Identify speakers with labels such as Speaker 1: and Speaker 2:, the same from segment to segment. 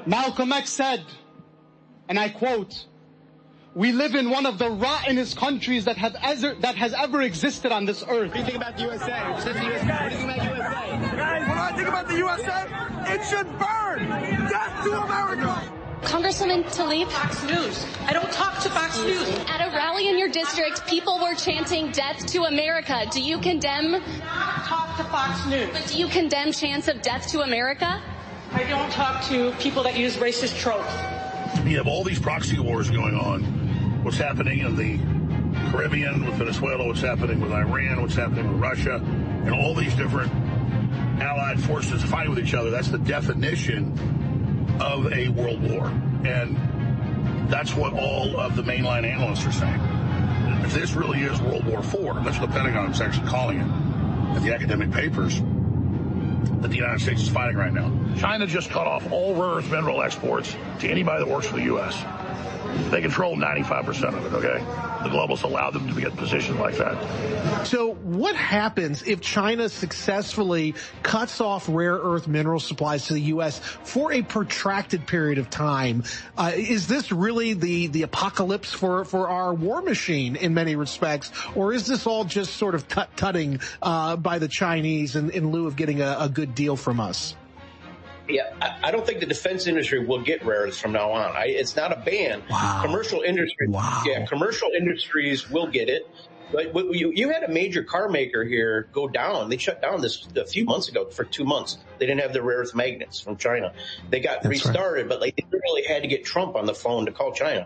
Speaker 1: Malcolm X said, and I quote, "We live in one of the rottenest countries that has ever existed on this earth."
Speaker 2: What do you think about the USA? What do you think about the USA?
Speaker 3: Guys, when I think about the USA, it should burn! Death to America!
Speaker 4: Congresswoman Tlaib.
Speaker 5: Fox News. I don't talk to Fox News.
Speaker 4: At a rally in your district, people were chanting "Death to America." Do you condemn?
Speaker 5: Talk to Fox News.
Speaker 4: But do you condemn chants of "Death to America"?
Speaker 5: I don't talk to people that use racist tropes.
Speaker 6: You have all these proxy wars going on. What's happening in the Caribbean with Venezuela, what's happening with Iran, what's happening with Russia, and all these different allied forces fighting with each other. That's the definition of a world war. And that's what all of the mainline analysts are saying. If this really is World War IV, that's what the Pentagon is actually calling it, in the academic papers, that the United States is fighting right now. China just cut off all rare earth mineral exports to anybody that works for the U.S. They control 95% of it, okay? The globalists allow them to be in positions like that.
Speaker 7: So what happens if China successfully cuts off rare earth mineral supplies to the U.S. for a protracted period of time? Is this really the apocalypse for our war machine in many respects? Or is this all just sort of tut-tutting by the Chinese in lieu of getting a good deal from us?
Speaker 8: Yeah, I don't think the defense industry will get rare earths from now on. It's not a ban.
Speaker 7: Wow.
Speaker 8: Commercial industry, yeah, commercial industries will get it. But you had a major car maker here go down. They shut down this a few months ago for 2 months. They didn't have the rare earth magnets from China. They got restarted, but they literally had to get Trump on the phone to call China.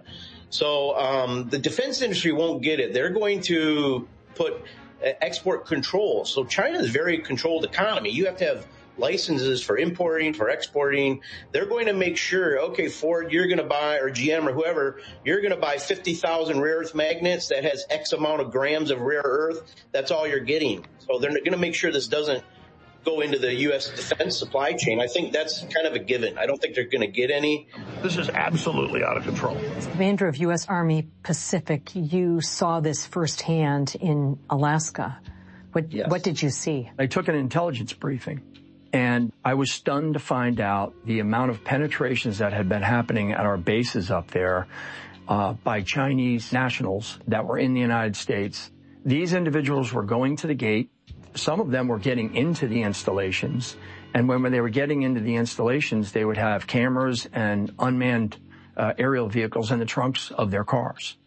Speaker 8: So the defense industry won't get it. They're going to put export control. So China is a very controlled economy. You have to have licenses for importing, for exporting. They're going to make sure, okay, Ford, you're going to buy, or GM or whoever, you're going to buy 50,000 rare earth magnets that has X amount of grams of rare earth. That's all you're getting. So they're going to make sure this doesn't go into the U.S. defense supply chain. I think that's kind of a given. I don't think they're going to get any.
Speaker 6: This is absolutely out of control.
Speaker 9: As Commander of U.S. Army Pacific, you saw this firsthand in Alaska. What did you see?
Speaker 10: I took an intelligence briefing. And I was stunned to find out the amount of penetrations that had been happening at our bases up there by Chinese nationals that were in the United States. These individuals were going to the gate. Some of them were getting into the installations. And when they were getting into the installations, they would have cameras and unmanned aerial vehicles in the trunks of their cars.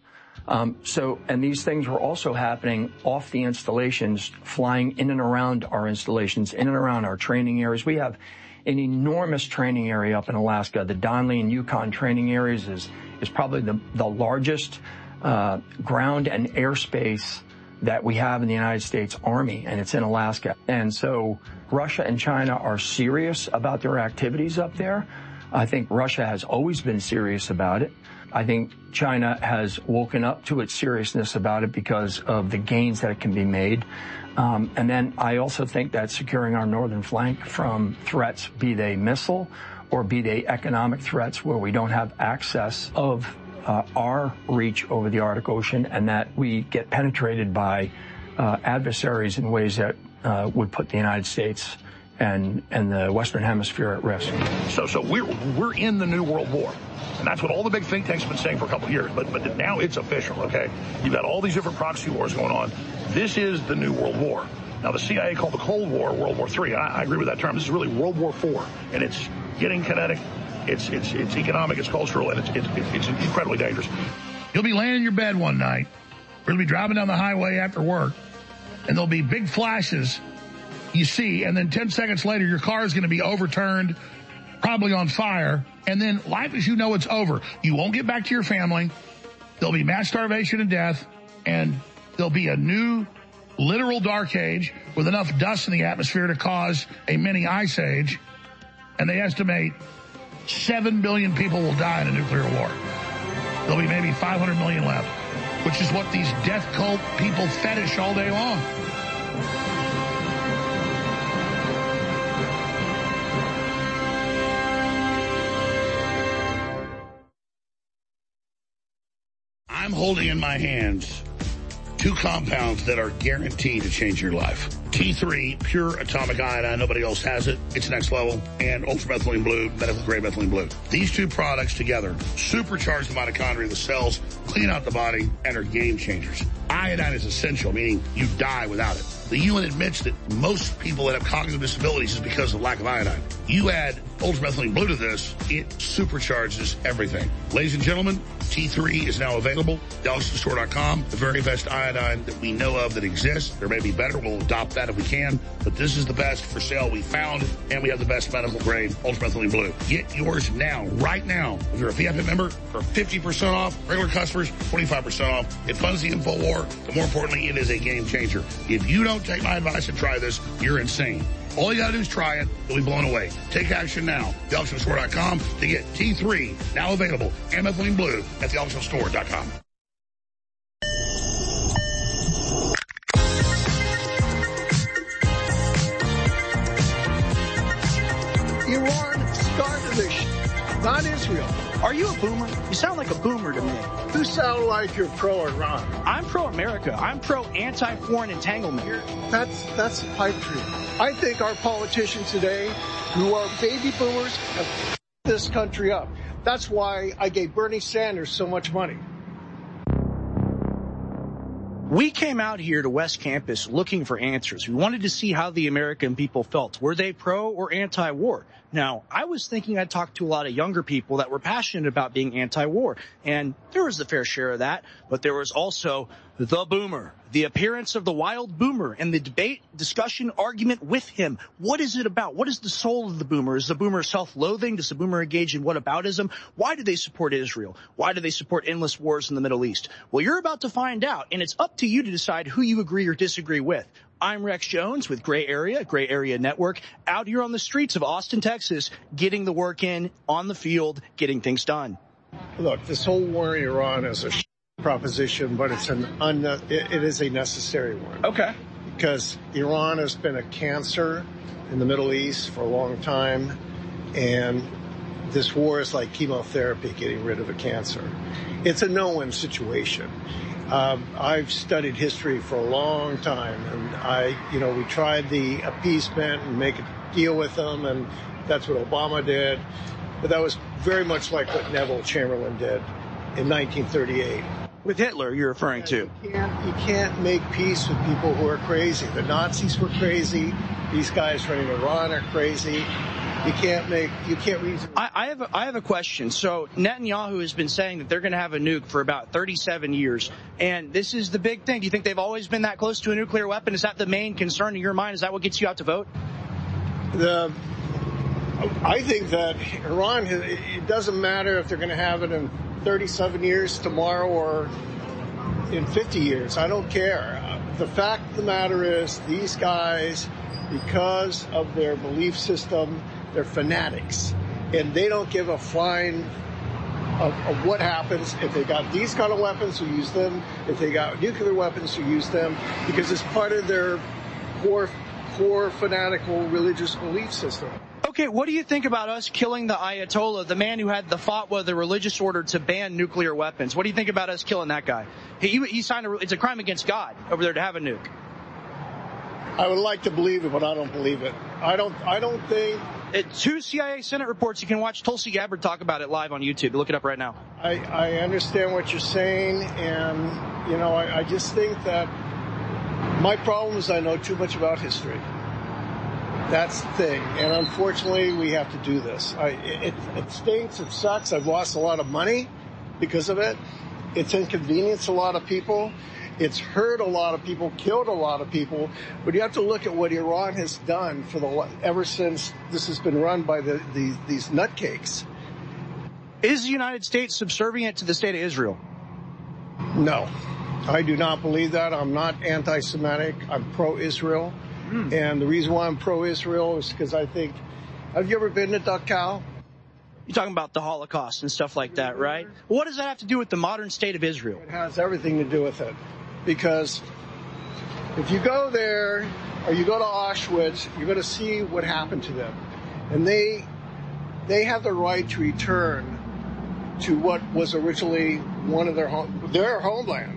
Speaker 10: And these things were also happening off the installations, flying in and around our installations, in and around our training areas. We have an enormous training area up in Alaska. The Donley and Yukon training areas is probably the largest ground and airspace that we have in the United States Army, and it's in Alaska. And so Russia and China are serious about their activities up there. I think Russia has always been serious about it. I think China has woken up to its seriousness about it because of the gains that can be made. And then I also think that securing our northern flank from threats, be they missile or be they economic threats where we don't have access of our reach over the Arctic Ocean, and that we get penetrated by adversaries in ways that would put the United States and the Western Hemisphere at risk.
Speaker 6: So we're in the new world war. And that's what all the big think tanks have been saying for a couple of years. But now it's official, okay? You've got all these different proxy wars going on. This is the new world war. Now, the CIA called the Cold War World War III. I agree with that term. This is really World War IV. And it's getting kinetic. It's economic. It's cultural. And it's incredibly dangerous. You'll be laying in your bed one night. You'll be driving down the highway after work. And there'll be big flashes you see. And then 10 seconds later, your car is going to be overturned, probably on fire, and then life as you know it's over. You won't get back to your family. There'll be mass starvation and death, and there'll be a new literal dark age with enough dust in the atmosphere to cause a mini ice age, and they estimate 7 billion people will die in a nuclear war. There'll be maybe 500 million left, which is what these death cult people fetish all day long. I'm holding in my hands 2 compounds that are guaranteed to change your life. T3, pure atomic iodine, nobody else has it. It's next level. And ultramethylene blue, medical grade methylene blue. These 2 products together supercharge the mitochondria of the cells, clean out the body, and are game changers. Iodine is essential, meaning you die without it. The UN admits that most people that have cognitive disabilities is because of lack of iodine. You add ultramethylene blue to this, it supercharges everything. Ladies and gentlemen, T3 is now available. DelixStore.com, the very best iodine that we know of that exists. There may be better. We'll adopt that if we can. But this is the best for sale we found, and we have the best medical grade ultramethylene blue. Get yours now, right now. If you're a VIP member, for 50% off. Regular customers, 25% off. It funds the InfoWar, but more importantly, it is a game changer. If you don't take my advice and try this, you're insane. All you gotta do is try it. You'll be blown away. Take action now. DelixStore.com to get T3 now available and methylene blue at DelixStore.com.
Speaker 3: Iran started this not Israel.
Speaker 2: Are you a boomer? You sound like a boomer to me.
Speaker 3: You sound like you're pro-Iran.
Speaker 2: I'm pro-America. I'm pro-anti-foreign entanglement.
Speaker 3: That's a pipe dream. I think our politicians today, who are baby boomers, have f***ed this country up. That's why I gave Bernie Sanders so much money.
Speaker 2: We came out here to West Campus looking for answers. We wanted to see how the American people felt. Were they pro or anti-war? Now, I was thinking I'd talk to a lot of younger people that were passionate about being anti-war, and there was a fair share of that, but there was also the boomer, the appearance of the wild boomer, and the debate, discussion, argument with him. What is it about? What is the soul of the boomer? Is the boomer self-loathing? Does the boomer engage in whataboutism? Why do they support Israel? Why do they support endless wars in the Middle East? Well, you're about to find out, and it's up to you to decide who you agree or disagree with. I'm Rex Jones with Gray Area Network, out here on the streets of Austin, Texas, getting the work in, on the field, getting things done.
Speaker 3: Look, this whole war in Iran is a proposition, but it is a necessary one.
Speaker 2: Okay.
Speaker 3: Because Iran has been a cancer in the Middle East for a long time, and this war is like chemotherapy, getting rid of a cancer. It's a no-win situation. I've studied history for a long time, and we tried the appeasement and make a deal with them, and that's what Obama did. But that was very much like what Neville Chamberlain did in 1938.
Speaker 2: With Hitler, you're referring to?
Speaker 3: You can't make peace with people who are crazy. The Nazis were crazy. These guys running Iran are crazy. You can't reason.
Speaker 2: I have a question. So Netanyahu has been saying that they're going to have a nuke for about 37 years. And this is the big thing. Do you think they've always been that close to a nuclear weapon? Is that the main concern in your mind? Is that what gets you out to vote?
Speaker 3: I think that Iran, it doesn't matter if they're going to have it in 37 years tomorrow or in 50 years. I don't care. The fact of the matter is these guys, because of their belief system, they're fanatics, and they don't give a flying of what happens if they got these kind of weapons, who use them, if they got nuclear weapons, who use them, because it's part of their core fanatical religious belief system.
Speaker 2: Okay, what do you think about us killing the Ayatollah, the man who had the fatwa, the religious order to ban nuclear weapons? What do you think about us killing that guy? He signed it's a crime against God over there to have a nuke.
Speaker 3: I would like to believe it, but I don't believe it. I don't think.
Speaker 2: Two CIA Senate reports. You can watch Tulsi Gabbard talk about it live on YouTube. Look it up right now.
Speaker 3: I understand what you're saying, and I just think that my problem is I know too much about history. That's the thing, and unfortunately, we have to do this. It stinks. It sucks. I've lost a lot of money because of it. It's inconvenienced a lot of people. It's hurt a lot of people, killed a lot of people. But you have to look at what Iran has done ever since this has been run by these nutcakes.
Speaker 2: Is the United States subservient to the state of Israel?
Speaker 3: No, I do not believe that. I'm not anti-Semitic. I'm pro-Israel. And the reason why I'm pro-Israel is because I think, have you ever been to Dachau?
Speaker 2: You're talking about the Holocaust and stuff like that, right? What does that have to do with the modern state of Israel?
Speaker 3: It has everything to do with it. Because if you go there or you go to Auschwitz, you're going to see what happened to them. And they have the right to return to what was originally one of their homeland.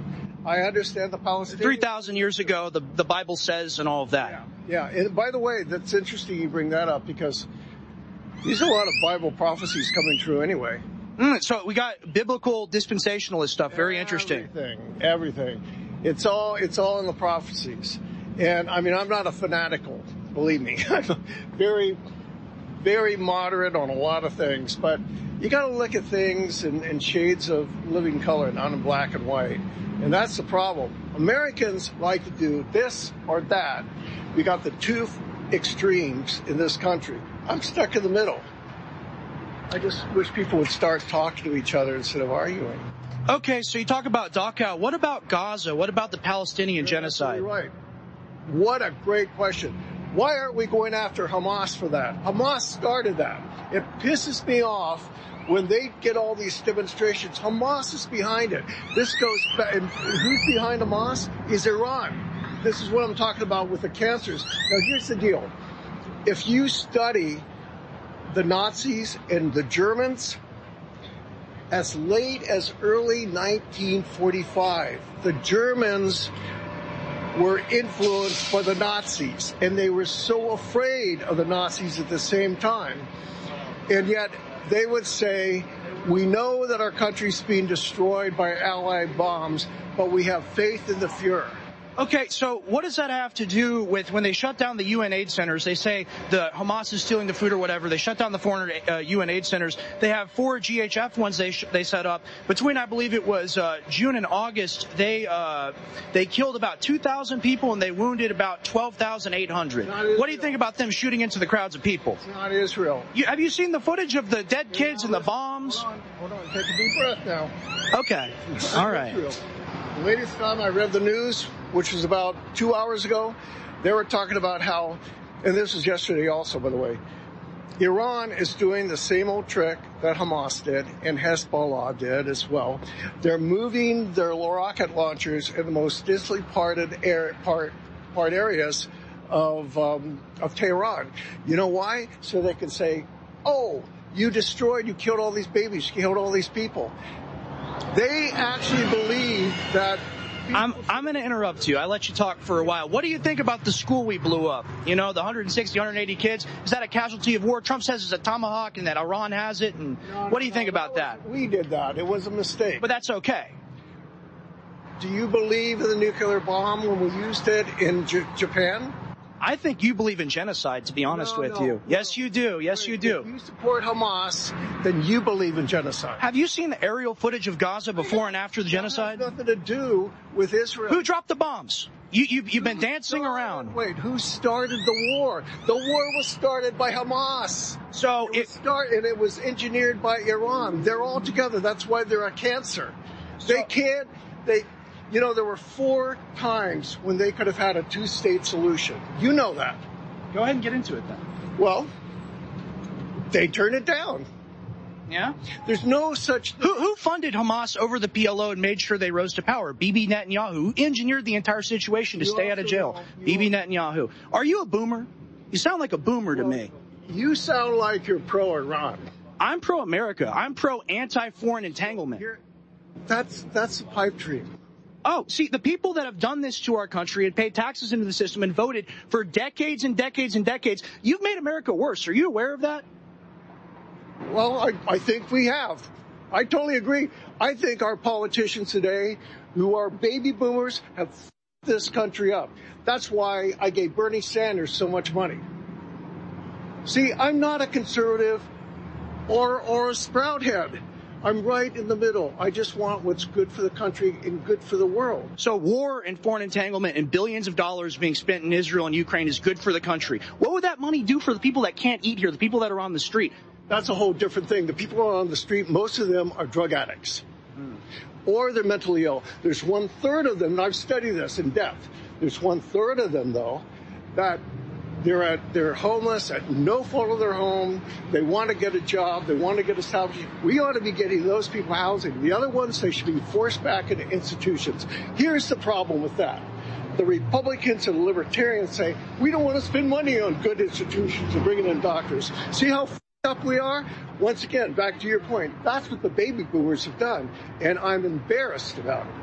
Speaker 3: I understand the Palestinians.
Speaker 2: 3,000 years ago, the Bible says, and all of that.
Speaker 3: Yeah. And by the way, that's interesting you bring that up, because there's a lot of Bible prophecies coming true anyway.
Speaker 2: So we got biblical dispensationalist stuff. Very interesting.
Speaker 3: Everything. It's all in the prophecies. And I mean, I'm not a fanatical, believe me. I'm very, very moderate on a lot of things, but you got to look at things in shades of living color, not in black and white. And that's the problem. Americans like to do this or that. We got the two extremes in this country. I'm stuck in the middle. I just wish people would start talking to each other instead of arguing.
Speaker 2: Okay, so you talk about Dachau. What about Gaza? What about the Palestinian genocide?
Speaker 3: You're right. What a great question. Why aren't we going after Hamas for that? Hamas started that. It pisses me off when they get all these demonstrations. Hamas is behind it. This goes back, and who's behind Hamas? Is Iran. This is what I'm talking about with the cancers. Now here's the deal. If you study the Nazis and the Germans, as late as early 1945, the Germans were influenced by the Nazis, and they were so afraid of the Nazis at the same time. And yet they would say, we know that our country's being destroyed by Allied bombs, but we have faith in the Fuhrer.
Speaker 2: Okay, so what does that have to do with when they shut down the UN aid centers? They say the Hamas is stealing the food or whatever. They shut down the 400 UN aid centers. They have 4 GHF ones they set up. Between, I believe it was June and August, they killed about 2,000 people and they wounded about 12,800. What do you think about them shooting into the crowds of people?
Speaker 3: It's not Israel.
Speaker 2: Have you seen the footage of the dead kids and the bombs?
Speaker 3: Hold on. Take a deep breath now.
Speaker 2: Okay. All right.
Speaker 3: The latest time I read the news, which was about 2 hours ago, they were talking about how, and this was yesterday also, by the way, Iran is doing the same old trick that Hamas did and Hezbollah did as well. They're moving their rocket launchers in the most distantly parted areas of Tehran. You know why? So they can say, oh, you killed all these babies, you killed all these people. They actually believe that...
Speaker 2: I'm going to interrupt you. I let you talk for a while. What do you think about the school we blew up? You know, the 160, 180 kids. Is that a casualty of war? Trump says it's a Tomahawk and that Iran has it. And what do you think about that?
Speaker 3: We did that. It was a mistake.
Speaker 2: But that's okay.
Speaker 3: Do you believe in the nuclear bomb when we used it in Japan?
Speaker 2: I think you believe in genocide, to be honest with you. Yes, you do. Yes, you do.
Speaker 3: If you support Hamas, then you believe in genocide.
Speaker 2: Have you seen the aerial footage of Gaza before and after the genocide?
Speaker 3: It has nothing to do with Israel.
Speaker 2: Who dropped the bombs? You've been dancing around.
Speaker 3: Wait, who started the war? The war was started by Hamas.
Speaker 2: So
Speaker 3: it was engineered by Iran. They're all together. That's why they're a cancer. You know, there were 4 times when they could have had a 2-state solution. You know that.
Speaker 2: Go ahead and get into it then.
Speaker 3: Well, they turned it down.
Speaker 2: Yeah?
Speaker 3: There's no such...
Speaker 2: Who funded Hamas over the PLO and made sure they rose to power? Bibi Netanyahu, who engineered the entire situation to stay out of jail. Bibi Netanyahu. Are you a boomer? You sound like a boomer to me.
Speaker 3: You sound like you're pro-Iran.
Speaker 2: I'm pro-America. I'm pro-anti-foreign entanglement.
Speaker 3: That's a pipe dream.
Speaker 2: Oh, see, the people that have done this to our country and paid taxes into the system and voted for decades and decades and decades, you've made America worse. Are you aware of that?
Speaker 3: Well, I think we have. I totally agree. I think our politicians today, who are baby boomers, have f***ed this country up. That's why I gave Bernie Sanders so much money. See, I'm not a conservative or a sprout head. I'm right in the middle. I just want what's good for the country and good for the world.
Speaker 2: So war and foreign entanglement and billions of dollars being spent in Israel and Ukraine is good for the country. What would that money do for the people that can't eat here, the people that are on the street?
Speaker 3: That's a whole different thing. The people on the street, most of them are drug addicts. Or they're mentally ill. There's 1/3 of them, and I've studied this in depth. There's 1/3 of them, though, that they're homeless at no fault of their own. They want to get a job. They want to get established. We ought to be getting those people housing. The other ones, they should be forced back into institutions. Here's the problem with that. The Republicans and the Libertarians say, we don't want to spend money on good institutions and bringing in doctors. See how f***ed up we are? Once again, back to your point, that's what the baby boomers have done, and I'm embarrassed about it.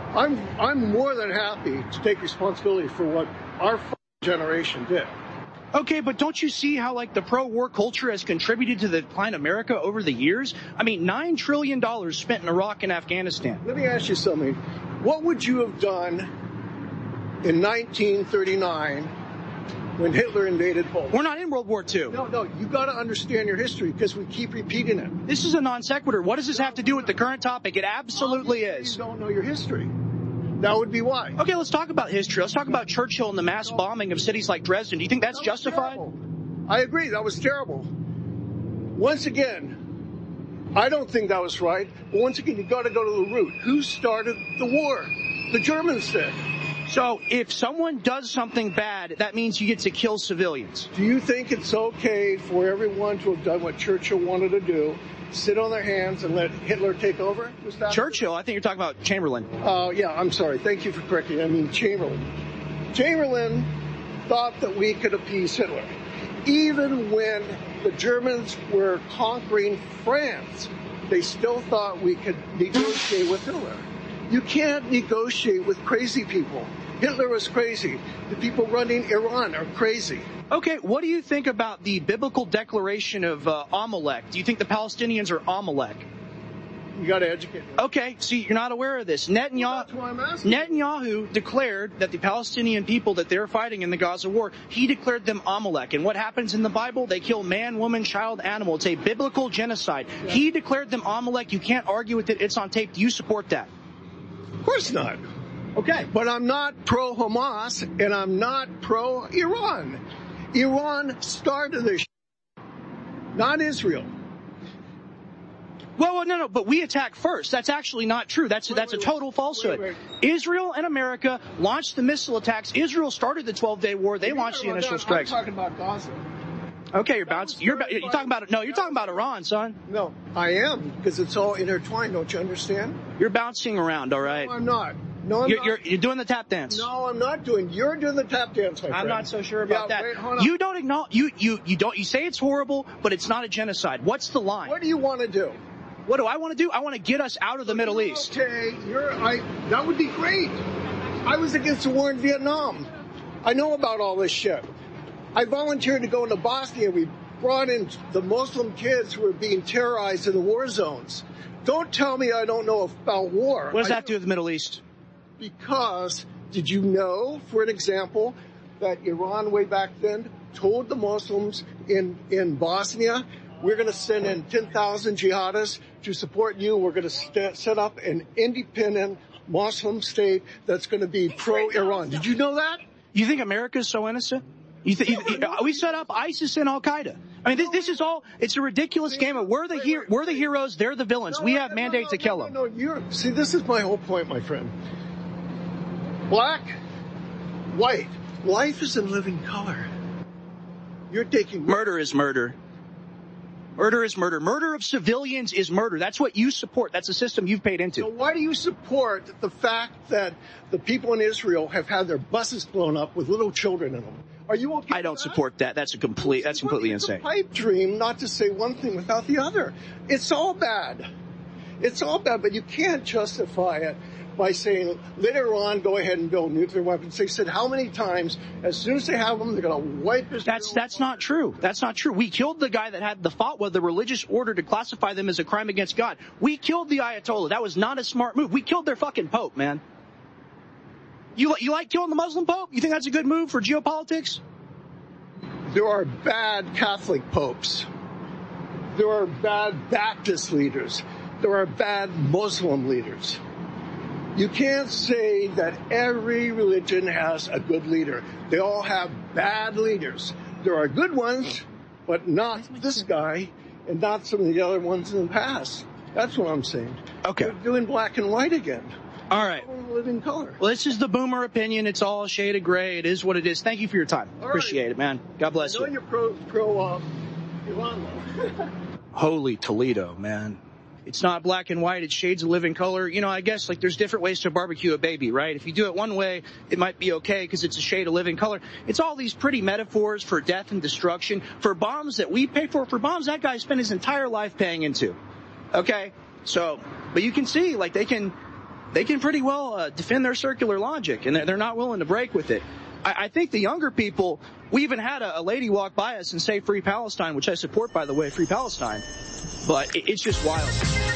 Speaker 3: I'm more than happy to take responsibility for what our generation did.
Speaker 2: Okay, but don't you see how, like, the pro-war culture has contributed to the decline of America over the years? I mean, $9 trillion spent in Iraq and Afghanistan.
Speaker 3: Let me ask you something. What would you have done in 1939 when Hitler invaded Poland?
Speaker 2: We're not in World War II.
Speaker 3: No, you got to understand your history because we keep repeating it.
Speaker 2: This is a non sequitur. What does this have to do with the current topic? It absolutely is.
Speaker 3: You don't know your history. That would be why.
Speaker 2: Okay, let's talk about history. Let's talk about Churchill and the mass bombing of cities like Dresden. Do you think that's justified?
Speaker 3: Terrible. I agree. That was terrible. Once again, I don't think that was right. But once again, you got to go to the root. Who started the war? The Germans did.
Speaker 2: So if someone does something bad, that means you get to kill civilians.
Speaker 3: Do you think it's okay for everyone to have done what Churchill wanted to do? Sit on their hands and let Hitler take over?
Speaker 2: Churchill? I think you're talking about Chamberlain.
Speaker 3: Oh, yeah, I'm sorry. Thank you for correcting. I mean Chamberlain. Chamberlain thought that we could appease Hitler. Even when the Germans were conquering France, they still thought we could negotiate with Hitler. You can't negotiate with crazy people. Hitler was crazy. The people running Iran are crazy.
Speaker 2: Okay, what do you think about the biblical declaration of Amalek? Do you think the Palestinians are Amalek?
Speaker 3: You got to educate me.
Speaker 2: Okay, see, you're not aware of this. Netanyahu declared that the Palestinian people that they're fighting in the Gaza war, he declared them Amalek. And what happens in the Bible? They kill man, woman, child, animal. It's a biblical genocide. Yeah. He declared them Amalek. You can't argue with it. It's on tape. Do you support that?
Speaker 3: Of course not. Okay. But I'm not pro-Hamas, and I'm not pro-Iran. Iran started this not Israel.
Speaker 2: Well, no, but we attack first. That's actually not true. That's a total falsehood.
Speaker 3: Wait.
Speaker 2: Israel and America launched the missile attacks. Israel started the 12-day war. They launched the initial strikes.
Speaker 3: I'm talking about Gaza.
Speaker 2: Okay, you're talking about you're talking about Iran, son.
Speaker 3: No, I am, because it's all intertwined. Don't you understand?
Speaker 2: You're bouncing around, all right?
Speaker 3: No, I'm not.
Speaker 2: You're doing the tap dance.
Speaker 3: No, I'm not doing. You're doing the tap dance, my friend.
Speaker 2: I'm not so sure about that.
Speaker 3: Wait, hold on.
Speaker 2: You don't acknowledge. You say it's horrible, but it's not a genocide. What's the line?
Speaker 3: What do you want to do?
Speaker 2: What do I want to do? I want to get us out of the Middle East.
Speaker 3: Okay, that would be great. I was against the war in Vietnam. I know about all this shit. I volunteered to go into Bosnia. We brought in the Muslim kids who were being terrorized in the war zones. Don't tell me I don't know about war.
Speaker 2: What does that do with the Middle East?
Speaker 3: Because, did you know, for an example, that Iran way back then told the Muslims in Bosnia, we're going to send in 10,000 jihadists to support you. We're going to set up an independent Muslim state that's going to be pro-Iran. Did you know that?
Speaker 2: You think America's so innocent? We set up ISIS and Al-Qaeda. I mean, this is all, it's a ridiculous game of we're the heroes, they're the villains. We have mandate to kill them.
Speaker 3: See, this is my whole point, my friend. Black, white, life is in living color. You're taking...
Speaker 2: Murder is murder. Murder is murder. Murder of civilians is murder. That's what you support. That's a system you've paid into.
Speaker 3: So why do you support the fact that the people in Israel have had their buses blown up with little children in them? Are you okay?
Speaker 2: I don't support that. That's completely insane.
Speaker 3: It's a pipe dream not to say one thing without the other. It's all bad. It's all bad, but you can't justify it by saying, later on, go ahead and build nuclear weapons. They said how many times, as soon as they have them, they're going to wipe us.
Speaker 2: That's not true. That's not true. We killed the guy that had the fatwa, the religious order to classify them as a crime against God. We killed the Ayatollah. That was not a smart move. We killed their fucking Pope, man. You like killing the Muslim Pope? You think that's a good move for geopolitics?
Speaker 3: There are bad Catholic popes. There are bad Baptist leaders. There are bad Muslim leaders. You can't say that every religion has a good leader. They all have bad leaders. There are good ones, but not this guy and not some of the other ones in the past. That's what I'm saying.
Speaker 2: Okay.
Speaker 3: They're doing black and white again.
Speaker 2: All right.
Speaker 3: Living color.
Speaker 2: Well, this is the boomer opinion. It's all a shade of gray. It is what it is. Thank you for your time.
Speaker 3: All
Speaker 2: Appreciate
Speaker 3: right.
Speaker 2: it, man. God bless you.
Speaker 3: I know you're pro Iran, though.
Speaker 2: Holy Toledo, man. It's not black and white. It's shades of living color. You know, I guess like there's different ways to barbecue a baby, right? If you do it one way, it might be okay because it's a shade of living color. It's all these pretty metaphors for death and destruction, for bombs that we pay for bombs that guy spent his entire life paying into. Okay? So, but you can see, like, they can they can pretty well defend their circular logic, and they're not willing to break with it. I think the younger people, we even had a lady walk by us and say Free Palestine, which I support, by the way, Free Palestine. But it's just wild.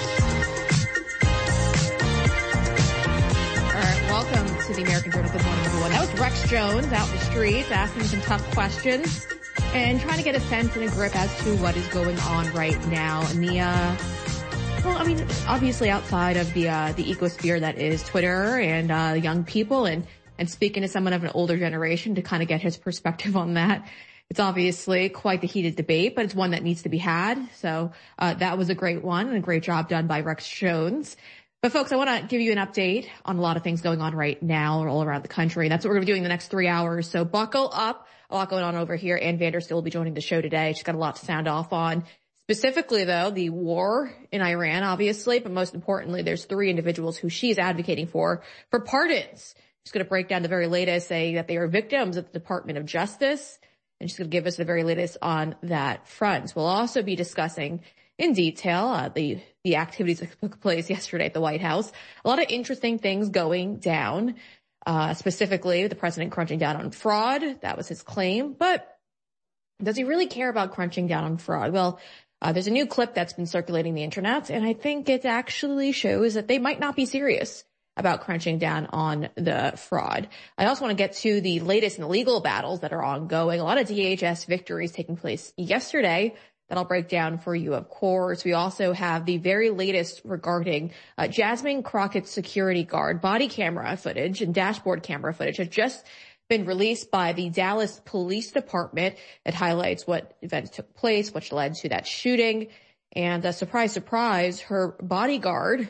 Speaker 11: All right, welcome to the American Journal. Good morning, everyone. That was Rex Jones out in the streets asking some tough questions and trying to get a sense and a grip as to what is going on right now in the, well, I mean, obviously outside of the ecosphere that is Twitter and young people and speaking to someone of an older generation to kind of get his perspective on that. It's obviously quite the heated debate, but it's one that needs to be had. So that was a great one and a great job done by Rex Jones. But folks, I want to give you an update on a lot of things going on right now all around the country. That's what we're going to be doing the next 3 hours. So buckle up. A lot going on over here. Ann Vanderstill will be joining the show today. She's got a lot to sound off on. Specifically, though, the war in Iran, obviously, but most importantly, there's 3 individuals who she is advocating for pardons. She's going to break down the very latest, saying that they are victims of the Department of Justice, and she's going to give us the very latest on that front. We'll also be discussing in detail the activities that took place yesterday at the White House. A lot of interesting things going down, specifically the president crunching down on fraud. That was his claim. But does he really care about crunching down on fraud? Well, there's a new clip that's been circulating the internet, and I think it actually shows that they might not be serious about crunching down on the fraud. I also want to get to the latest in the legal battles that are ongoing. A lot of DHS victories taking place yesterday that I'll break down for you, of course. We also have the very latest regarding Jasmine Crockett's security guard. Body camera footage and dashboard camera footage has just been released by the Dallas Police Department. It highlights what events took place, which led to that shooting. And surprise, surprise, her bodyguard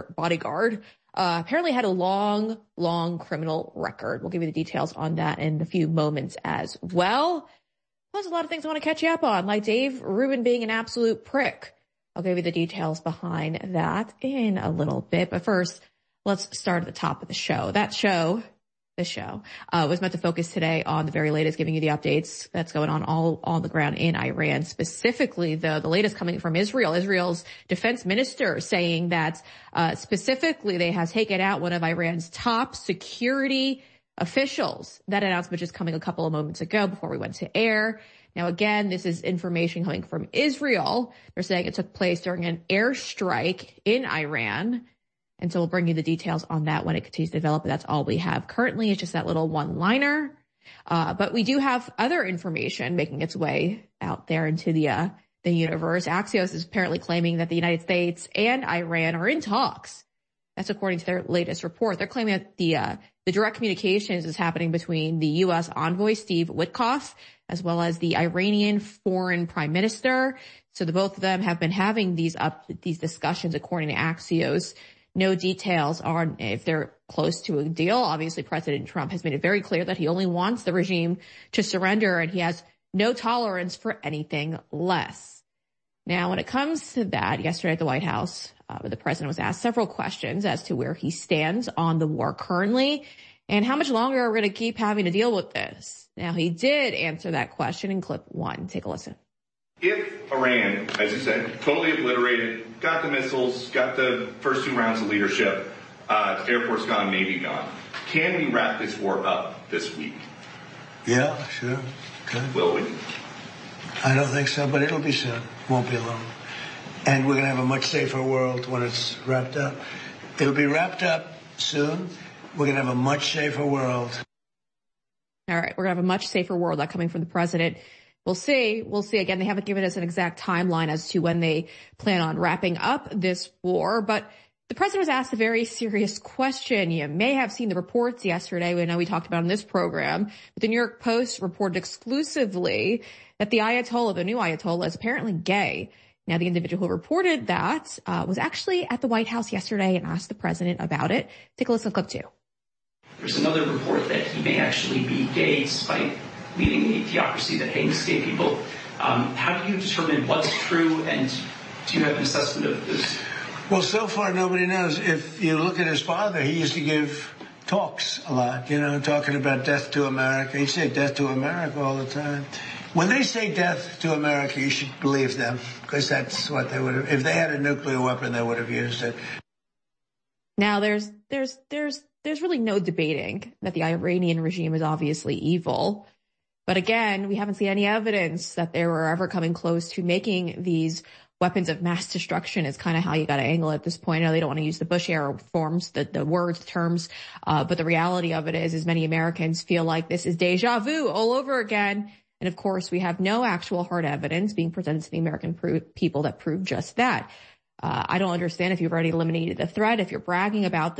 Speaker 11: apparently had a long criminal record. We'll give you the details on that in a few moments as well. Plus a lot of things I want to catch you up on, like Dave Rubin being an absolute prick. I'll give you the details behind that in a little bit. But first, let's start at the top of the show. This show was meant to focus today on the very latest, giving you the updates that's going on all on the ground in Iran. Specifically, the latest coming from Israel. Israel's defense minister saying that specifically they have taken out one of Iran's top security officials. That announcement just coming a couple of moments ago before we went to air. Now, again, this is information coming from Israel. They're saying it took place during an airstrike in Iran. And so we'll bring you the details on that when it continues to develop. But that's all we have currently. It's just that little one-liner. But we do have other information making its way out there into the universe. Axios is apparently claiming that the United States and Iran are in talks. That's according to their latest report. They're claiming that the direct communications is happening between the U.S. envoy, Steve Witkoff, as well as the Iranian foreign prime minister. So the both of them have been having these discussions, according to Axios. No details on if they're close to a deal. Obviously, President Trump has made it very clear that he only wants the regime to surrender, and he has no tolerance for anything less. Now, when it comes to that, yesterday at the White House, the president was asked several questions as to where he stands on the war currently and how much longer are we going to keep having to deal with this. Now, he did answer that question in clip 1. Take a listen.
Speaker 12: If Iran, as you said, totally obliterated, got the missiles, got the first 2 rounds of leadership, Air Force gone, Navy gone, can we wrap this war up this week?
Speaker 13: Yeah, sure. Good.
Speaker 12: Will we?
Speaker 13: I don't think so, but it'll be soon. Won't be long. And we're going to have a much safer world when it's wrapped up. It'll be wrapped up soon. We're going to have a much safer world.
Speaker 11: All right. We're going to have a much safer world. That coming from the president. We'll see. Again, they haven't given us an exact timeline as to when they plan on wrapping up this war, but the president was asked a very serious question. You may have seen the reports yesterday. We know we talked about in this program, but the New York Post reported exclusively that the Ayatollah, the new Ayatollah, is apparently gay. Now, the individual who reported that was actually at the White House yesterday and asked the president about it. Take a listen to clip 2.
Speaker 14: There's another report that he may actually be gay despite leading a theocracy that hangs gay people. How do you determine what's true, and do you have an assessment of this?
Speaker 13: Well, so far nobody knows. If you look at his father, he used to give talks a lot, talking about death to America. He'd say death to America all the time. When they say death to America, you should believe them, because that's what they would have. If they had a nuclear weapon, they would have used it.
Speaker 11: Now, there's there's really no debating that the Iranian regime is obviously evil. But again, we haven't seen any evidence that they were ever coming close to making these weapons of mass destruction. Is kind of how you got to angle it at this point. I know they don't want to use the Bush era forms, the words, the terms, but the reality of it is many Americans feel like this is deja vu all over again. And of course, we have no actual hard evidence being presented to the American people that prove just that. I don't understand if you've already eliminated the threat, if you're bragging about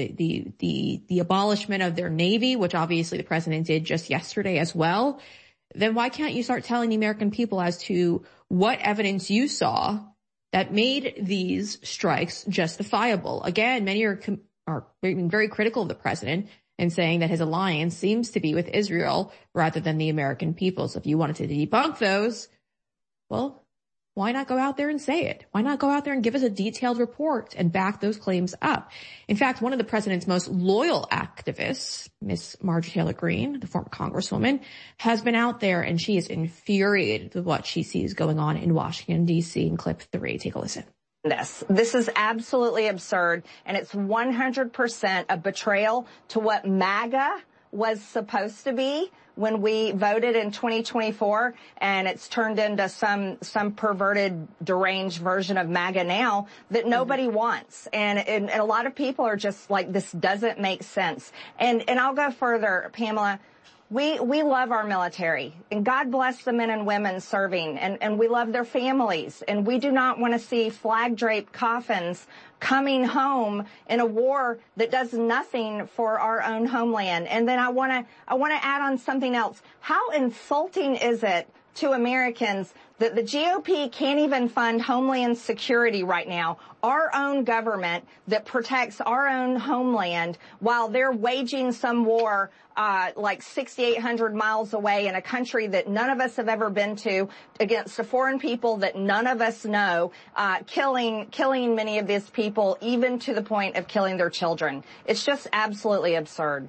Speaker 11: the abolishment of their Navy, which obviously the president did just yesterday as well, then why can't you start telling the American people as to what evidence you saw that made these strikes justifiable? Again, many are being very critical of the president and saying that his alliance seems to be with Israel rather than the American people. So if you wanted to debunk those, well, why not go out there and say it? Why not go out there and give us a detailed report and back those claims up? In fact, one of the president's most loyal activists, Miss Marjorie Taylor Greene, the former congresswoman, has been out there and she is infuriated with what she sees going on in Washington, D.C. in clip 3. Take a listen.
Speaker 15: This is absolutely absurd, and it's 100% a betrayal to what MAGA was supposed to be when we voted in 2024, and it's turned into some perverted, deranged version of MAGA now that nobody wants. And a lot of people are just like, this doesn't make sense. And I'll go further, Pamela. We love our military, and God bless the men and women serving, and we love their families, and we do not want to see flag-draped coffins coming home in a war that does nothing for our own homeland. And then I want to add on something else. How insulting is it to Americans that the GOP can't even fund Homeland Security right now, our own government that protects our own homeland, while they're waging some war like 6,800 miles away in a country that none of us have ever been to, against a foreign people that none of us know, killing many of these people, even to the point of killing their children. It's just absolutely absurd.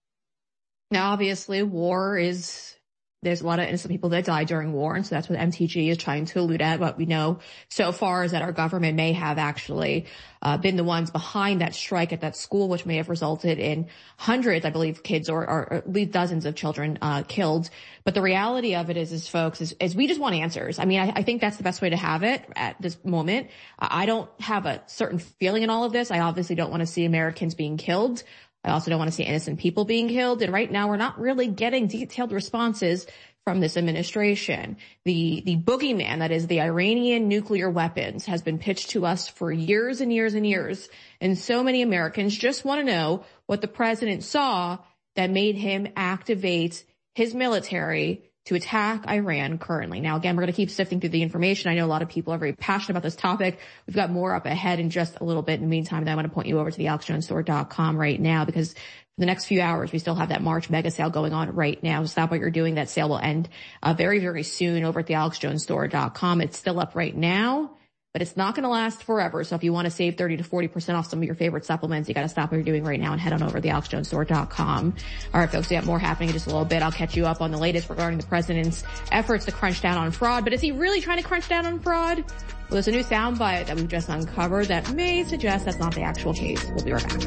Speaker 11: Now, obviously, there's a lot of innocent people that die during war, and so that's what MTG is trying to allude at. What we know so far is that our government may have actually been the ones behind that strike at that school, which may have resulted in hundreds, I believe, kids or at least dozens of children killed. But the reality of it is folks, is we just want answers. I mean, I think that's the best way to have it at this moment. I don't have a certain feeling in all of this. I obviously don't want to see Americans being killed. I also don't want to see innocent people being killed. And right now we're not really getting detailed responses from this administration. The boogeyman, that is the Iranian nuclear weapons, has been pitched to us for years and years and years. And so many Americans just want to know what the president saw that made him activate his military to attack Iran currently. Now, again, we're going to keep sifting through the information. I know a lot of people are very passionate about this topic. We've got more up ahead in just a little bit. In the meantime, I want to point you over to the AlexJonesStore.com right now, because for the next few hours, we still have that March mega sale going on right now. Stop what you're doing. That sale will end very, very soon over at the AlexJonesStore.com. It's still up right now, but it's not going to last forever. So if you want to save 30 to 40% off some of your favorite supplements, you got to stop what you're doing right now and head on over to the AlexJonesStore.com. All right, folks, we have more happening in just a little bit. I'll catch you up on the latest regarding the president's efforts to crunch down on fraud. But is he really trying to crunch down on fraud? Well, there's a new soundbite that we've just uncovered that may suggest that's not the actual case. We'll be right back.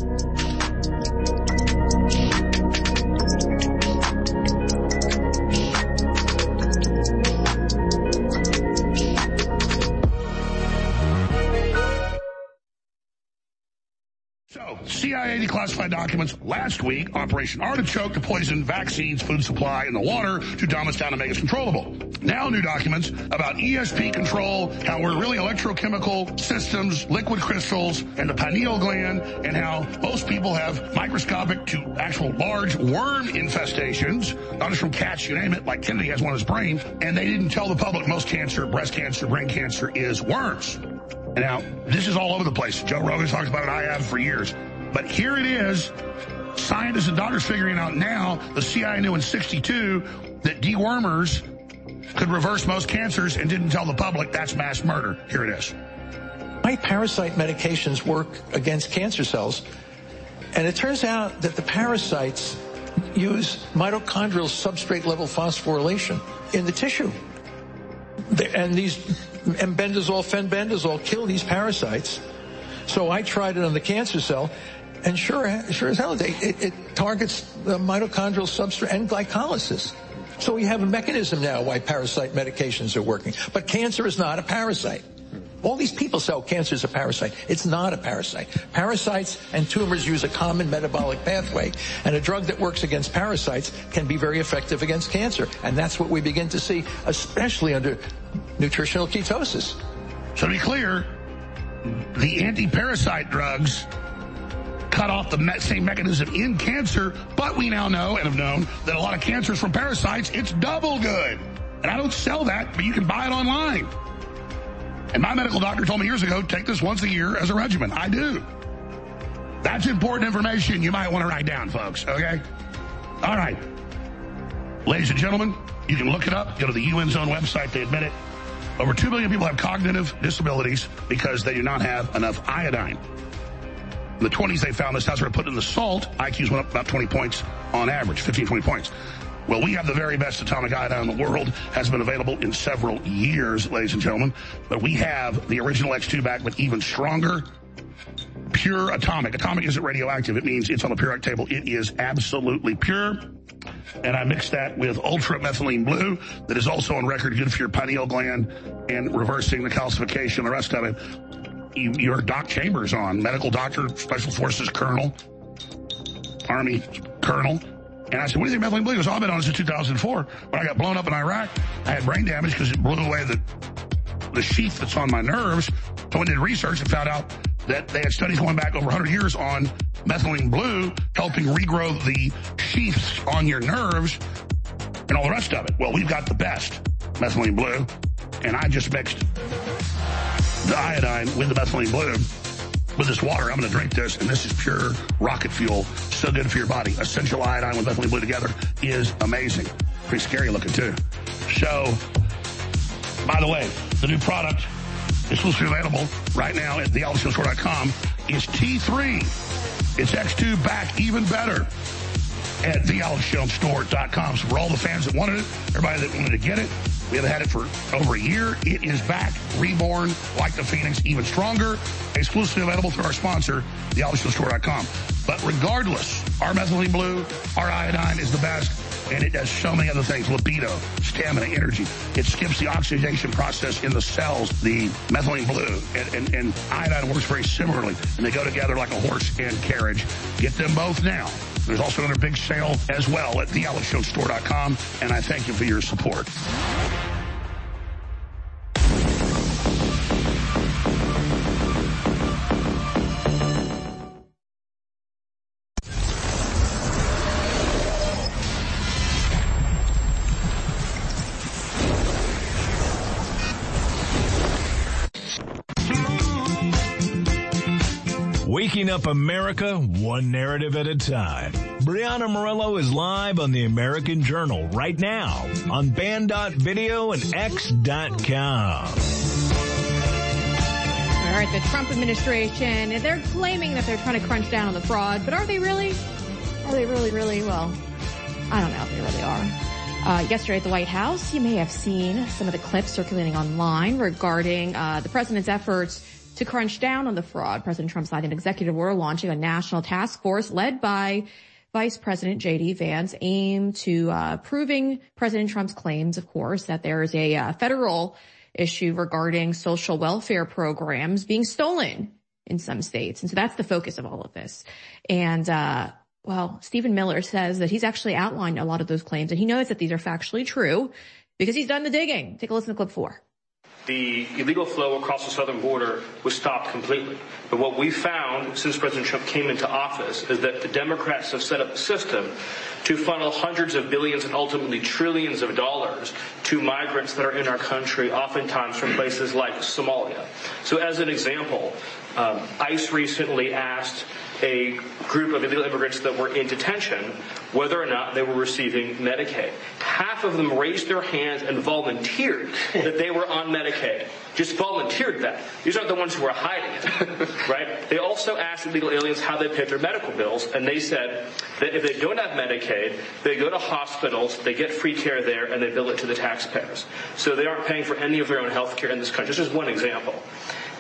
Speaker 6: So, CIA declassified documents last week, Operation Artichoke to poison vaccines, food supply, and the water to dumb us down and make us controllable. Now new documents about ESP control, how we're really electrochemical systems, liquid crystals, and the pineal gland, and how most people have microscopic to actual large worm infestations, not just from cats, you name it, like Kennedy has one in his brain, and they didn't tell the public most cancer, breast cancer, brain cancer is worms. And now, this is all over the place. Joe Rogan talks about it, I have for years. But here it is. Scientists and doctors figuring out now, the CIA knew in 1962 that dewormers could reverse most cancers and didn't tell the public. That's mass murder. Here it is.
Speaker 16: Parasite medications work against cancer cells. And it turns out that the parasites use mitochondrial substrate level phosphorylation in the tissue. And these embendazole, fenbendazole kill these parasites. So I tried it on the cancer cell, And sure as hell, it targets the mitochondrial substrate and glycolysis. So we have a mechanism now why parasite medications are working. But cancer is not a parasite. All these people say, oh, cancer is a parasite. It's not a parasite. Parasites and tumors use a common metabolic pathway, and a drug that works against parasites can be very effective against cancer. And that's what we begin to see, especially under nutritional ketosis.
Speaker 6: So to be clear, the anti-parasite drugs cut off the same mechanism in cancer, but we now know and have known that a lot of cancers from parasites, it's double good. And I don't sell that, but you can buy it online. And my medical doctor told me years ago, take this once a year as a regimen. I do. That's important information you might want to write down, folks, okay? All right. Ladies and gentlemen, you can look it up. Go to the UN's own website. They admit it. Over 2 million people have cognitive disabilities because they do not have enough iodine. In the 20s, they found this. That's where they put in the salt. IQs went up about 20 points on average, 15, 20 points. Well, we have the very best atomic iodine in the world. Has been available in several years, ladies and gentlemen. But we have the original X2 back, but even stronger, pure atomic. Atomic isn't radioactive. It means it's on the periodic table. It is absolutely pure. And I mixed that with Ultra Methylene Blue that is also on record good for your pineal gland and reversing the calcification, the rest of it. Your Doc Chambers on, medical doctor, Special Forces Colonel, Army Colonel. And I said, what do you think methylene blue? He goes, oh, I've been on this since 2004. When I got blown up in Iraq, I had brain damage because it blew away the sheath that's on my nerves. So I did research and found out that they had studies going back over 100 years on methylene blue, helping regrow the sheaths on your nerves and all the rest of it. Well, we've got the best methylene blue, and I just mixed the iodine with the methylene blue with this water. I'm going to drink this, and this is pure rocket fuel. So good for your body. Essential iodine with methylene blue together is amazing. Pretty scary looking, too. So, by the way, the new product is supposed to be available right now at thealexjonesstore.com is T3. It's X2 back even better at thealexjonesstore.com. So for all the fans that wanted it, everybody that wanted to get it, we have had it for over a year. It is back, reborn, like the Phoenix, even stronger. Exclusively available through our sponsor, thealexjonesstore.com. But regardless, our methylene blue, our iodine is the best, and it does so many other things. Libido, stamina, energy. It skips the oxidation process in the cells, the methylene blue. And iodine works very similarly, and they go together like a horse and carriage. Get them both now. There's also another big sale as well at thealexjonesstore.com, and I thank you for your support.
Speaker 17: Waking up America, one narrative at a time. Brianna Morello is live on the American Journal right now on Band.video and X.com.
Speaker 11: All right, the Trump administration, they're claiming that they're trying to crunch down on the fraud, but are they really? Are they really? Well, I don't know if they really are. Yesterday at the White House, you may have seen some of the clips circulating online regarding the president's efforts to crunch down on the fraud. President Trump signed an executive order launching a national task force led by Vice President J.D. Vance aimed to proving President Trump's claims, of course, that there is a federal issue regarding social welfare programs being stolen in some states. And so that's the focus of all of this. And, well, Stephen Miller says that he's actually outlined a lot of those claims, and he knows that these are factually true because he's done the digging. Take a listen to clip 4.
Speaker 18: The illegal flow across the southern border was stopped completely. But what we found since President Trump came into office is that the Democrats have set up a system to funnel hundreds of billions and ultimately trillions of dollars to migrants that are in our country, oftentimes from places like Somalia. So as an example, ICE recently asked a group of illegal immigrants that were in detention whether or not they were receiving Medicaid. Half of them raised their hands and volunteered that they were on Medicaid. Just volunteered that. These aren't the ones who are hiding it, right? They also asked illegal aliens how they paid their medical bills, and they said that if they don't have Medicaid, they go to hospitals, they get free care there, and they bill it to the taxpayers. So they aren't paying for any of their own health care in this country. This is one example.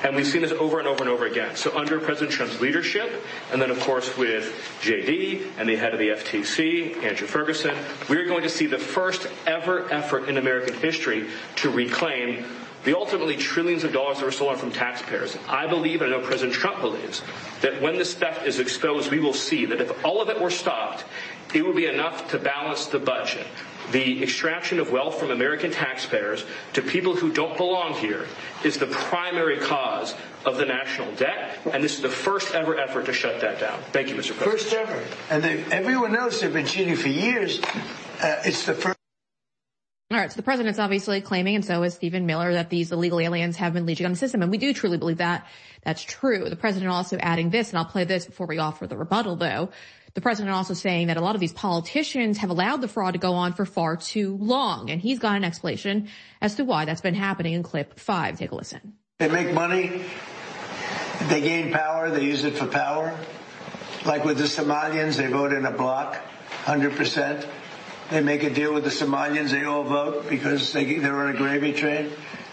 Speaker 18: And we've seen this over and over and over again. So under President Trump's leadership, and then of course with JD and the head of the FTC, Andrew Ferguson, we're going to see the first ever effort in American history to reclaim the ultimately trillions of dollars that were stolen from taxpayers. I believe, and I know President Trump believes, that when this theft is exposed, we will see that if all of it were stopped, it would be enough to balance the budget. The extraction of wealth from American taxpayers to people who don't belong here is the primary cause of the national debt, and this is the first ever effort to shut that down. Thank you, Mr. President.
Speaker 13: First ever. And everyone knows they've been cheating for years. It's the first.
Speaker 11: All right, so the president's obviously claiming, and so is Stephen Miller, that these illegal aliens have been leeching on the system, and we do truly believe that. That's true. The president also adding this, and I'll play this before we offer the rebuttal, though. The president also saying that a lot of these politicians have allowed the fraud to go on for far too long, and he's got an explanation as to why that's been happening in clip 5. Take a listen.
Speaker 13: They make money, they gain power, they use it for power. Like with the Somalians, they vote in a block, 100%. They make a deal with the Somalians, they all vote because they're on a gravy train.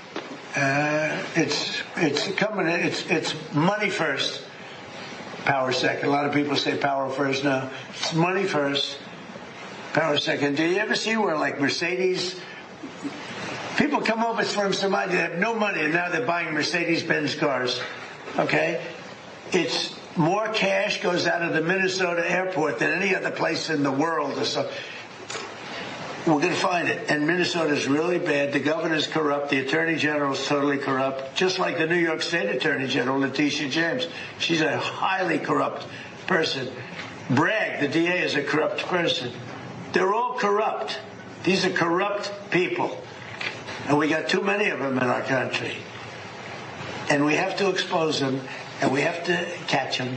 Speaker 13: It's money first, power second. A lot of people say power first now. It's money first, power second. Do you ever see where like Mercedes, people come over from Somalia, they have no money and now they're buying Mercedes-Benz cars, okay? It's more cash goes out of the Minnesota airport than any other place in the world or so. We're going to find it. And Minnesota's really bad. The governor's corrupt. The attorney general's totally corrupt. Just like the New York State attorney general, Letitia James. She's a highly corrupt person. Bragg, the DA, is a corrupt person. They're all corrupt. These are corrupt people. And we got too many of them in our country. And we have to expose them, and we have to catch them.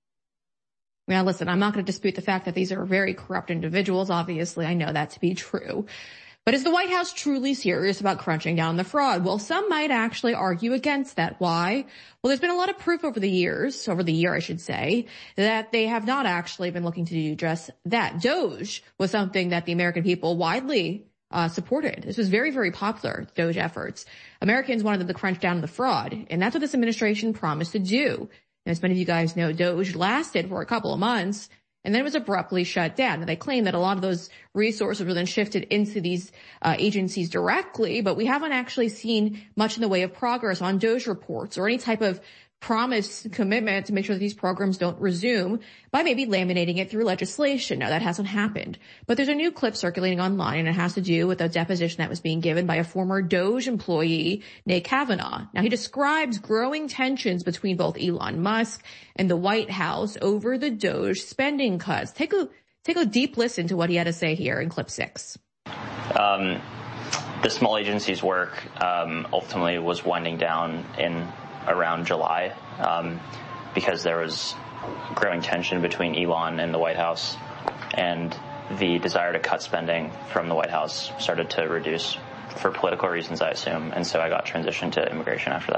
Speaker 11: Now, listen, I'm not going to dispute the fact that these are very corrupt individuals. Obviously, I know that to be true. But is the White House truly serious about crunching down the fraud? Well, some might actually argue against that. Why? Well, there's been a lot of proof over the year, I should say, that they have not actually been looking to do just that. DOGE was something that the American people widely supported. This was very, very popular, DOGE efforts. Americans wanted them to crunch down the fraud, and that's what this administration promised to do. And as many of you guys know, DOGE lasted for a couple of months, and then it was abruptly shut down. And they claim that a lot of those resources were then shifted into these agencies directly, but we haven't actually seen much in the way of progress on DOGE reports or any type of promise commitment to make sure that these programs don't resume by maybe laminating it through legislation. Now, that hasn't happened. But there's a new clip circulating online, and it has to do with a deposition that was being given by a former DOGE employee, Nate Kavanaugh. Now, he describes growing tensions between both Elon Musk and the White House over the DOGE spending cuts. Take a deep listen to what he had to say here in clip 6.
Speaker 19: The small agencies work ultimately was winding down in around July because there was growing tension between Elon and the White House, and the desire to cut spending from the White House started to reduce for political reasons, I assume, and so I got transitioned to immigration after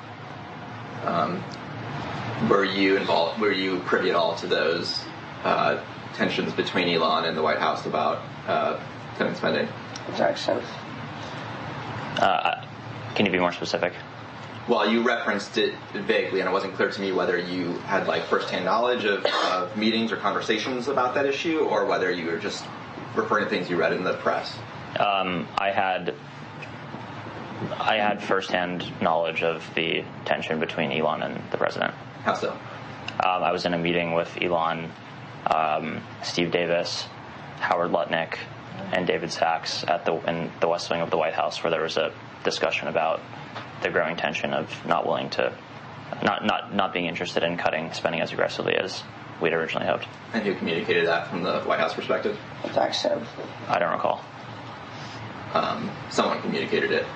Speaker 19: that.
Speaker 20: Were you privy at all to those tensions between Elon and the White House about cutting spending?
Speaker 19: Can you be more specific?
Speaker 20: Well, you referenced it vaguely, and it wasn't clear to me whether you had firsthand knowledge of meetings or conversations about that issue, or whether you were just referring to things you read in the press.
Speaker 19: I had firsthand knowledge of the tension between Elon and the president.
Speaker 20: How so?
Speaker 19: I was in a meeting with Elon, Steve Davis, Howard Lutnick, and David Sachs in the West Wing of the White House, where there was a discussion about the growing tension of not being interested in cutting spending as aggressively as we'd originally hoped.
Speaker 20: And who communicated that from the White House perspective?
Speaker 19: I don't recall.
Speaker 20: Someone communicated it.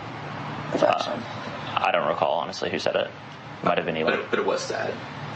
Speaker 19: I don't recall, honestly, who said it. Might have been Elon.
Speaker 20: But it was said.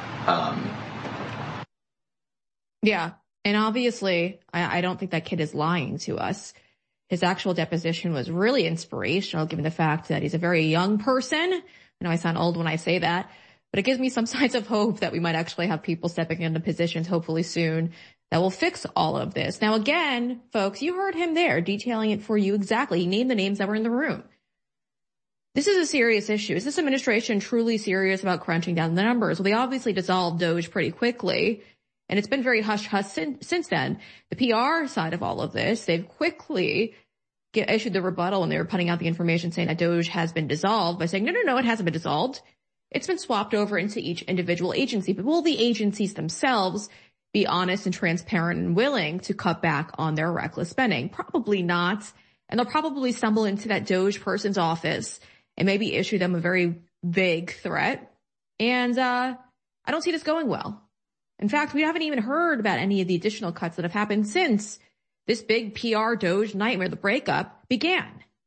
Speaker 11: Yeah, and obviously, I don't think that kid is lying to us. His actual deposition was really inspirational, given the fact that he's a very young person. I know I sound old when I say that, but it gives me some signs of hope that we might actually have people stepping into positions hopefully soon that will fix all of this. Now, again, folks, you heard him there detailing it for you exactly. He named the names that were in the room. This is a serious issue. Is this administration truly serious about crunching down the numbers? Well, they obviously dissolved DOGE pretty quickly, and it's been very hush-hush since then. The PR side of all of this, they've quickly issued the rebuttal when they were putting out the information saying that DOGE has been dissolved by saying, no, it hasn't been dissolved. It's been swapped over into each individual agency. But will the agencies themselves be honest and transparent and willing to cut back on their reckless spending? Probably not. And they'll probably stumble into that DOGE person's office and maybe issue them a very vague threat. And I don't see this going well. In fact, we haven't even heard about any of the additional cuts that have happened since this big PR DOGE nightmare, the breakup, began.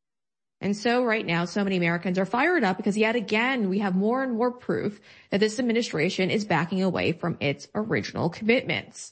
Speaker 11: And so right now, so many Americans are fired up because yet again, we have more and more proof that this administration is backing away from its original commitments.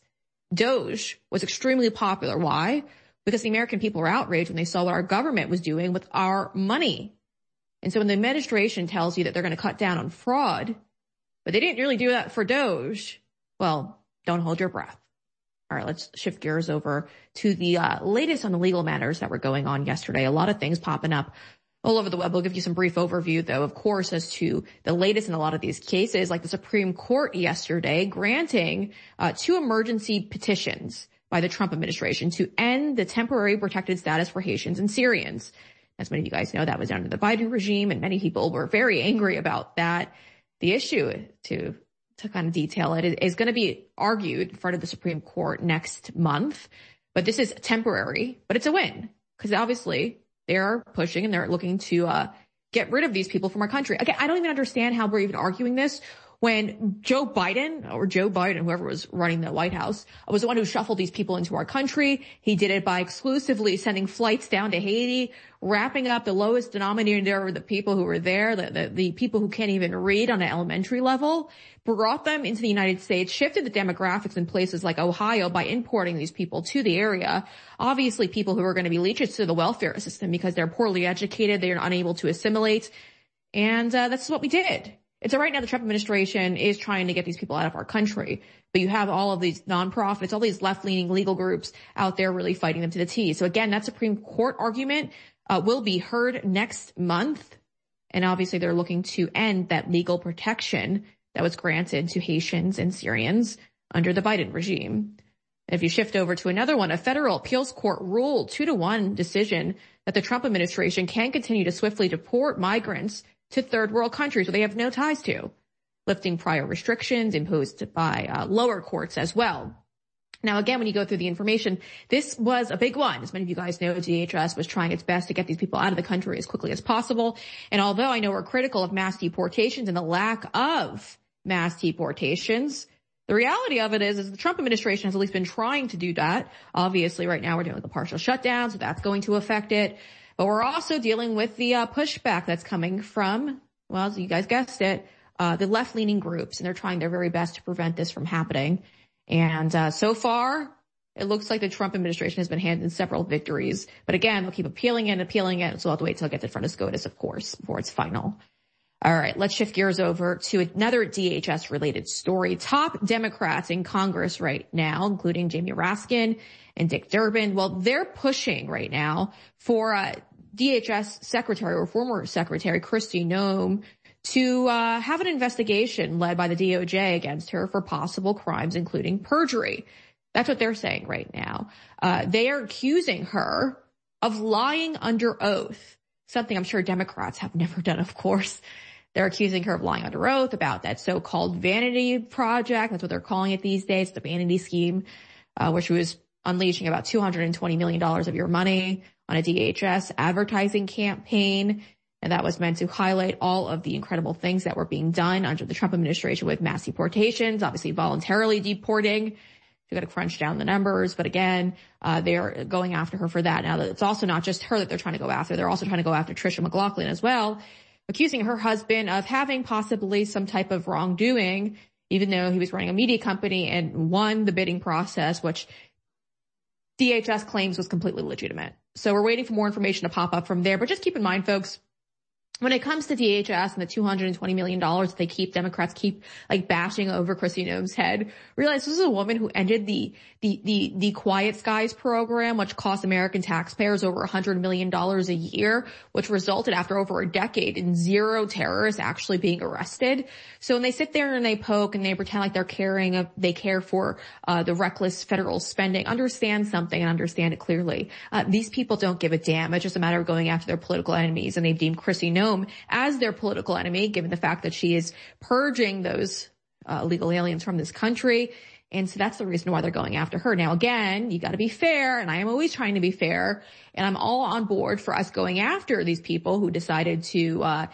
Speaker 11: DOGE was extremely popular. Why? Because the American people were outraged when they saw what our government was doing with our money. And so when the administration tells you that they're going to cut down on fraud, but they didn't really do that for DOGE, well, don't hold your breath. All right, let's shift gears over to the latest on the legal matters that were going on yesterday. A lot of things popping up all over the web. We'll give you some brief overview, though, of course, as to the latest in a lot of these cases, like the Supreme Court yesterday granting 2 emergency petitions by the Trump administration to end the temporary protected status for Haitians and Syrians. As many of you guys know, that was under the Biden regime, and many people were very angry about that. The issue, to kind of detail it, is going to be argued in front of the Supreme Court next month. But this is temporary, but it's a win because obviously they're pushing and they're looking to get rid of these people from our country. Again, I don't even understand how we're even arguing this when Joe Biden, whoever was running the White House, was the one who shuffled these people into our country. He did it by exclusively sending flights down to Haiti, wrapping up the lowest denominator of the people who were there, the people who can't even read on an elementary level, brought them into the United States, shifted the demographics in places like Ohio by importing these people to the area. Obviously, people who are going to be leeches to the welfare system because they're poorly educated, they're unable to assimilate. And that's what we did. And so right now the Trump administration is trying to get these people out of our country. But you have all of these nonprofits, all these left-leaning legal groups out there really fighting them to the teeth. So again, that Supreme Court argument will be heard next month. And obviously they're looking to end that legal protection that was granted to Haitians and Syrians under the Biden regime. And if you shift over to another one, a federal appeals court ruled 2-1 decision that the Trump administration can continue to swiftly deport migrants to third world countries where they have no ties to, lifting prior restrictions imposed by lower courts as well. Now, again, when you go through the information, this was a big one. As many of you guys know, DHS was trying its best to get these people out of the country as quickly as possible. And although I know we're critical of mass deportations and the lack of mass deportations, the reality of it is the Trump administration has at least been trying to do that. Obviously, right now we're dealing with a partial shutdown, so that's going to affect it. But we're also dealing with the pushback that's coming from, well, as you guys guessed it, the left-leaning groups, and they're trying their very best to prevent this from happening. And so far, it looks like the Trump administration has been handed several victories. But again, they'll keep appealing it, so we'll have to wait till it gets in front of SCOTUS, of course, before it's final. All right, let's shift gears over to another DHS-related story. Top Democrats in Congress right now, including Jamie Raskin and Dick Durbin, well, they're pushing right now for DHS Secretary or former Secretary Kristi Noem to have an investigation led by the DOJ against her for possible crimes, including perjury. That's what they're saying right now. They are accusing her of lying under oath, something I'm sure Democrats have never done, of course. They're accusing her of lying under oath about that so-called vanity project. That's what they're calling it these days, the vanity scheme, where she was unleashing about $220 million of your money on a DHS advertising campaign. And that was meant to highlight all of the incredible things that were being done under the Trump administration with mass deportations, obviously voluntarily deporting. You've got to crunch down the numbers. But again, they're going after her for that. Now, it's also not just her that they're trying to go after. They're also trying to go after Tricia McLaughlin as well, accusing her husband of having possibly some type of wrongdoing, even though he was running a media company and won the bidding process, which DHS claims was completely legitimate. So we're waiting for more information to pop up from there. But just keep in mind, folks, when it comes to DHS and the $220 million that Democrats keep like bashing over Kristi Noem's head, realize this is a woman who ended the Quiet Skies program, which cost American taxpayers over $100 million a year, which resulted after over a decade in 0 terrorists actually being arrested. So when they sit there and they poke and they pretend like they care for the reckless federal spending, understand something and understand it clearly. These people don't give a damn. It's just a matter of going after their political enemies, and they've deemed Kristi Noem as their political enemy, given the fact that she is purging those illegal aliens from this country. And so that's the reason why they're going after her. Now, again, you got to be fair, and I am always trying to be fair, and I'm all on board for us going after these people who decided to,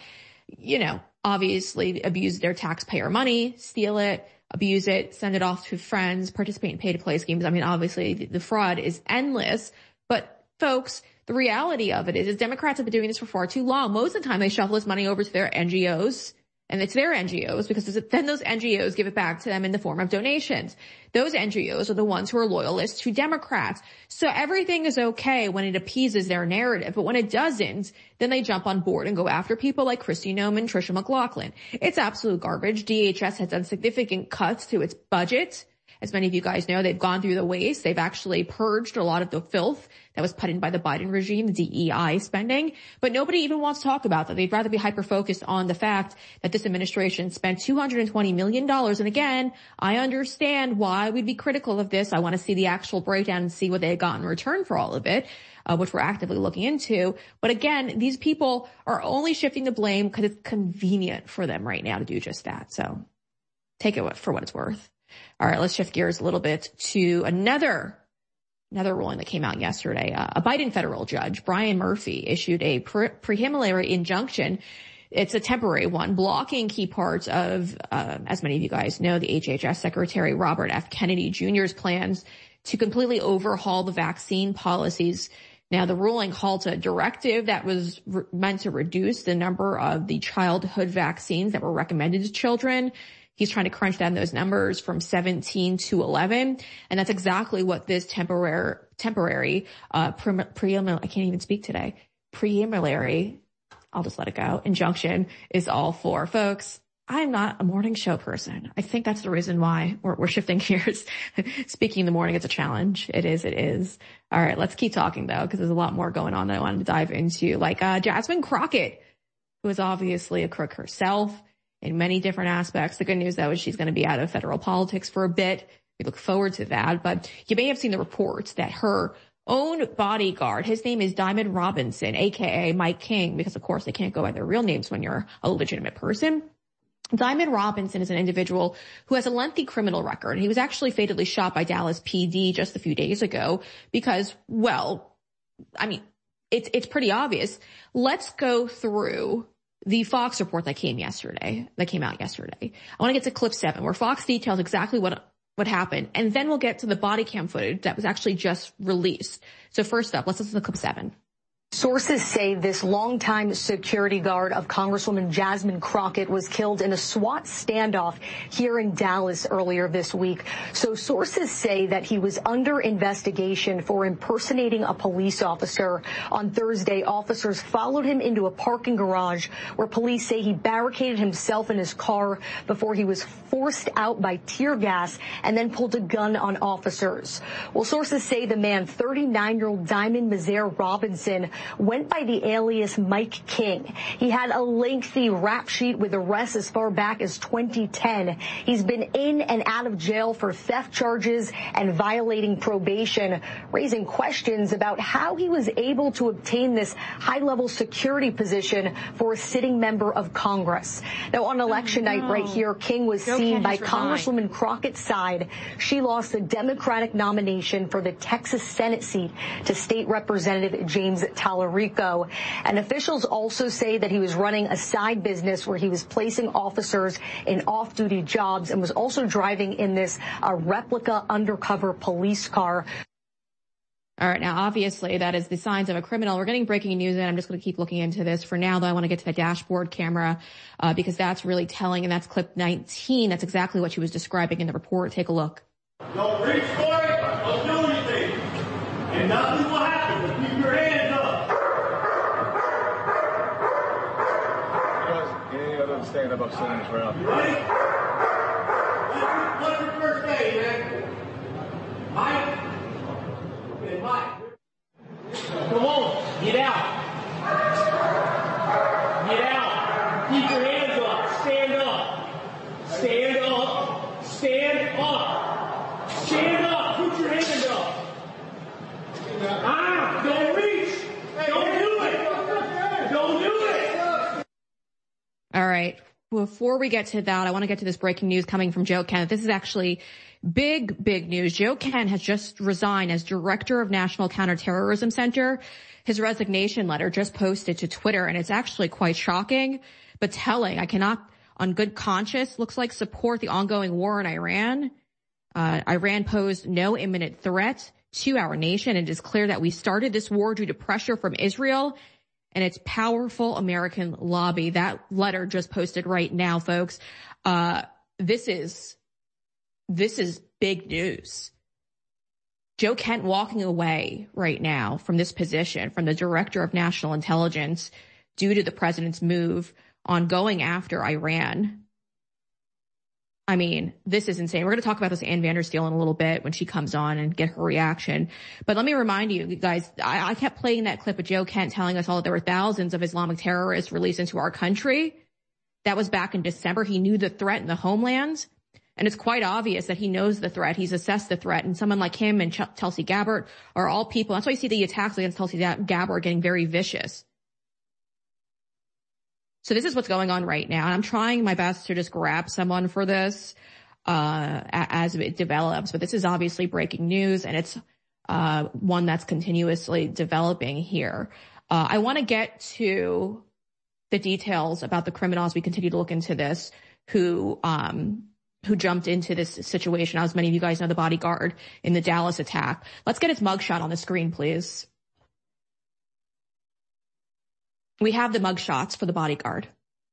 Speaker 11: obviously abuse their taxpayer money, steal it, abuse it, send it off to friends, participate in pay-to-play schemes. I mean, obviously the fraud is endless, but folks, the reality of it is Democrats have been doing this for far too long. Most of the time they shuffle this money over to their NGOs, and it's their NGOs because then those NGOs give it back to them in the form of donations. Those NGOs are the ones who are loyalists to Democrats. So everything is okay when it appeases their narrative, but when it doesn't, then they jump on board and go after people like Kristi Noem and Tricia McLaughlin. It's absolute garbage. DHS has done significant cuts to its budget. As many of you guys know, they've gone through the waste. They've actually purged a lot of the filth that was put in by the Biden regime, the DEI spending. But nobody even wants to talk about that. They'd rather be hyper-focused on the fact that this administration spent $220 million. And again, I understand why we'd be critical of this. I want to see the actual breakdown and see what they got in return for all of it, which we're actively looking into. But again, these people are only shifting the blame because it's convenient for them right now to do just that. So take it for what it's worth. All right, let's shift gears a little bit to another ruling that came out yesterday. A Biden federal judge, Brian Murphy, issued a preliminary injunction. It's a temporary one, blocking key parts of, as many of you guys know, the HHS Secretary Robert F. Kennedy Jr.'s plans to completely overhaul the vaccine policies. Now, the ruling halts a directive that was meant to reduce the number of the childhood vaccines that were recommended to children. He's trying to crunch down those numbers from 17 to 11. And that's exactly what this temporary, I can't even speak today, preliminary, I'll just let it go, injunction is all for. Folks, I'm not a morning show person. I think that's the reason why we're shifting gears. Speaking in the morning is a challenge. It is. All right, let's keep talking though, because there's a lot more going on that I wanted to dive into, like Jasmine Crockett, who is obviously a crook herself in many different aspects. The good news, though, is she's going to be out of federal politics for a bit. We look forward to that. But you may have seen the reports that her own bodyguard, his name is Diamond Robinson, a.k.a. Mike King, because, of course, they can't go by their real names when you're a legitimate person. Diamond Robinson is an individual who has a lengthy criminal record. He was actually fatally shot by Dallas PD just a few days ago because, well, I mean, it's pretty obvious. Let's go through the Fox report that came out yesterday. I want to get to clip 7 where Fox details exactly what happened. And then we'll get to the body cam footage that was actually just released. So first up, let's listen to clip 7.
Speaker 21: Sources say this longtime security guard of Congresswoman Jasmine Crockett was killed in a SWAT standoff here in Dallas earlier this week. So sources say that he was under investigation for impersonating a police officer. On Thursday, officers followed him into a parking garage where police say he barricaded himself in his car before he was forced out by tear gas and then pulled a gun on officers. Well, sources say the man, 39-year-old Diamond Mazaire Robinson, went by the alias Mike King. He had a lengthy rap sheet with arrests as far back as 2010. He's been in and out of jail for theft charges and violating probation, raising questions about how he was able to obtain this high-level security position for a sitting member of Congress. Now, on election night right here, King was seen by Congresswoman Crockett's side. She lost the Democratic nomination for the Texas Senate seat to State Representative James Tallarico. And officials also say that he was running a side business where he was placing officers in off-duty jobs and was also driving in this replica undercover police car.
Speaker 11: All right. Now, obviously, that is the signs of a criminal. We're getting breaking news in. I'm just going to keep looking into this. For now, though, I want to get to the dashboard camera because that's really telling, and that's clip 19. That's exactly what she was describing in the report. Take a look.
Speaker 22: Don't reach for it. Don't do anything. And nothing will happen. Just keep your hands up.
Speaker 1: stand up, I'll sit in as well.
Speaker 22: Ready? What's your first name, man? Mike? Okay, Mike. Come on, get out. Get out. Keep your hands up. Stand up. Stand up. Stand up. Stand up. Put your hands up. Don't reach. Don't do it. Don't do it.
Speaker 11: All right. Before we get to that, I want to get to this breaking news coming from Joe Kent. This is actually big news. Joe Kent has just resigned as director of National Counterterrorism Center. His resignation letter just posted to Twitter, and it's actually quite shocking, but telling. I cannot, on good conscience, looks like support the ongoing war in Iran. Iran posed no imminent threat to our nation. It is clear that we started this war due to pressure from Israel and its powerful American lobby. That letter just posted right now, folks. This is big news. Joe Kent walking away right now from this position, from the director of national intelligence, due to the president's move on going after Iran. I mean, this is insane. We're going to talk about this Ann Vandersteel in a little bit when she comes on and get her reaction. But let me remind you guys, I kept playing that clip of Joe Kent telling us all that there were thousands of Islamic terrorists released into our country. That was back in December. He knew the threat in the homeland. And it's quite obvious that he knows the threat. He's assessed the threat. And someone like him and Tulsi Gabbard are all people. That's why you see the attacks against Tulsi Gabbard getting very vicious. So this is what's going on right now. And I'm trying my best to just grab someone for this, as it develops. But this is obviously breaking news, and it's, one that's continuously developing here. I want to get to the details about the criminals. We continue to look into this, who jumped into this situation. As many of you guys know, the bodyguard in the Dallas attack. Let's get his mugshot on the screen, please. We have the mugshots for the bodyguard.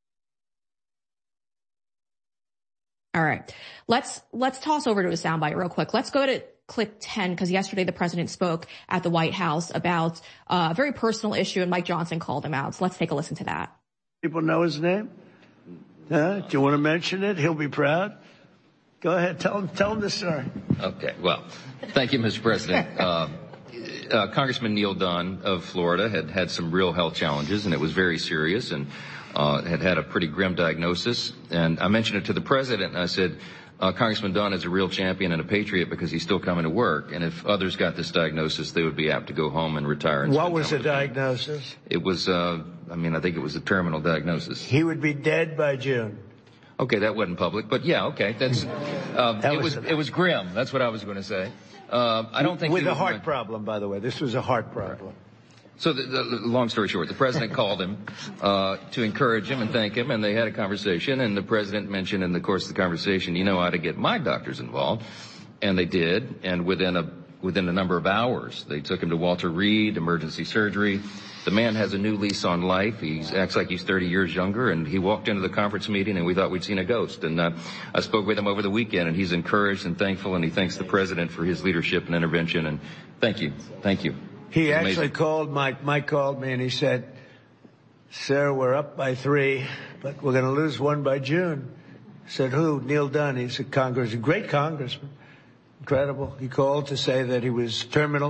Speaker 11: All right. Let's toss over to a soundbite real quick. Let's go to clip 10, because yesterday the president spoke at the White House about a very personal issue, and Mike Johnson called him out. So let's take a listen to that.
Speaker 13: People know his name? Do you want to mention it? He'll be proud. Go ahead. Tell him the story.
Speaker 4: Okay. Well, thank you, Mr. President. Congressman Neil Dunn of Florida had some real health challenges, and it was very serious, and had a pretty grim diagnosis. And I mentioned it to the president, and I said, Congressman Dunn is a real champion and a patriot because he's still coming to work. And if others got this diagnosis, they would be apt to go home and retire. And
Speaker 13: what was the diagnosis?
Speaker 4: It was, I think it was a terminal diagnosis.
Speaker 13: He would be dead by June.
Speaker 4: Okay, that wasn't public, but yeah, okay. That's, it was grim. That's what I was going to say. I don't think
Speaker 13: with a heart problem, by the way. This was a heart problem.
Speaker 4: So the long story short, the president called him to encourage him and thank him, and they had a conversation, and the president mentioned in the course of the conversation, you know how to get my doctors involved. And they did, and within a number of hours, they took him to Walter Reed Emergency Surgery. The man has a new lease on life. He acts like he's 30 years younger, and he walked into the conference meeting, and we thought we'd seen a ghost. And I spoke with him over the weekend, and he's encouraged and thankful, and he thanks the president for his leadership and intervention. And thank you.
Speaker 13: He actually called Mike. Mike called me, and he said, "Sir, we're up by 3, but we're going to lose 1 by June." I said, "Who?" Neil Dunn. He's a great congressman. Incredible. He called to say that he was terminal,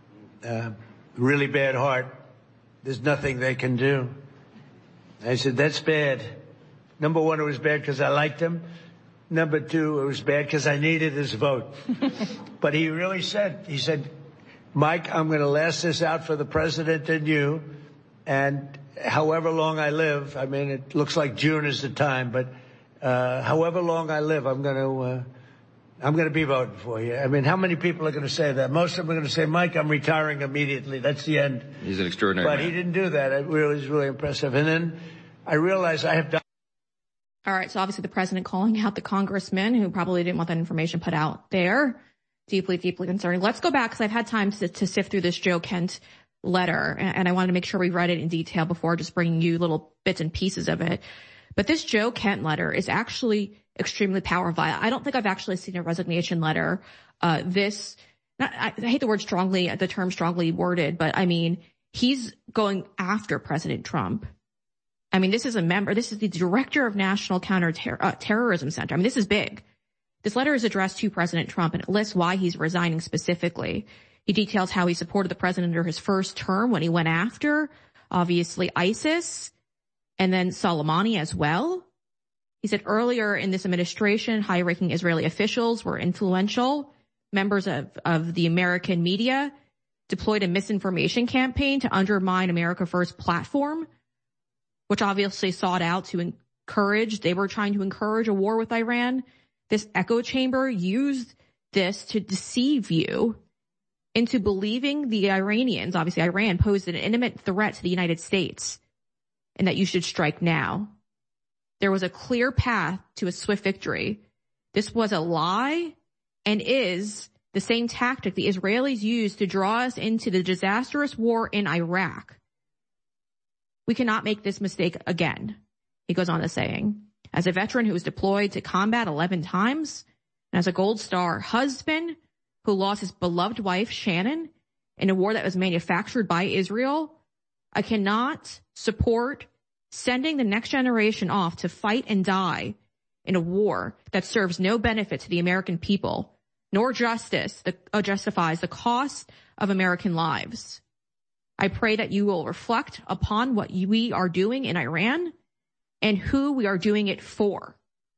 Speaker 13: really bad heart. There's nothing they can do. I said, that's bad. Number 1, it was bad because I liked him. Number 2, it was bad because I needed his vote. But he really said, Mike, I'm going to last this out for the president and you. And however long I live, it looks like June is the time, but however long I live, I'm going to be voting for you. How many people are going to say that? Most of them are going to say, Mike, I'm retiring immediately. That's the end.
Speaker 4: He's an extraordinary man.
Speaker 13: But he didn't do that. It was really impressive. And then I realized I have done.
Speaker 11: All right. So obviously the president calling out the congressman who probably didn't want that information put out there. Deeply concerning. Let's go back, because I've had time to sift through this Joe Kent letter, and I wanted to make sure we read it in detail before just bringing you little bits and pieces of it. But this Joe Kent letter is actually extremely powerful. I don't think I've actually seen a resignation letter. I hate the term strongly worded, but he's going after President Trump. I mean, this is the director of National Counterterrorism Center. I mean, this is big. This letter is addressed to President Trump, and it lists why he's resigning specifically. He details how he supported the president under his first term when he went after, obviously, ISIS and then Soleimani as well. He said earlier in this administration, high-ranking Israeli officials were influential. Members of the American media deployed a misinformation campaign to undermine America First platform, which obviously sought out to they were trying to encourage a war with Iran. This echo chamber used this to deceive you into believing the Iranians, obviously Iran, posed an imminent threat to the United States and that you should strike now. There was a clear path to a swift victory. This was a lie and is the same tactic the Israelis used to draw us into the disastrous war in Iraq. We cannot make this mistake again, he goes on to saying. As a veteran who was deployed to combat 11 times, and as a Gold Star husband who lost his beloved wife, Shannon, in a war that was manufactured by Israel, I cannot support sending the next generation off to fight and die in a war that serves no benefit to the American people, nor justifies the cost of American lives. I pray that you will reflect upon what we are doing in Iran and who we are doing it for.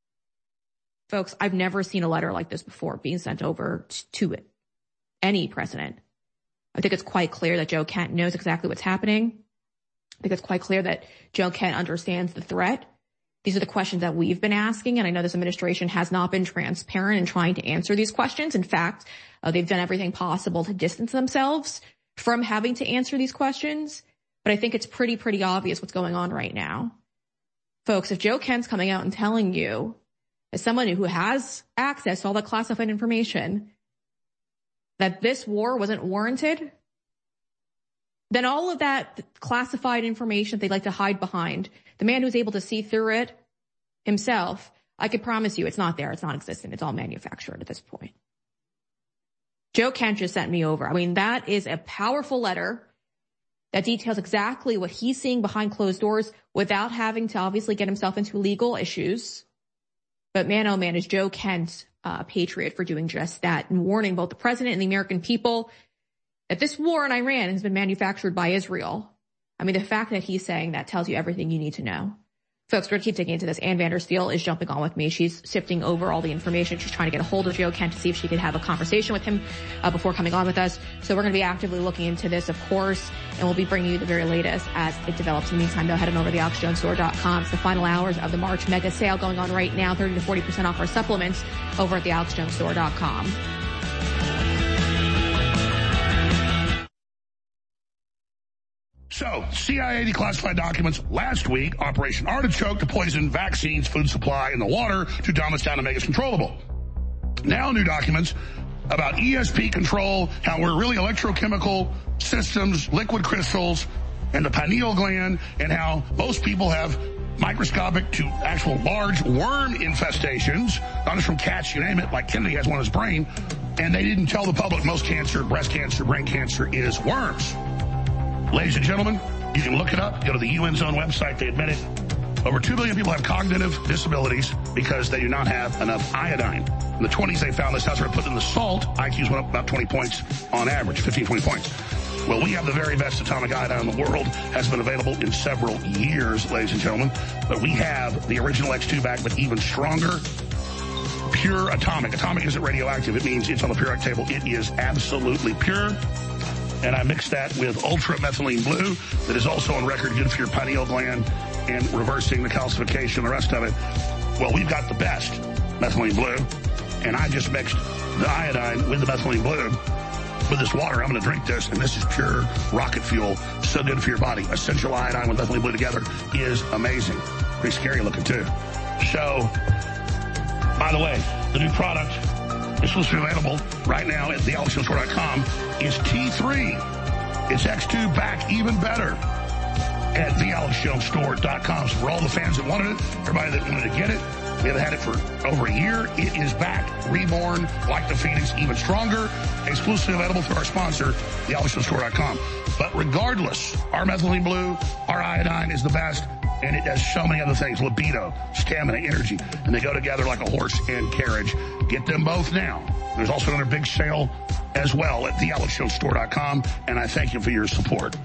Speaker 11: Folks, I've never seen a letter like this before being sent over to any president. I think it's quite clear that Joe Kent knows exactly what's happening. I think it's quite clear that Joe Kent understands the threat. These are the questions that we've been asking, and I know this administration has not been transparent in trying to answer these questions. In fact, they've done everything possible to distance themselves from having to answer these questions. But I think it's pretty obvious what's going on right now. Folks, if Joe Kent's coming out and telling you, as someone who has access to all the classified information, that this war wasn't warranted, then all of that classified information they'd like to hide behind, the man who's able to see through it himself, I can promise you it's not there. It's non-existent. It's all manufactured at this point. Joe Kent just sent me over. I mean, that is a powerful letter that details exactly what he's seeing behind closed doors without having to obviously get himself into legal issues. But man, oh man, is Joe Kent a patriot for doing just that and warning both the president and the American people that this war in Iran has been manufactured by Israel. I mean, the fact that he's saying that tells you everything you need to know. Folks, we're going to keep digging into this. Ann Vandersteel is jumping on with me. She's sifting over all the information. She's trying to get a hold of Joe Kent to see if she could have a conversation with him before coming on with us. So we're going to be actively looking into this, of course, and we'll be bringing you the very latest as it develops. In the meantime, though, head on over to thealexjonesstore.com. It's the final hours of the March mega sale going on right now, 30 to 40% off our supplements over at thealexjonesstore.com.
Speaker 6: So, CIA declassified documents last week, Operation Artichoke to poison vaccines, food supply, and the water to dumb us down to make us controllable. Now new documents about ESP control, how we're really electrochemical systems, liquid crystals, and the pineal gland, and how most people have microscopic to actual large worm infestations, not just from cats, you name it, like Kennedy has one in his brain, and they didn't tell the public most cancer, breast cancer, brain cancer is worms. Ladies and gentlemen, you can look it up. Go to the UN's own website. They admit it. Over 2 billion people have cognitive disabilities because they do not have enough iodine. In the 20s, they found this. That's where they put in the salt. IQs went up about 20 points on average, 15, 20 points. Well, we have the very best atomic iodine in the world. Has been available in several years, ladies and gentlemen. But we have the original X2 back, but even stronger. Pure atomic. Atomic isn't radioactive. It means it's on the periodic table. It is absolutely pure. And I mixed that with Ultra Methylene Blue that is also on record good for your pineal gland and reversing the calcification and the rest of it. Well, we've got the best methylene blue, and I just mixed the iodine with the methylene blue with this water. I'm going to drink this, and this is pure rocket fuel. So good for your body. Essential iodine with methylene blue together is amazing. Pretty scary looking, too. So, by the way, the new product is supposed to be available right now at thealexjonesstore.com is T3. It's X2 back even better at thealexjonesstore.com. So for all the fans that wanted it, everybody that wanted to get it, we have had it for over a year. It is back, reborn, like the Phoenix, even stronger, exclusively available through our sponsor, thealexjonesstore.com. But regardless, our methylene blue, our iodine is the best, And it does so many other things, libido, stamina, energy, and they go together like a horse and carriage. Get them both now. There's also another big sale as well at thealexjonestore.com, and I thank you for your support.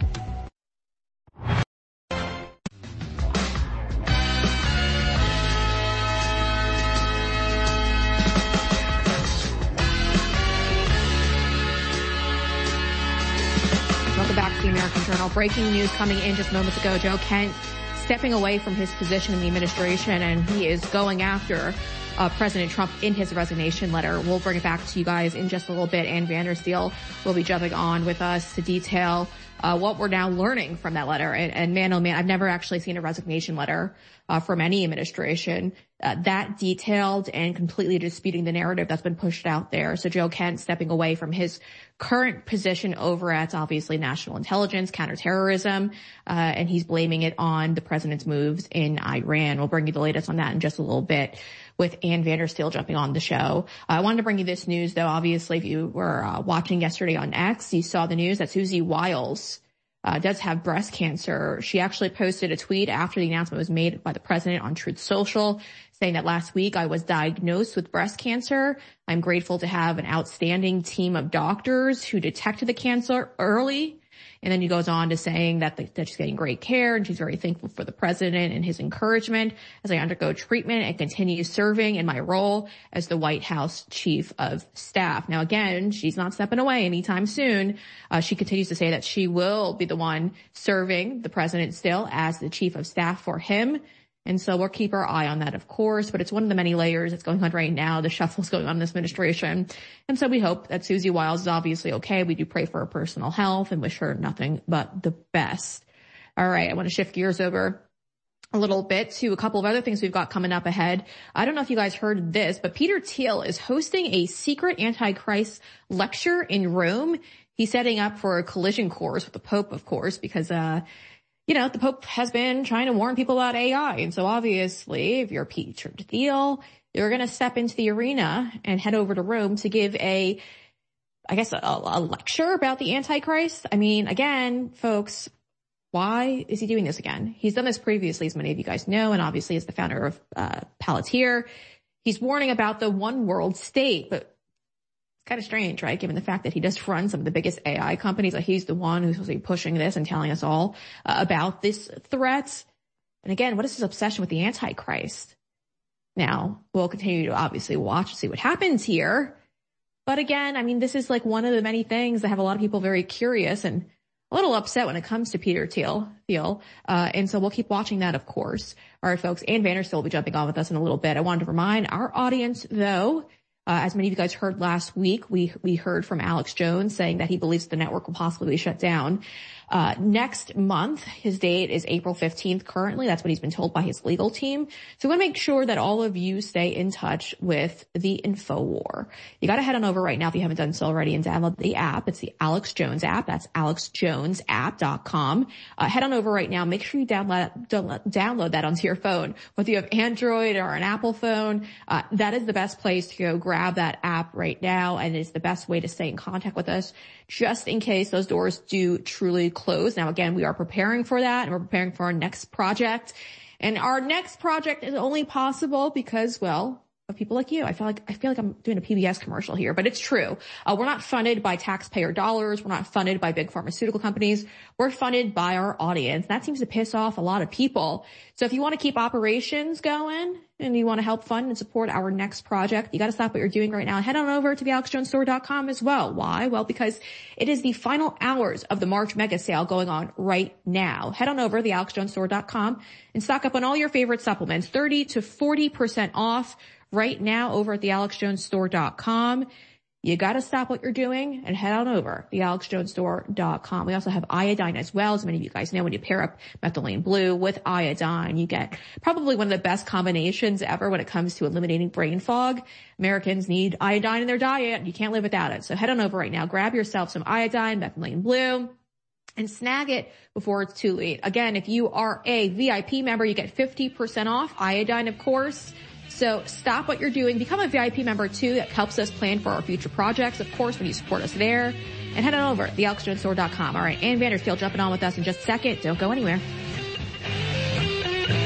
Speaker 11: Welcome back to the American Journal. Breaking news coming in just moments ago. Joe Kent stepping away from his position in the administration, and he is going after President Trump in his resignation letter. We'll bring it back to you guys in just a little bit. Ann Vandersteel will be jumping on with us to detail what we're now learning from that letter. And man, oh man, I've never actually seen a resignation letter from any administration that detailed and completely disputing the narrative that's been pushed out there. So Joe Kent stepping away from his current position over at obviously national intelligence, counterterrorism, and he's blaming it on the president's moves in Iran. We'll bring you the latest on that in just a little bit with Ann Vandersteel jumping on the show. I wanted to bring you this news, though. Obviously, if you were watching yesterday on X, you saw the news that Susie Wiles does have breast cancer. She actually posted a tweet after the announcement was made by the president on Truth Social, saying that last week I was diagnosed with breast cancer. I'm grateful to have an outstanding team of doctors who detected the cancer early. And then he goes on to saying that she's getting great care and she's very thankful for the president and his encouragement as I undergo treatment and continue serving in my role as the White House Chief of Staff. Now, again, she's not stepping away anytime soon. She continues to say that she will be the one serving the president still as the Chief of Staff for him. And so we'll keep our eye on that, of course, but it's one of the many layers that's going on right now. The shuffle's going on in this administration. And so we hope that Susie Wiles is obviously okay. We do pray for her personal health and wish her nothing but the best. All right. I want to shift gears over a little bit to a couple of other things we've got coming up ahead. I don't know if you guys heard this, but Peter Thiel is hosting a secret Antichrist lecture in Rome. He's setting up for a collision course with the Pope, of course, because, the Pope has been trying to warn people about AI. And so obviously, if you're Peter Thiel, you're going to step into the arena and head over to Rome to give a lecture about the Antichrist. I mean, again, folks, why is he doing this again? He's done this previously, as many of you guys know, and obviously is the founder of Palantir. He's warning about the one world state, but kind of strange, right? Given the fact that he does run some of the biggest AI companies, like he's the one who's supposed to be pushing this and telling us all about this threat. And again, what is his obsession with the Antichrist? Now, we'll continue to obviously watch and see what happens here. But again, I mean, this is like one of the many things that have a lot of people very curious and a little upset when it comes to Peter Thiel. And so we'll keep watching that, of course. All right, folks, Ann Vandersteel will be jumping on with us in a little bit. I wanted to remind our audience, though, as many of you guys heard last week, we heard from Alex Jones saying that he believes the network will possibly be shut down next month. His date is April 15th currently. That's what he's been told by his legal team. So we want to make sure that all of you stay in touch with the InfoWar. You got to head on over right now if you haven't done so already and download the app. It's the Alex Jones app. That's alexjonesapp.com. Head on over right now. Make sure you download that onto your phone. Whether you have Android or an Apple phone, that is the best place to go grab that app right now, and it's the best way to stay in contact with us just in case those doors do truly close. Now, again, we are preparing for that, and we're preparing for our next project. And our next project is only possible because, well, of people like you. I feel like I'm doing a PBS commercial here, but it's true. We're not funded by taxpayer dollars. We're not funded by big pharmaceutical companies. We're funded by our audience. That seems to piss off a lot of people. So if you want to keep operations going and you want to help fund and support our next project, you got to stop what you're doing right now and head on over to thealexjonestore.com as well. Why? Well, because it is the final hours of the March mega sale going on right now. Head on over to thealexjonestore.com and stock up on all your favorite supplements, 30 to 40% off right now over at thealexjonestore.com. You got to stop what you're doing and head on over to thealexjonestore.com. We also have iodine as well. As many of you guys know, when you pair up methylene blue with iodine, you get probably one of the best combinations ever when it comes to eliminating brain fog. Americans need iodine in their diet. You can't live without it. So head on over right now. Grab yourself some iodine, methylene blue, and snag it before it's too late. Again, if you are a VIP member, you get 50% off iodine, of course. So stop what you're doing. Become a VIP member, too. That helps us plan for our future projects, of course, when you support us there. And head on over at thealexjonestore.com. All right, Ann Vandersteel jumping on with us in just a second. Don't go anywhere.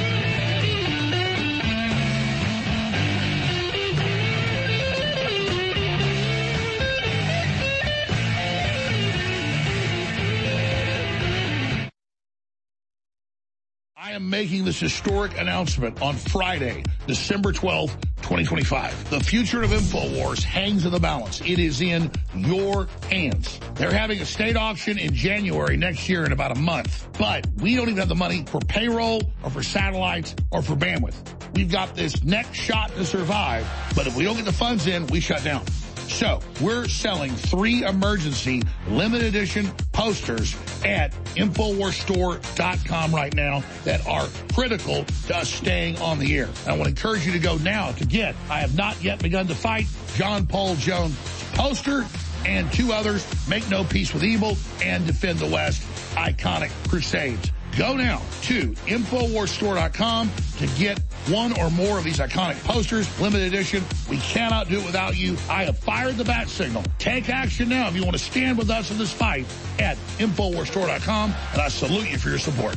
Speaker 6: am making this historic announcement on Friday, December 12th, 2025. The future of InfoWars hangs in the balance. It is in your hands. They're having a state auction in January next year in about a month, but we don't even have the money for payroll or for satellites or for bandwidth. We've got this next shot to survive, but if we don't get the funds in, we shut down. So we're selling 3 emergency limited edition posters at InfoWarsStore.com right now that are critical to us staying on the air. I want to encourage you to go now to get I Have Not Yet Begun to Fight, John Paul Jones poster, and 2 others, Make No Peace with Evil and Defend the West, Iconic Crusades. Go now to InfoWarsStore.com to get 1 or more of these iconic posters, limited edition. We cannot do it without you. I have fired the bat signal. Take action now if you want to stand with us in this fight at InfoWarsStore.com, and I salute you for your support.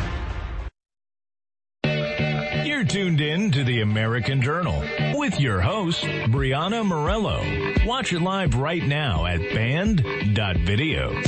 Speaker 17: You're tuned in to the American Journal with your host, Brianna Morello. Watch it live right now at band.video.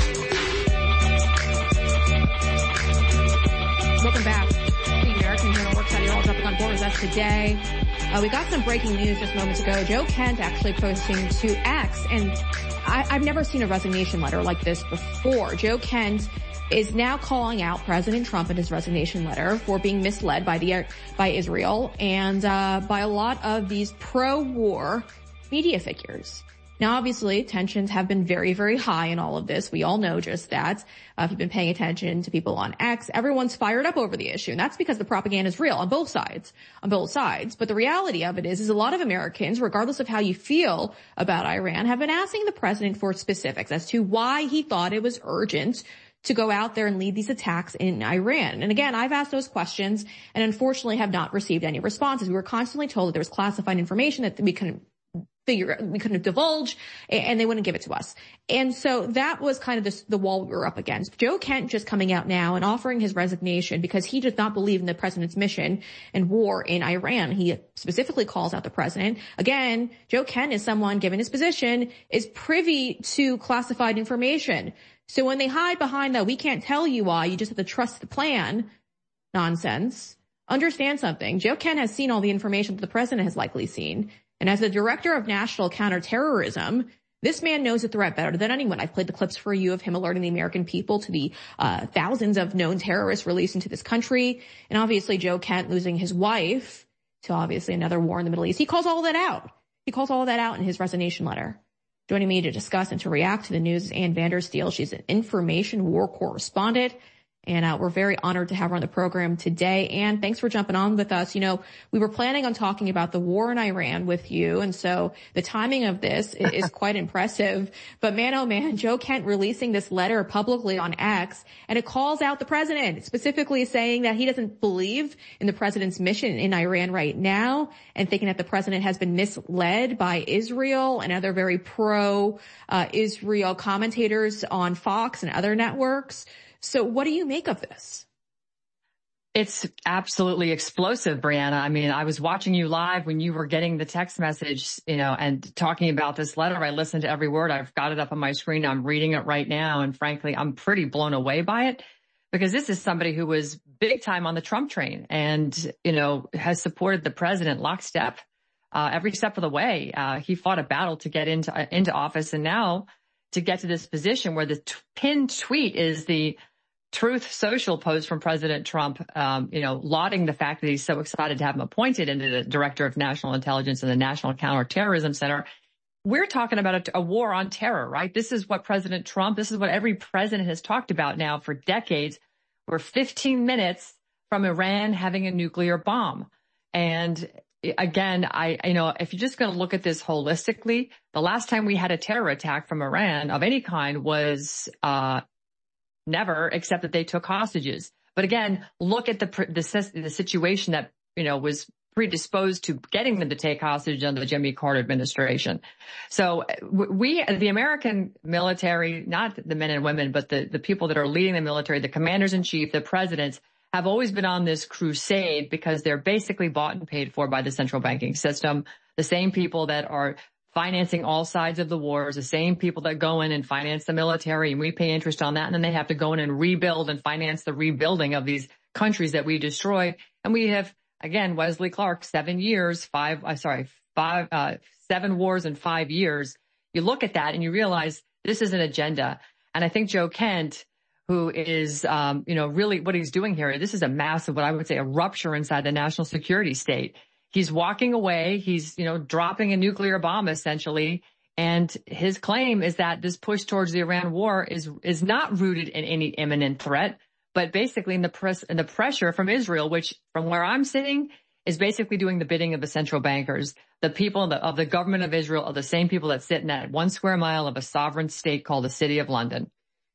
Speaker 11: Welcome back to the American Journal. We're excited all jumping on board with us today. We got some breaking news just moments ago. Joe Kent actually posting to X, and I've never seen a resignation letter like this before. Joe Kent is now calling out President Trump in his resignation letter for being misled by Israel and by a lot of these pro-war media figures. Now, obviously, tensions have been very, very high in all of this. We all know just that. If you've been paying attention to people on X, everyone's fired up over the issue. And that's because the propaganda is real on both sides. But the reality of it is a lot of Americans, regardless of how you feel about Iran, have been asking the president for specifics as to why he thought it was urgent to go out there and lead these attacks in Iran. And again, I've asked those questions and unfortunately have not received any responses. We were constantly told that there was classified information that we couldn't divulge, and they wouldn't give it to us. And so that was kind of the wall we were up against. Joe Kent just coming out now and offering his resignation because he does not believe in the president's mission and war in Iran. He specifically calls out the president. Again, Joe Kent is someone, given his position, is privy to classified information. So when they hide behind that, we can't tell you why, you just have to trust the plan nonsense, understand something. Joe Kent has seen all the information that the president has likely seen. And as the director of national counterterrorism, this man knows the threat better than anyone. I've played the clips for you of him alerting the American people to the thousands of known terrorists released into this country. And obviously Joe Kent losing his wife to obviously another war in the Middle East. He calls all that out. He calls all of that out in his resignation letter. Joining me to discuss and to react to the news is Ann Vandersteel. She's an information war correspondent. And we're very honored to have her on the program today. And thanks for jumping on with us. You know, we were planning on talking about the war in Iran with you. And so the timing of this is quite impressive. But man, oh man, Joe Kent releasing this letter publicly on X, and it calls out the president, specifically saying that he doesn't believe in the president's mission in Iran right now, and thinking that the president has been misled by Israel and other very pro-Israel commentators on Fox and other networks. So what do you make of this?
Speaker 1: It's absolutely explosive, Brianna. I mean, I was watching you live when you were getting the text message, you know, and talking about this letter. I listened to every word. I've got it up on my screen. I'm reading it right now. And frankly, I'm pretty blown away by it because this is somebody who was big time on the Trump train and, you know, has supported the president lockstep, every step of the way. He fought a battle to get into office, and now to get to this position where the pinned tweet is the Truth Social post from President Trump, you know, lauding the fact that he's so excited to have him appointed into the Director of National Intelligence and the National Counterterrorism Center. We're talking about a war on terror, right? This is what President Trump, this is what every president has talked about now for decades. We're 15 minutes from Iran having a nuclear bomb. And again, you know, if you're just going to look at this holistically, the last time we had a terror attack from Iran of any kind was, never, except that they took hostages. But again, look at the situation that, you know, was predisposed to getting them to take hostage under the Jimmy Carter administration. So we, the American military, not the men and women, but the people that are leading the military, the commanders in chief, the presidents, have always been on this crusade because they're basically bought and paid for by the central banking system. The same people that are financing all sides of the wars, the same people that go in and finance the military, and we pay interest on that, and then they have to go in and rebuild and finance the rebuilding of these countries that we destroyed. And we have, again, Wesley Clark, 7 wars in 5 years. You look at that and you realize this is an agenda. And I think Joe Kent, who is, really what he's doing here, this is a massive, what I would say, a rupture inside the national security state. He's walking away. He's, dropping a nuclear bomb essentially. And his claim is that this push towards the Iran war is not rooted in any imminent threat, but basically in the pressure from Israel, which from where I'm sitting is basically doing the bidding of the central bankers. The people of the government of Israel are the same people that sit in that 1 square mile of a sovereign state called the City of London.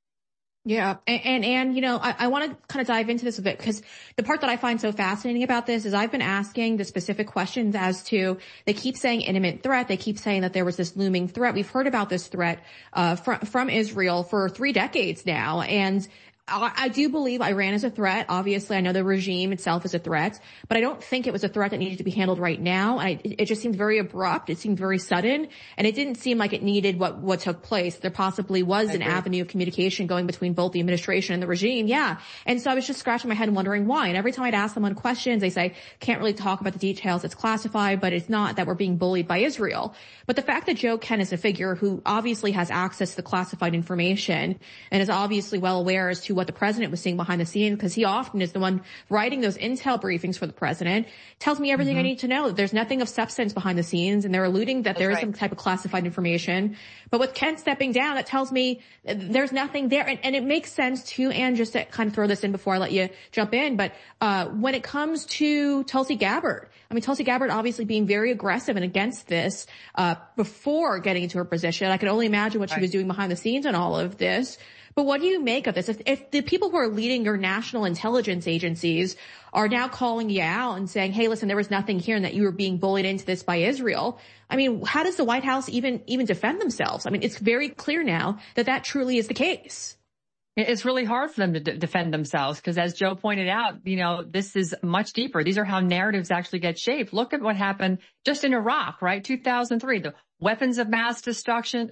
Speaker 11: Yeah. And I want to kind of dive into this a bit because the part that I find so fascinating about this is I've been asking the specific questions as to, they keep saying imminent threat. They keep saying that there was this looming threat. We've heard about this threat, from Israel for 3 decades now. And I do believe Iran is a threat. Obviously, I know the regime itself is a threat, but I don't think it was a threat that needed to be handled right now. It just seemed very abrupt. It seemed very sudden, and it didn't seem like it needed what took place. There possibly was an avenue of communication going between both the administration and the regime. Yeah. And so I was just scratching my head and wondering why. And every time I'd ask someone questions, they say, can't really talk about the details. It's classified, but it's not that we're being bullied by Israel. But the fact that Joe Kent is a figure who obviously has access to the classified information and is obviously well aware as to what the president was seeing behind the scenes, because he often is the one writing those intel briefings for the president, tells me everything I need to know. There's nothing of substance behind the scenes, and they're alluding that there is some type of classified information. But with Kent stepping down, that tells me there's nothing there. And it makes sense too, and just to kind of throw this in before I let you jump in, but when it comes to Tulsi Gabbard, Tulsi Gabbard obviously being very aggressive and against this before getting into her position. I can only imagine what she was doing behind the scenes on all of this. But what do you make of this? If the people who are leading your national intelligence agencies are now calling you out and saying, hey, listen, there was nothing here and that you were being bullied into this by Israel, how does the White House even defend themselves? It's very clear now that truly is the case.
Speaker 1: It's really hard for them to defend themselves because, as Joe pointed out, this is much deeper. These are how narratives actually get shaped. Look at what happened just in Iraq, right? 2003, the weapons of mass destruction.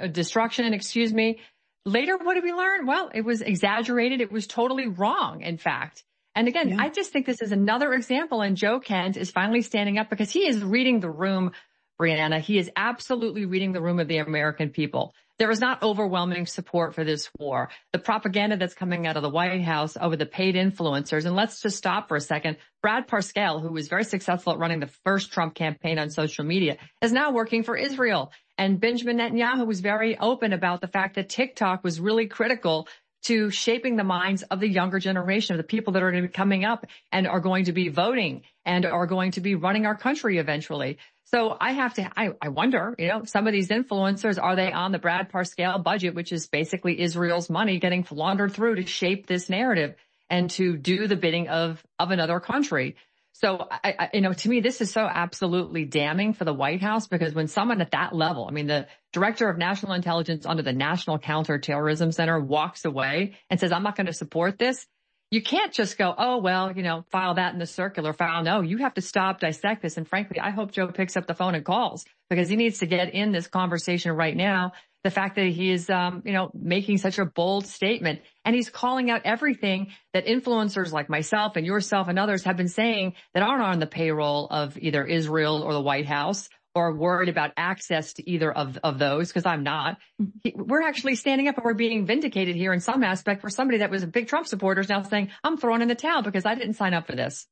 Speaker 1: Later, what did we learn? Well, it was exaggerated. It was totally wrong, in fact. And again, I just think this is another example, and Joe Kent is finally standing up because he is reading the room, Brianna. He is absolutely reading the room of the American people. There is not overwhelming support for this war. The propaganda that's coming out of the White House over the paid influencers, and let's just stop for a second. Brad Parscale, who was very successful at running the first Trump campaign on social media, is now working for Israel. And Benjamin Netanyahu was very open about the fact that TikTok was really critical to shaping the minds of the younger generation, of the people that are going to be coming up and are going to be voting and are going to be running our country eventually. So I wonder, some of these influencers, are they on the Brad Parscale budget, which is basically Israel's money getting laundered through to shape this narrative and to do the bidding of another country? So, to me, this is so absolutely damning for the White House, because when someone at that level, the director of national intelligence under the National Counterterrorism Center walks away and says, I'm not going to support this. You can't just go, oh, well, file that in the circular file. No, you have to stop, dissect this. And frankly, I hope Joe picks up the phone and calls, because he needs to get in this conversation right now. The fact that he is, making such a bold statement, and he's calling out everything that influencers like myself and yourself and others have been saying that aren't on the payroll of either Israel or the White House, or worried about access to either of those, because I'm not. We're actually standing up and we're being vindicated here in some aspect for somebody that was a big Trump supporter is now saying, I'm throwing in the towel because I didn't sign up for this.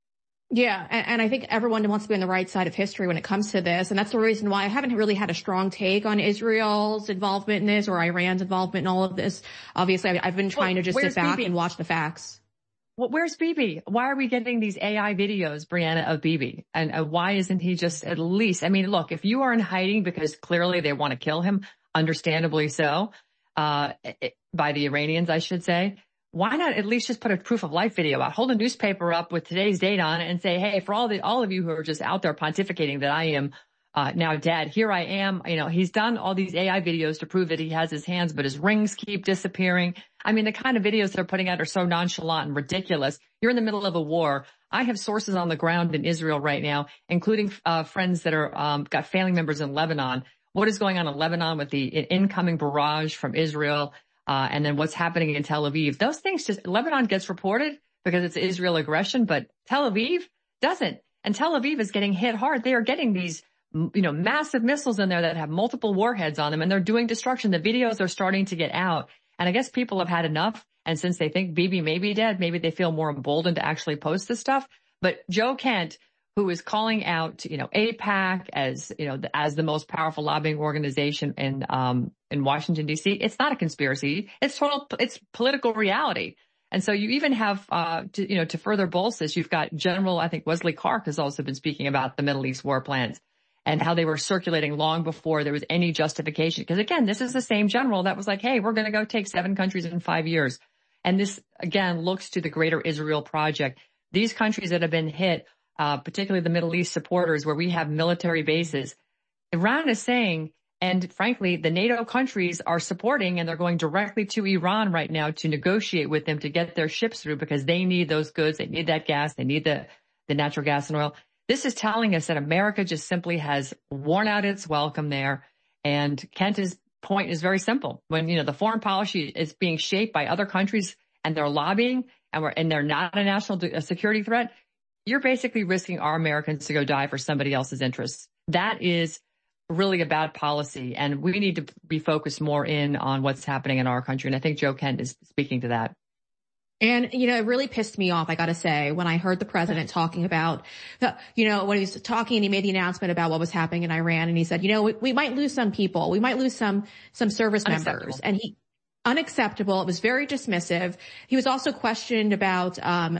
Speaker 11: Yeah, and I think everyone wants to be on the right side of history when it comes to this, and that's the reason why I haven't really had a strong take on Israel's involvement in this or Iran's involvement in all of this. Obviously, I've been trying to just sit back and watch the facts.
Speaker 1: Well, where's Bibi? Why are we getting these AI videos, Brianna, of Bibi? And why isn't he just at least, look, if you are in hiding because clearly they want to kill him, understandably so, by the Iranians, I should say, why not at least just put a proof of life video out? Hold a newspaper up with today's date on it and say, hey, for all of you who are just out there pontificating that I am now dead, here I am. He's done all these AI videos to prove that he has his hands, but his rings keep disappearing. The kind of videos they're putting out are so nonchalant and ridiculous. You're in the middle of a war. I have sources on the ground in Israel right now, including friends that are got family members in Lebanon. What is going on in Lebanon with the incoming barrage from Israel? And then what's happening in Tel Aviv? Those things Lebanon gets reported because it's Israel aggression, but Tel Aviv doesn't. And Tel Aviv is getting hit hard. They are getting these, massive missiles in there that have multiple warheads on them, and they're doing destruction. The videos are starting to get out. And I guess people have had enough. And since they think Bibi may be dead, maybe they feel more emboldened to actually post this stuff. But Joe Kent, who is calling out, AIPAC as the most powerful lobbying organization in Washington, D.C., it's not a conspiracy. It's political reality. And so you even have, to further bolster this, you've got General, I think Wesley Clark has also been speaking about the Middle East war plans and how they were circulating long before there was any justification. Because again, this is the same general that was like, hey, we're going to go take 7 countries in 5 years. And this, again, looks to the Greater Israel Project. These countries that have been hit, particularly the Middle East supporters where we have military bases, Iran is saying, and frankly, the NATO countries are supporting, and they're going directly to Iran right now to negotiate with them to get their ships through because they need those goods. They need that gas. They need the natural gas and oil. This is telling us that America just simply has worn out its welcome there. And Kent's point is very simple. When, the foreign policy is being shaped by other countries and they're lobbying and they're not a national security threat, you're basically risking our Americans to go die for somebody else's interests. That is really a bad policy, and we need to be focused more in on what's happening in our country. And I think Joe Kent is speaking to that.
Speaker 11: And, it really pissed me off, I got to say, when I heard the president talking about, when he was talking and he made the announcement about what was happening in Iran, and he said, we might lose some people. We might lose some service members. And unacceptable. It was very dismissive. He was also questioned about,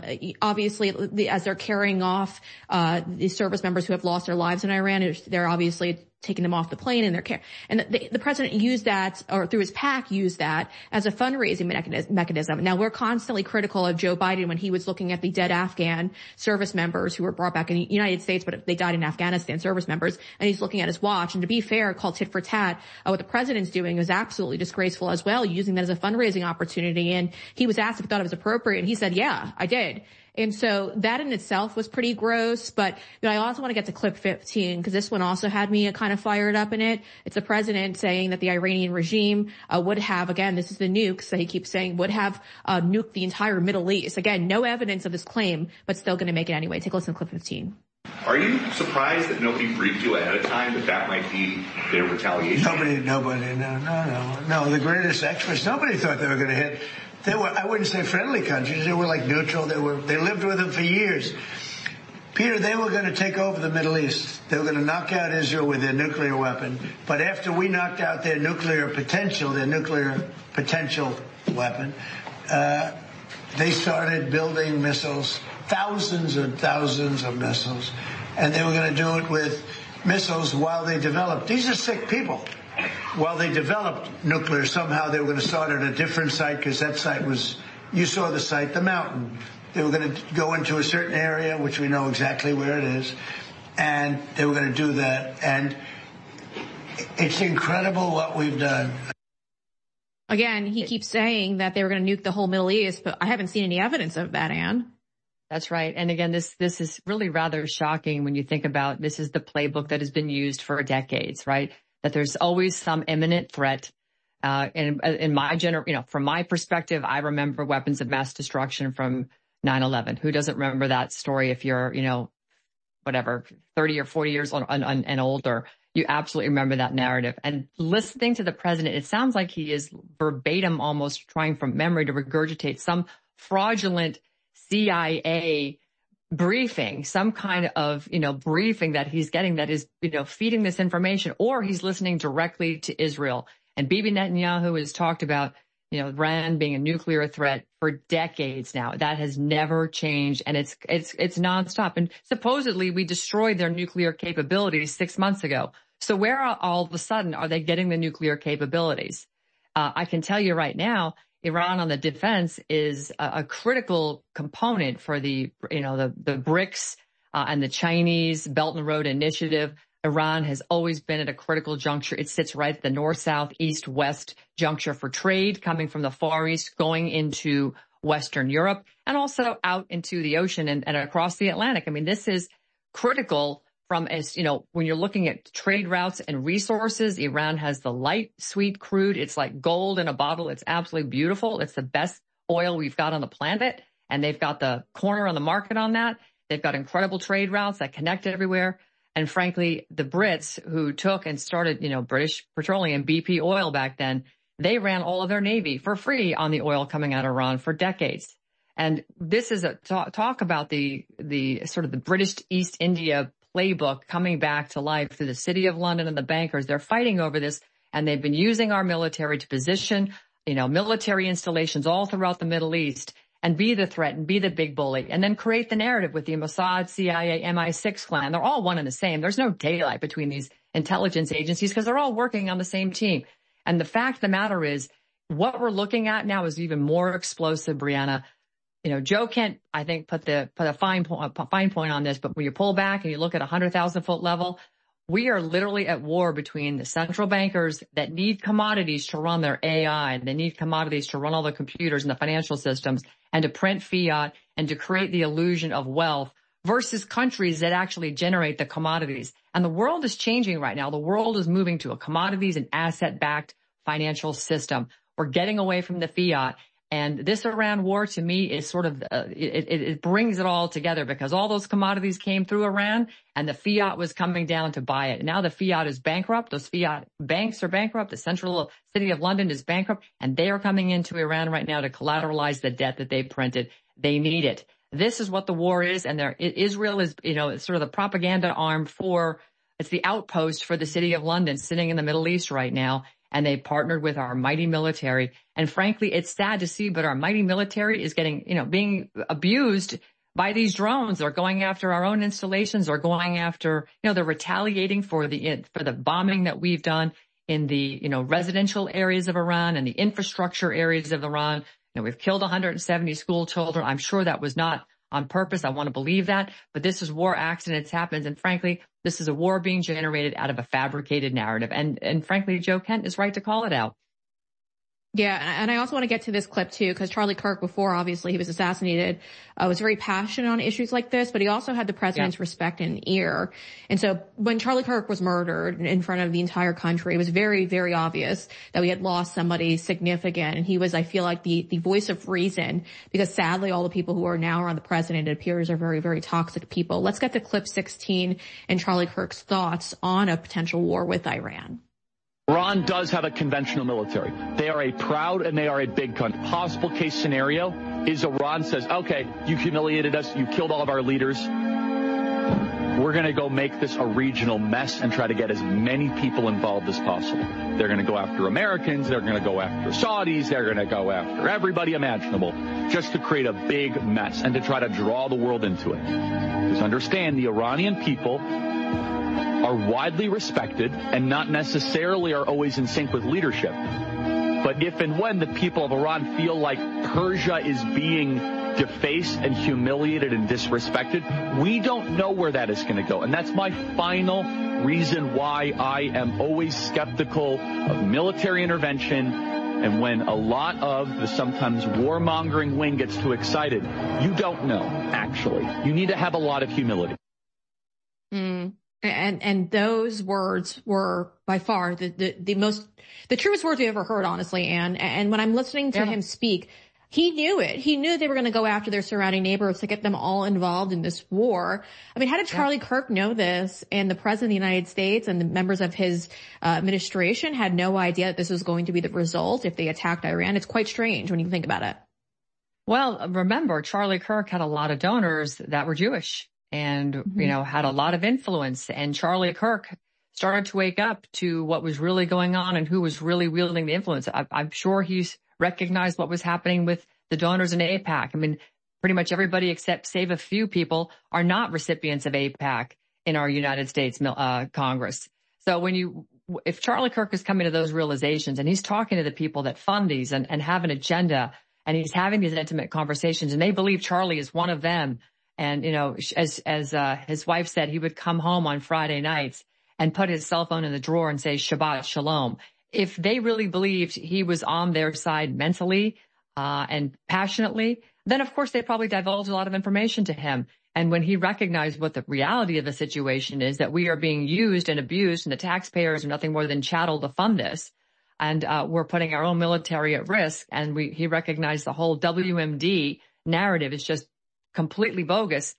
Speaker 11: obviously, as they're carrying off, the service members who have lost their lives in Iran, they're obviously taking them off the plane and the president used that, or through his PAC used that as a fundraising mechanism. Now we're constantly critical of Joe Biden when he was looking at the dead Afghan service members who were brought back in the United States, but they died in Afghanistan, service members, and he's looking at his watch. And to be fair, called tit for tat, what the president's doing is absolutely disgraceful as well, using that as a fundraising opportunity. And he was asked if he thought it was appropriate, and he said, yeah, I did. And so that in itself was pretty gross. But I also want to get to clip 15 because this one also had me kind of fired up in it. It's the president saying that the Iranian regime would have, again, this is the nukes that he keeps saying, would have nuked the entire Middle East. Again, no evidence of this claim, but still going to make it anyway. Take a listen to clip 15.
Speaker 12: Are you surprised that nobody briefed you ahead of time that might be their retaliation?
Speaker 13: Nobody, no. The greatest experts, nobody thought they were going to hit. They were, I wouldn't say friendly countries. They were like neutral. They lived with them for years. Peter, they were going to take over the Middle East. They were going to knock out Israel with their nuclear weapon. But after we knocked out their nuclear potential weapon, they started building missiles, thousands and thousands of missiles. And they were going to do it with missiles while they developed. These are sick people. While they developed nuclear, somehow they were going to start at a different site because that site was, you saw the site, the mountain. They were going to go into a certain area, which we know exactly where it is, and they were going to do that. And it's incredible what we've done.
Speaker 11: Again, he keeps saying that they were going to nuke the whole Middle East, but I haven't seen any evidence of that, Ann.
Speaker 1: That's right. And again, this is really rather shocking when you think about this is the playbook that has been used for decades, right? That there's always some imminent threat. And in my from my perspective, I remember weapons of mass destruction from 9/11. Who doesn't remember that story if you're, 30 or 40 years old and older? You absolutely remember that narrative. And listening to the president, it sounds like he is verbatim, almost trying from memory to regurgitate some fraudulent CIA briefing, some kind of, briefing that he's getting that is, feeding this information, or he's listening directly to Israel. And Bibi Netanyahu has talked about, Iran being a nuclear threat for decades now. That has never changed, and it's nonstop. And supposedly we destroyed their nuclear capabilities 6 months ago. So where all of a sudden are they getting the nuclear capabilities? I can tell you right now, Iran on the defense is a critical component for the BRICS and the Chinese Belt and Road Initiative. Iran has always been at a critical juncture. It sits right at the north, south, east, west juncture for trade coming from the Far East, going into Western Europe, and also out into the ocean and across the Atlantic. I mean, this is critical from, when you're looking at trade routes and resources. Iran has the light, sweet crude. It's like gold in a bottle. It's absolutely beautiful. It's the best oil we've got on the planet. and they've got the corner on the market on that. They've got incredible trade routes that connect everywhere. And frankly, the Brits who took and started, British Petroleum, BP oil back then, they ran all of their Navy for free on the oil coming out of Iran for decades. And this is a talk about the sort of the British East India playbook coming back to life through the City of London and the bankers. They're fighting over this, and they've been using our military to position, military installations all throughout the Middle East and be the threat and be the big bully, and then create the narrative with the Mossad, CIA, MI6 clan. They're all one and the same. There's no daylight between these intelligence agencies because they're all working on the same team. And the fact of the matter is, what we're looking at now is even more explosive, Brianna. Joe Kent, I think, put a fine point on this, but when you pull back and you look at 100,000-foot level, we are literally at war between the central bankers that need commodities to run their AI, and they need commodities to run all the computers and the financial systems and to print fiat and to create the illusion of wealth, versus countries that actually generate the commodities. And the world is changing right now. The world is moving to a commodities and asset-backed financial system. We're getting away from the fiat. And this Iran war, to me, is sort of, it brings it all together, because all those commodities came through Iran and the fiat was coming down to buy it. Now the fiat is bankrupt. Those fiat banks are bankrupt. The central City of London is bankrupt, and they are coming into Iran right now to collateralize the debt that they printed. They need it. This is what the war is. And Israel is, sort of the propaganda arm it's the outpost for the City of London sitting in the Middle East right now. And they partnered with our mighty military. And frankly, it's sad to see, but our mighty military is getting, being abused by these drones. They're going after our own installations. They're going after, they're retaliating for the bombing that we've done in the, residential areas of Iran and the infrastructure areas of Iran. We've killed 170 school children. I'm sure that was not on purpose. I want to believe that, but this is war accidents happens. And frankly, this is a war being generated out of a fabricated narrative. And frankly, Joe Kent is right to call it out.
Speaker 11: Yeah, and I also want to get to this clip too, because Charlie Kirk, before obviously he was assassinated, was very passionate on issues like this, but he also had the president's respect and ear. And so when Charlie Kirk was murdered in front of the entire country, it was very, very obvious that we had lost somebody significant. And he was, I feel like, the voice of reason, because sadly all the people who are now around the president, it appears, are very, very toxic people. Let's get to clip 16 and Charlie Kirk's thoughts on a potential war with Iran.
Speaker 5: Iran does have a conventional military. They are a proud and they are a big country. Possible case scenario is Iran says, okay, you humiliated us, you killed all of our leaders. We're going to go make this a regional mess and try to get as many people involved as possible. They're going to go after Americans, they're going to go after Saudis, they're going to go after everybody imaginable, just to create a big mess and to try to draw the world into it. Because understand, the Iranian people are widely respected and not necessarily are always in sync with leadership. But if and when the people of Iran feel like Persia is being defaced and humiliated and disrespected, we don't know where that is going to go. And that's my final reason why I am always skeptical of military intervention. And when a lot of the sometimes warmongering wing gets too excited, you don't know, actually. You need to have a lot of humility.
Speaker 11: And those words were by far the truest words we ever heard, honestly, Anne. And when I'm listening to him speak, he knew it. He knew they were going to go after their surrounding neighborhoods to get them all involved in this war. I mean, how did Charlie Kirk know this? And the president of the United States and the members of his administration had no idea that this was going to be the result if they attacked Iran. It's quite strange when you think about it.
Speaker 1: Well, remember, Charlie Kirk had a lot of donors that were Jewish. And, had a lot of influence. And Charlie Kirk started to wake up to what was really going on and who was really wielding the influence. I'm sure he's recognized what was happening with the donors in AIPAC. I mean, pretty much everybody except save a few people are not recipients of AIPAC in our United States Congress. So if Charlie Kirk is coming to those realizations and he's talking to the people that fund these and have an agenda, and he's having these intimate conversations, and they believe Charlie is one of them. And, as his wife said, he would come home on Friday nights and put his cell phone in the drawer and say, Shabbat Shalom. If they really believed he was on their side mentally, and passionately, then of course they probably divulged a lot of information to him. And when he recognized what the reality of the situation is, that we are being used and abused and the taxpayers are nothing more than chattel to fund this. And, we're putting our own military at risk. And he recognized the whole WMD narrative is just completely bogus.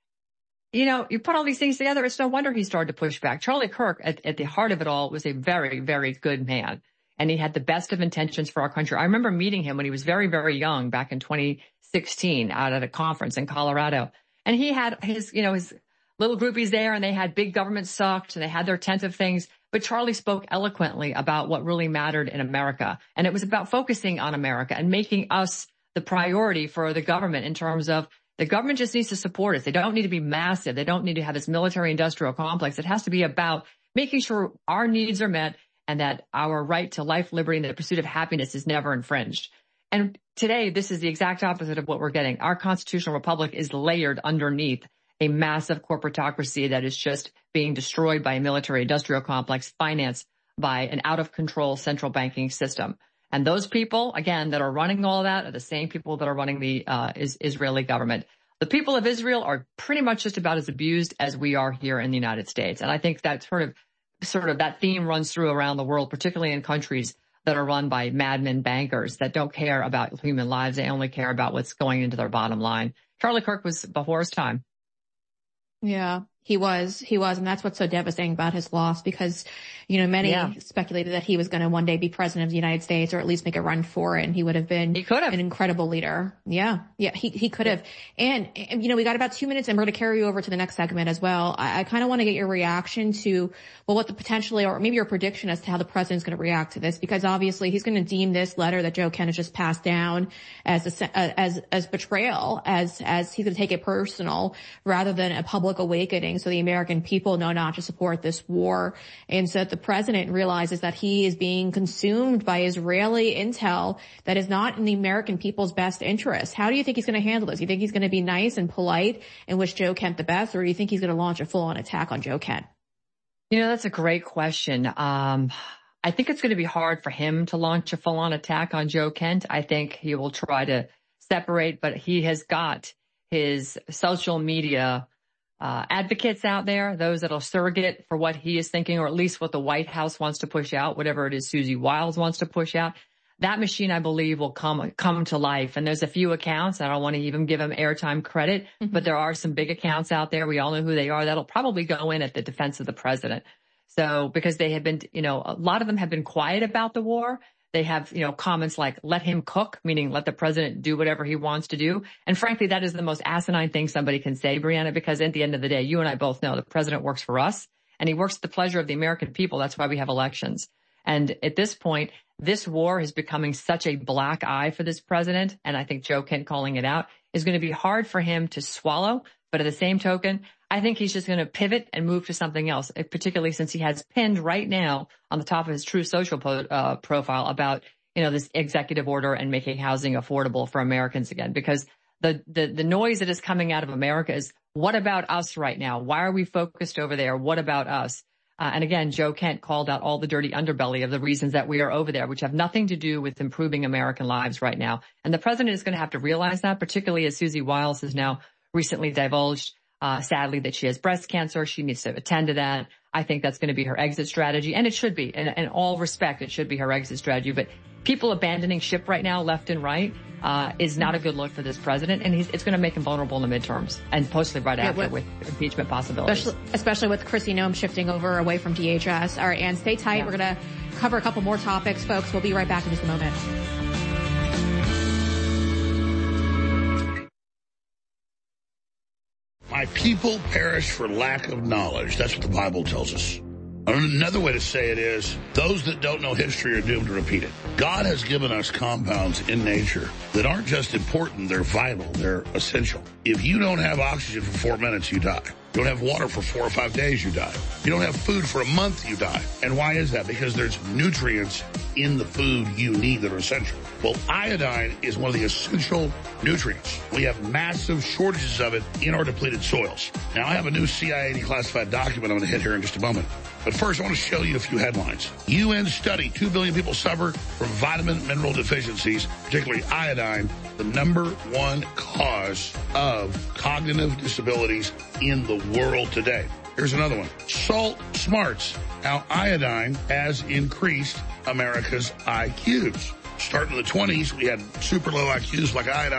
Speaker 1: You put all these things together, it's no wonder he started to push back. Charlie Kirk, at the heart of it all, was a very, very good man. And he had the best of intentions for our country. I remember meeting him when he was very, very young back in 2016 out at a conference in Colorado. And he had his little groupies there, and they had big government sucked, and they had their tent of things. But Charlie spoke eloquently about what really mattered in America. And it was about focusing on America and making us the priority for the government in terms of the government just needs to support us. They don't need to be massive. They don't need to have this military industrial complex. It has to be about making sure our needs are met and that our right to life, liberty, and the pursuit of happiness is never infringed. And today, this is the exact opposite of what we're getting. Our constitutional republic is layered underneath a massive corporatocracy that is just being destroyed by a military industrial complex financed by an out-of-control central banking system. And those people, again, that are running all that are the same people that are running the Israeli government. The people of Israel are pretty much just about as abused as we are here in the United States. And I think that sort of that theme runs through around the world, particularly in countries that are run by madmen bankers that don't care about human lives. They only care about what's going into their bottom line. Charlie Kirk was before his time.
Speaker 11: Yeah, he was. And that's what's so devastating about his loss, because, many speculated that he was going to one day be president of the United States, or at least make a run for it. And he would have been an incredible leader. Yeah, he could have. And, we got about 2 minutes, and we're going to carry you over to the next segment as well. I kind of want to get your reaction to, what the potentially, or maybe your prediction as to how the president's going to react to this, because obviously he's going to deem this letter that Joe Kent has just passed down as betrayal, as he's going to take it personal rather than a public awakening. So the American people know not to support this war. And so that the president realizes that he is being consumed by Israeli intel that is not in the American people's best interest. How do you think he's going to handle this? You think he's going to be nice and polite and wish Joe Kent the best, or do you think he's going to launch a full-on attack on Joe Kent?
Speaker 1: That's a great question. I think it's going to be hard for him to launch a full-on attack on Joe Kent. I think he will try to separate, but he has got his social media advocates out there, those that'll surrogate for what he is thinking, or at least what the White House wants to push out, whatever it is Susie Wiles wants to push out. That machine, I believe, will come to life. And there's a few accounts. I don't want to even give them airtime credit, but there are some big accounts out there. We all know who they are. That'll probably go in at the defense of the president. So because they have been, a lot of them have been quiet about the war. They have, comments like, let him cook, meaning let the president do whatever he wants to do. And frankly, that is the most asinine thing somebody can say, Brianna, because at the end of the day, you and I both know the president works for us, and he works at the pleasure of the American people. That's why we have elections. And at this point, this war is becoming such a black eye for this president. And I think Joe Kent calling it out is going to be hard for him to swallow. But at the same token, I think he's just going to pivot and move to something else, particularly since he has pinned right now on the top of his True Social profile about, this executive order and making housing affordable for Americans again, because the noise that is coming out of America is, what about us right now? Why are we focused over there? What about us? And again, Joe Kent called out all the dirty underbelly of the reasons that we are over there, which have nothing to do with improving American lives right now. And the president is going to have to realize that, particularly as Susie Wiles has now recently divulged, sadly, that she has breast cancer. She needs to attend to that. I think that's going to be her exit strategy. And it should be. In all respect, it should be her exit strategy. But people abandoning ship right now, left and right, is not a good look for this president. And it's going to make him vulnerable in the midterms and mostly right after with impeachment possibilities.
Speaker 11: Especially with Kristi Noem shifting over away from DHS. All right, Ann, stay tight. Yeah. We're going to cover a couple more topics, folks. We'll be right back in just a moment.
Speaker 6: My people perish for lack of knowledge. That's what the Bible tells us. Another way to say it is, those that don't know history are doomed to repeat it. God has given us compounds in nature that aren't just important, they're vital, they're essential. If you don't have oxygen for 4 minutes, you die. You don't have water for 4 or 5 days, you die. You don't have food for a month, you die. And why is that? Because there's nutrients in the food you need that are essential. Well, iodine is one of the essential nutrients. We have massive shortages of it in our depleted soils. Now, I have a new CIA declassified document I'm going to hit here in just a moment. But first, I want to show you a few headlines. UN study, 2 billion people suffer from vitamin mineral deficiencies, particularly iodine, the #1 cause of cognitive disabilities in the world today. Here's another one. Salt smarts, how iodine has increased America's IQs. Starting in the 20s, we had super low IQs like iodine.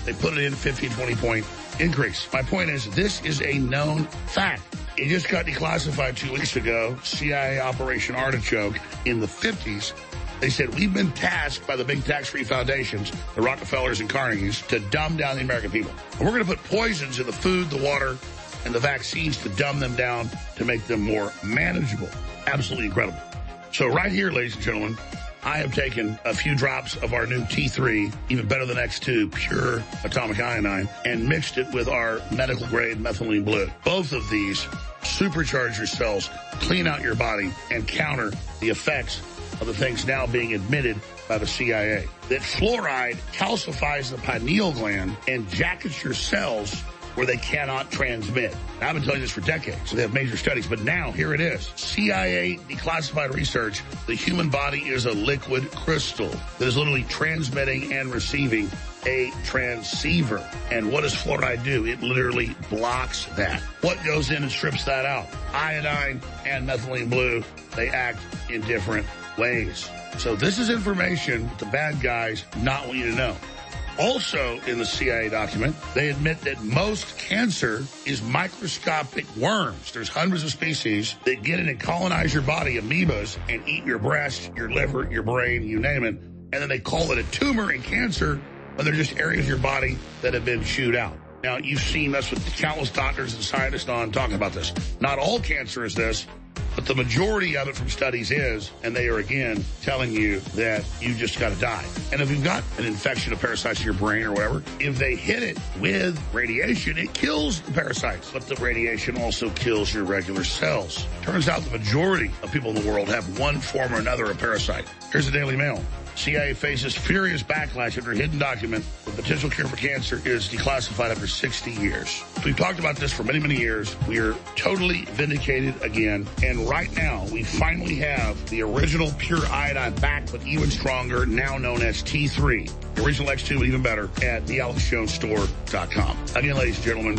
Speaker 6: they put it in 15, 20-point increase. My point is, this is a known fact. It just got declassified 2 weeks ago, CIA Operation Artichoke in the 50s. They said, we've been tasked by the big tax-free foundations, the Rockefellers and Carnegies, to dumb down the American people. And we're going to put poisons in the food, the water, and the vaccines to dumb them down to make them more manageable. Absolutely incredible. So right here, ladies and gentlemen, I have taken a few drops of our new T3, even better than X2, pure atomic iodine, and mixed it with our medical-grade methylene blue. Both of these supercharge your cells, clean out your body, and counter the effects of the things now being admitted by the CIA. That fluoride calcifies the pineal gland and jackets your cells where they cannot transmit. Now, I've been telling you this for decades. They have major studies, but now here it is. CIA declassified research. The human body is a liquid crystal that is literally transmitting and receiving a transceiver. And what does fluoride do? It literally blocks that. What goes in and strips that out? Iodine and methylene blue, they act in different ways. So this is information the bad guys not want you to know. Also in the CIA document, they admit that most cancer is microscopic worms. There's hundreds of species that get in and colonize your body, amoebas, and eat your breast, your liver, your brain, you name it. And then they call it a tumor and cancer when they're just areas of your body that have been chewed out. Now, you've seen us with countless doctors and scientists on talking about this. Not all cancer is this, but the majority of it from studies is, and they are again telling you that you just got to die. And if you've got an infection of parasites in your brain or whatever, if they hit it with radiation, it kills the parasites. But the radiation also kills your regular cells. Turns out the majority of people in the world have one form or another of parasite. Here's the Daily Mail. CIA faces furious backlash after a hidden document. The potential cure for cancer is declassified after 60 years. We've talked about this for many, many years. We are totally vindicated again. And right now, we finally have the original pure iodine back, but even stronger, now known as T3. The original X2, but even better, at thealexjonesstore.com. Again, ladies and gentlemen,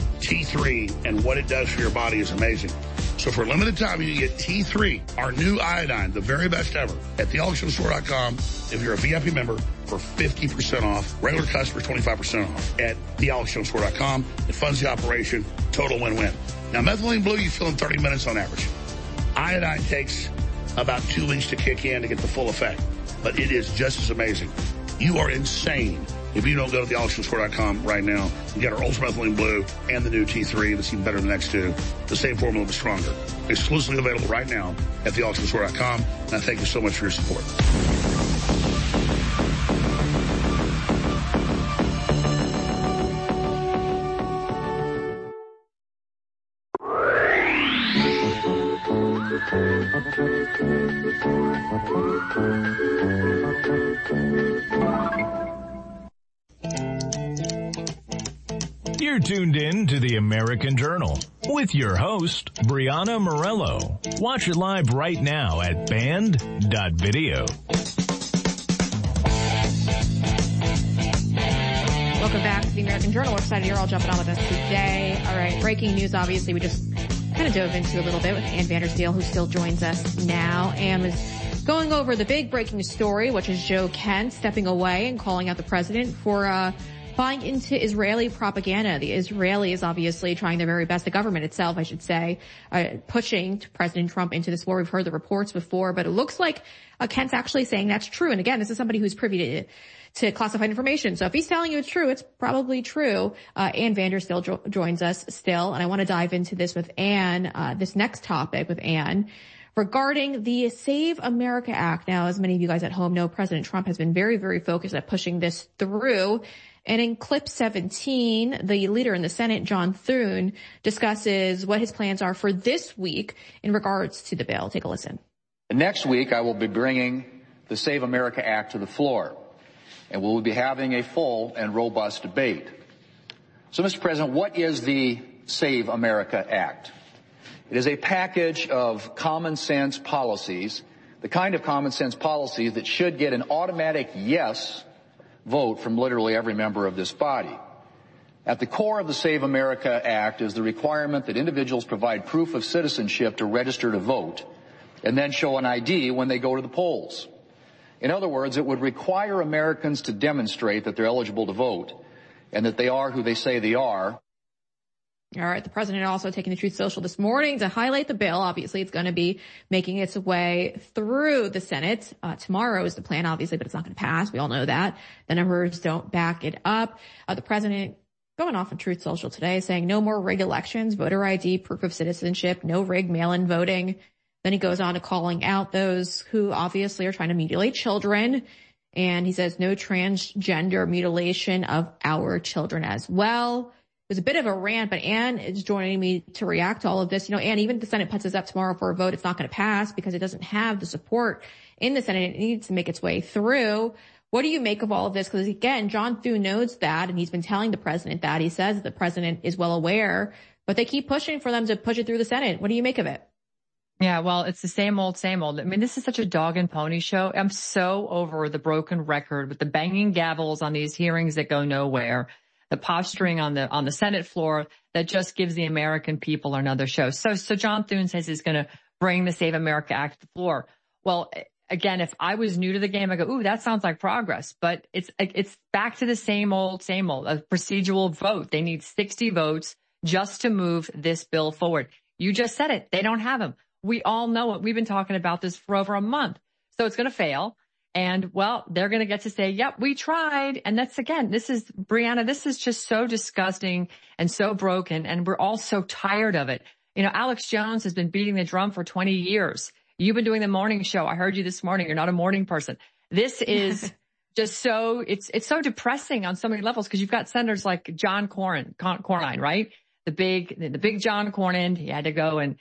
Speaker 6: T3 and what it does for your body is amazing. So for a limited time, you get T3, our new iodine, the very best ever, at thealexjonesstore.com. If you're a VIP member, for 50% off. Regular customers, 25% off at thealexjonesstore.com. It funds the operation. Total win-win. Now, methylene blue, you fill in 30 minutes on average. Iodine takes about 2 weeks to kick in to get the full effect, but it is just as amazing. You are insane if you don't go to thealexjonesstore.com right now and get our Ultra Methylene Blue and the new T3 that's even better than the next two. The same formula, but stronger. Exclusively available right now at thealexjonesstore.com. And I thank you so much for your support.
Speaker 17: You're tuned in to the American Journal with your host, Brianna Morello. Watch it live right now at band.video.
Speaker 11: Welcome back to the American Journal. We're excited you're all jumping on with us today. All right, breaking news, obviously, we just kind of dove into a little bit with Ann Vandersteel, who still joins us now. Ann was going over the big breaking story, which is Joe Kent stepping away and calling out the president for buying into Israeli propaganda. The Israelis obviously trying their very best, the government itself, I should say, pushing President Trump into this war. We've heard the reports before, but it looks like Kent's actually saying that's true. And again, this is somebody who's privy to classified information. So if he's telling you it's true, it's probably true. Ann Vandersteel joins us still, and I want to dive into this with Ann, this next topic with Ann, regarding the Save America Act. Now, as many of you guys at home know, President Trump has been very, very focused at pushing this through. And in clip 17, the leader in the Senate, John Thune, discusses what his plans are for this week in regards to the bill. Take a listen.
Speaker 7: Next week, I will be bringing the Save America Act to the floor, and we'll be having a full and robust debate. So, Mr. President, what is the Save America Act? It is a package of common sense policies, the kind of common sense policies that should get an automatic yes vote from literally every member of this body. At the core of the Save America Act is the requirement that individuals provide proof of citizenship to register to vote and then show an ID when they go to the polls. In other words, it would require Americans to demonstrate that they're eligible to vote and that they are who they say they are.
Speaker 11: All right. The president also taking the Truth Social this morning to highlight the bill. Obviously, it's going to be making its way through the Senate. Tomorrow is the plan, obviously, but it's not going to pass. We all know that. The numbers don't back it up. The president going off on Truth Social today saying no more rigged elections, voter ID, proof of citizenship, no rigged mail-in voting. Then he goes on to calling out those who obviously are trying to mutilate children. And he says no transgender mutilation of our children as well. There's a bit of a rant, but Ann is joining me to react to all of this. You know, Ann, even if the Senate puts this up tomorrow for a vote, it's not going to pass because it doesn't have the support in the Senate. It needs to make its way through. What do you make of all of this? Because again, John Thune knows that, and he's been telling the president that. He says the president is well aware, but they keep pushing for them to push it through the Senate. What do you make of it?
Speaker 1: Yeah, well, it's the same old, same old. I mean, this is such a dog and pony show. I'm so over the broken record with the banging gavels on these hearings that go nowhere. The posturing on the Senate floor that just gives the American people another show. So John Thune says he's going to bring the Save America Act to the floor. Well, again, if I was new to the game, I go, ooh, that sounds like progress, but it's back to the same old, a procedural vote. They need 60 votes just to move this bill forward. You just said it. They don't have them. We all know it. We've been talking about this for over a month. So it's going to fail. And well, they're going to get to say, yep, we tried. And that's again, Brianna, this is just so disgusting and so broken. And we're all so tired of it. You know, Alex Jones has been beating the drum for 20 years. You've been doing the morning show. I heard you this morning. You're not a morning person. This is just so, it's so depressing on so many levels because you've got senators like John Cornyn, right? The big John Cornyn. He had to go and,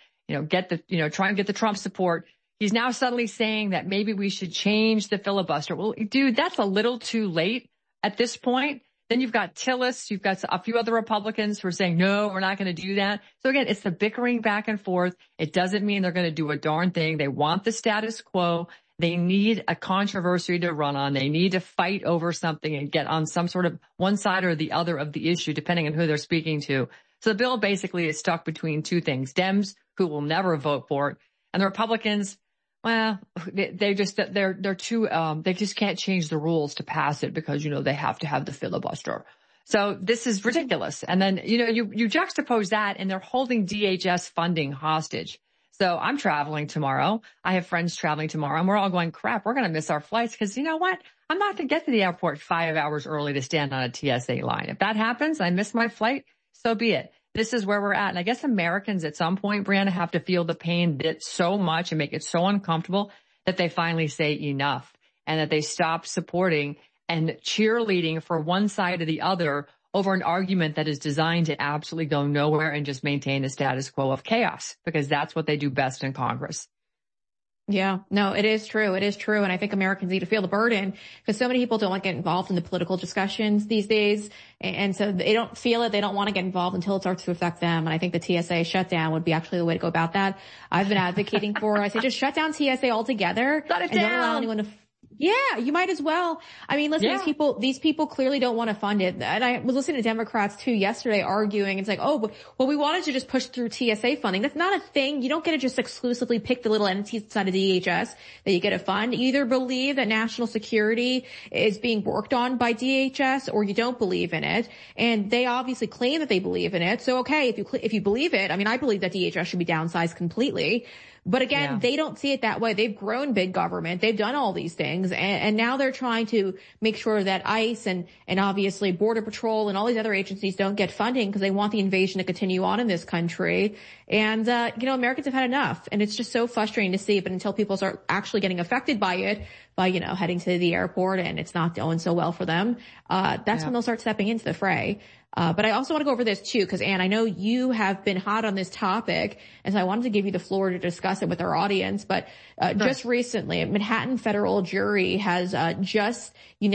Speaker 1: try and get the Trump support. He's now suddenly saying that maybe we should change the filibuster. Well, dude, that's a little too late at this point. Then you've got Tillis. You've got a few other Republicans who are saying, no, we're not going to do that. So again, it's the bickering back and forth. It doesn't mean they're going to do a darn thing. They want the status quo. They need a controversy to run on. They need to fight over something and get on some sort of one side or the other of the issue, depending on who they're speaking to. So the bill basically is stuck between two things. Dems, who will never vote for it, and the Republicans, well, they just can't change the rules to pass it because, they have to have the filibuster. So this is ridiculous. And then, you juxtapose that and they're holding DHS funding hostage. So I'm traveling tomorrow. I have friends traveling tomorrow and we're all going, crap, we're going to miss our flights because you know what? I'm not going to get to the airport 5 hours early to stand on a TSA line. If that happens, I miss my flight, so be it. This is where we're at. And I guess Americans at some point, Brianna, have to feel the pain so much and make it so uncomfortable that they finally say enough and that they stop supporting and cheerleading for one side or the other over an argument that is designed to absolutely go nowhere and just maintain a status quo of chaos, because that's what they do best in Congress.
Speaker 11: Yeah, no, it is true. It is true. And I think Americans need to feel the burden because so many people don't want to get involved in the political discussions these days. And so they don't feel it. They don't want to get involved until it starts to affect them. And I think the TSA shutdown would be actually the way to go about that. I've been advocating for, I say just shut down TSA altogether.
Speaker 1: Shut it
Speaker 11: and
Speaker 1: down.
Speaker 11: Don't allow anyone to. Yeah, you might as well. I mean, listen, these people clearly don't want to fund it. And I was listening to Democrats too yesterday arguing. It's like, well, we wanted to just push through TSA funding. That's not a thing. You don't get to just exclusively pick the little entities inside of DHS that you get to fund. You either believe that national security is being worked on by DHS or you don't believe in it. And they obviously claim that they believe in it. So, okay, if you believe it, I mean, I believe that DHS should be downsized completely. But again, they don't see it that way. They've grown big government. They've done all these things. And now they're trying to make sure that ICE and obviously Border Patrol and all these other agencies don't get funding because they want the invasion to continue on in this country. And, Americans have had enough. And it's just so frustrating to see. But until people start actually getting affected by it, by, heading to the airport and it's not going so well for them, that's when they'll start stepping into the fray. But I also want to go over this too, because Ann, I know you have been hot on this topic, and so I wanted to give you the floor to discuss it with our audience. But just recently, a Manhattan federal jury has just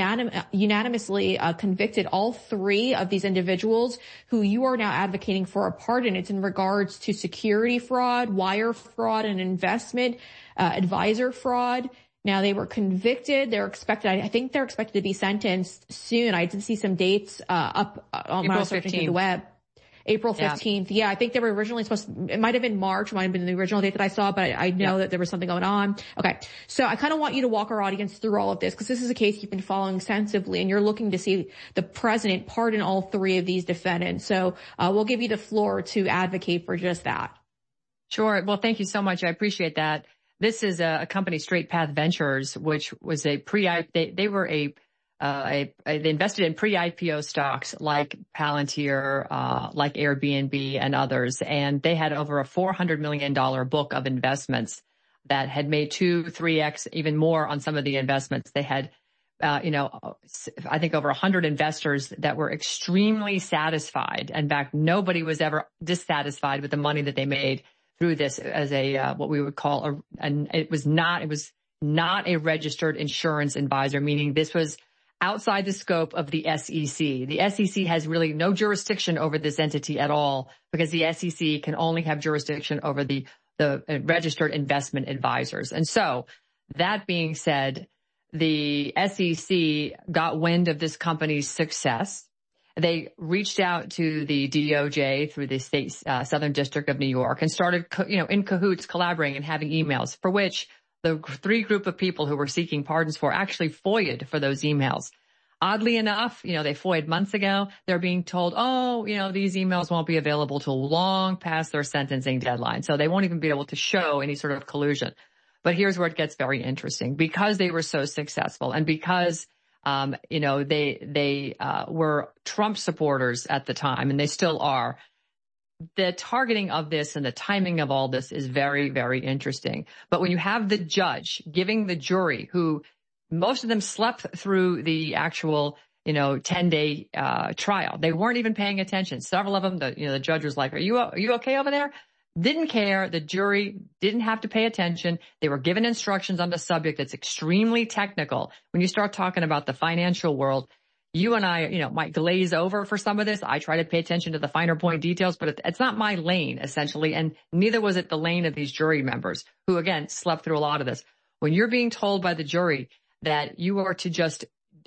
Speaker 11: unanimously convicted all three of these individuals who you are now advocating for a pardon. It's in regards to security fraud, wire fraud, and investment advisor fraud. Now they were convicted. I think they're expected to be sentenced soon. I did see some dates up on when I was searching through the web. April 15th. Yeah, I think they were originally it might have been March, might have been the original date that I saw, but I know that there was something going on. Okay. So I kind of want you to walk our audience through all of this, because this is a case you've been following extensively, and you're looking to see the president pardon all three of these defendants. So we'll give you the floor to advocate for just that.
Speaker 1: Sure. Well, thank you so much. I appreciate that. This is a company, Straight Path Ventures, which was they invested in pre-IPO stocks like Palantir, like Airbnb and others. And they had over a $400 million book of investments that had made 2-3x, even more on some of the investments. They had, I think over 100 investors that were extremely satisfied. In fact, nobody was ever dissatisfied with the money that they made through this as what we would call it was not a registered insurance advisor, meaning this was outside the scope of the SEC. The SEC has really no jurisdiction over this entity at all, because the SEC can only have jurisdiction over the registered investment advisors. And so that being said, the SEC got wind of this company's success. They reached out to the DOJ through the state Southern District of New York and started, in cahoots, collaborating and having emails, for which the three group of people who were seeking pardons for actually FOIA'd for those emails. Oddly enough, they FOIA'd months ago. They're being told, these emails won't be available till long past their sentencing deadline. So they won't even be able to show any sort of collusion. But here's where it gets very interesting. Because they were so successful, and because they were Trump supporters at the time, and they still are, the targeting of this and the timing of all this is very, very interesting. But when you have the judge giving the jury, who most of them slept through the actual, 10-day trial, they weren't even paying attention. Several of them, the judge was like, are you okay over there? Didn't care. The jury didn't have to pay attention. They were given instructions on the subject that's extremely technical. When you start talking about the financial world, you and I, might glaze over for some of this. I try to pay attention to the finer point details, but it's not my lane, essentially. And neither was it the lane of these jury members who, again, slept through a lot of this. When you're being told by the jury that you are to just,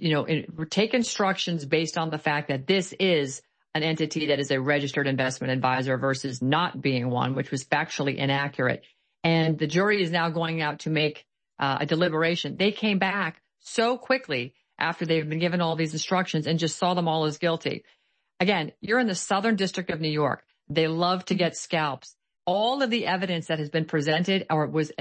Speaker 1: take instructions based on the fact that this is an entity that is a registered investment advisor versus not being one, which was factually inaccurate. And the jury is now going out to make a deliberation. They came back so quickly after they've been given all these instructions and just saw them all as guilty. Again, you're in the Southern District of New York. They love to get scalps. All of the evidence that has been presented was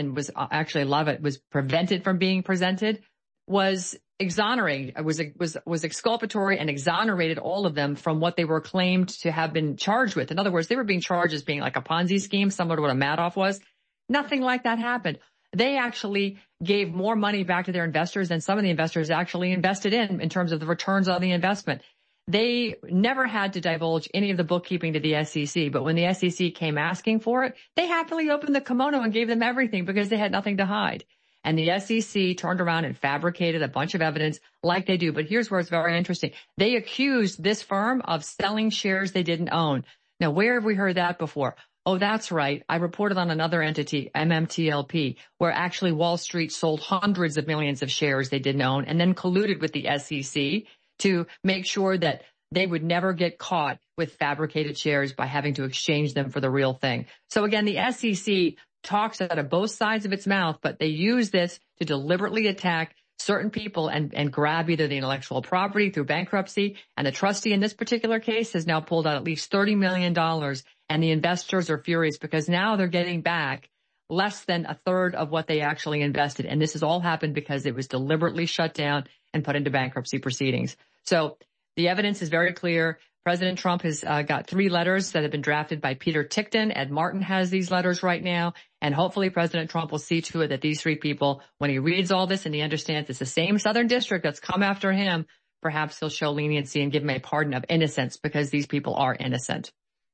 Speaker 1: prevented from being presented was exonerating, was exculpatory and exonerated all of them from what they were claimed to have been charged with. In other words, they were being charged as being like a Ponzi scheme, similar to what a Madoff was. Nothing like that happened. They actually gave more money back to their investors than some of the investors actually invested in terms of the returns on the investment. They never had to divulge any of the bookkeeping to the SEC, but when the SEC came asking for it, they happily opened the kimono and gave them everything because they had nothing to hide. And the SEC turned around and fabricated a bunch of evidence like they do. But here's where it's very interesting. They accused this firm of selling shares they didn't own. Now, where have we heard that before? Oh, that's right. I reported on another entity, MMTLP, where actually Wall Street sold hundreds of millions of shares they didn't own and then colluded with the SEC to make sure that they would never get caught with fabricated shares by having to exchange them for the real thing. So again, the SEC talks out of both sides of its mouth, but they use this to deliberately attack certain people and grab either the intellectual property through bankruptcy. And the trustee in this particular case has now pulled out at least $30 million. And the investors are furious because now they're getting back less than a third of what they actually invested. And this has all happened because it was deliberately shut down and put into bankruptcy proceedings. So the evidence is very clear. President Trump has got 3 letters that have been drafted by Peter Tickton. Ed Martin has these letters right now. And hopefully President Trump will see to it that these 3 people, when he reads all this and he understands it's the same Southern District that's come after him, perhaps he'll show leniency and give him a pardon of innocence because these people are innocent.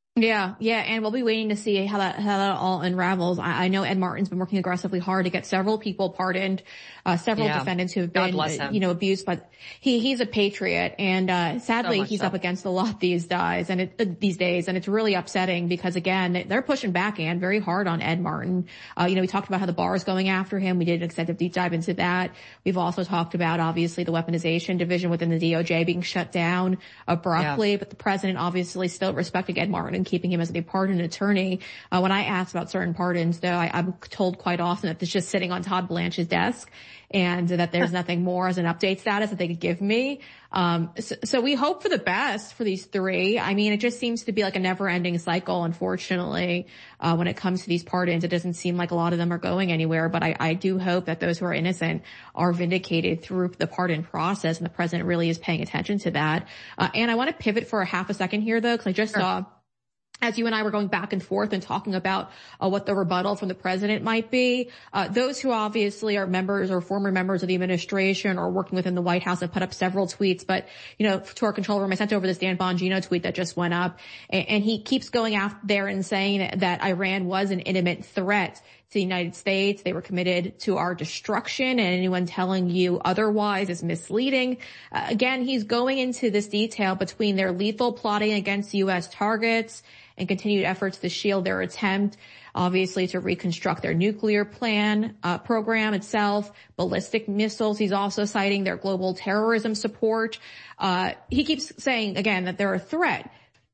Speaker 11: Yeah, and we'll be waiting to see how that all unravels. I know Ed Martin's been working aggressively hard to get several people pardoned, several defendants who have been, abused, but he's a patriot, and sadly he's up against a lot these days, and it's really upsetting because again they're pushing back and very hard on Ed Martin. We talked about how the bar is going after him. We did an extensive deep dive into that. We've also talked about obviously the weaponization division within the DOJ being shut down abruptly, but the president obviously still respecting Ed Martin and keeping him as a pardon attorney. When I ask about certain pardons, though, I'm told quite often that it's just sitting on Todd Blanche's desk and that there's nothing more as an update status that they could give me. So we hope for the best for these three. I mean, it just seems to be like a never-ending cycle, unfortunately, when it comes to these pardons. It doesn't seem like a lot of them are going anywhere, but I do hope that those who are innocent are vindicated through the pardon process, and the president really is paying attention to that. And I want to pivot for a half a second here, though, because I just saw, as you and I were going back and forth and talking about what the rebuttal from the president might be, those who obviously are members or former members of the administration or working within the White House have put up several tweets. But, to our control room, I sent over this Dan Bongino tweet that just went up, and he keeps going out there and saying that Iran was an imminent threat to the United States. They were committed to our destruction, and anyone telling you otherwise is misleading. Again, he's going into this detail between their lethal plotting against U.S. targets and continued efforts to shield their attempt, obviously, to reconstruct their nuclear program itself, ballistic missiles. He's also citing their global terrorism support. He keeps saying, again, that they're a threat.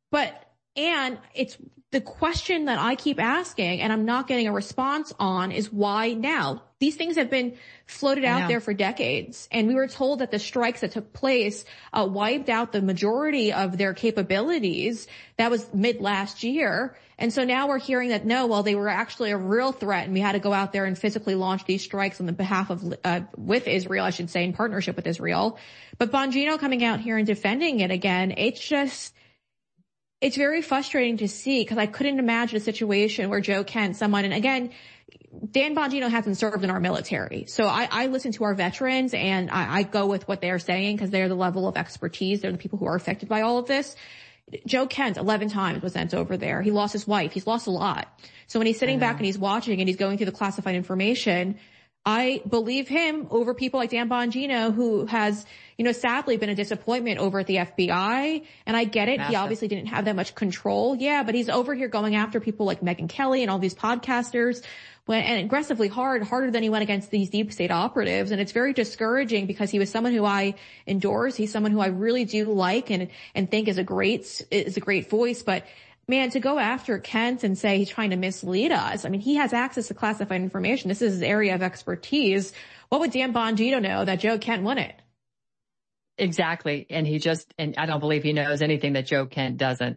Speaker 11: And it's the question that I keep asking, and I'm not getting a response on, is why now? These things have been floated out there for decades, and we were told that the strikes that took place wiped out the majority of their capabilities. That was mid last year. And so now we're hearing that they were actually a real threat, and we had to go out there and physically launch these strikes on the behalf of, with Israel, I should say, in partnership with Israel. But Bongino coming out here and defending it again, it's very frustrating to see, because I couldn't imagine a situation where Joe Kent, and again, Dan Bongino hasn't served in our military. So I listen to our veterans, and I go with what they're saying because they're the level of expertise. They're the people who are affected by all of this. Joe Kent, 11 times was sent over there. He lost his wife. He's lost a lot. So when he's sitting back and he's watching and he's going through the classified information, I believe him over people like Dan Bongino, who has, sadly been a disappointment over at the FBI. And I get it. Massive. He obviously didn't have that much control. Yeah, but he's over here going after people like Megyn Kelly and all these podcasters and aggressively harder than he went against these deep state operatives. And it's very discouraging because he was someone who I endorse. He's someone who I really do like and think is a great voice. But man, to go after Kent and say he's trying to mislead us. I mean, he has access to classified information. This is his area of expertise. What would Dan Bongino know that Joe Kent wouldn't?
Speaker 1: Exactly. And I don't believe he knows anything that Joe Kent doesn't.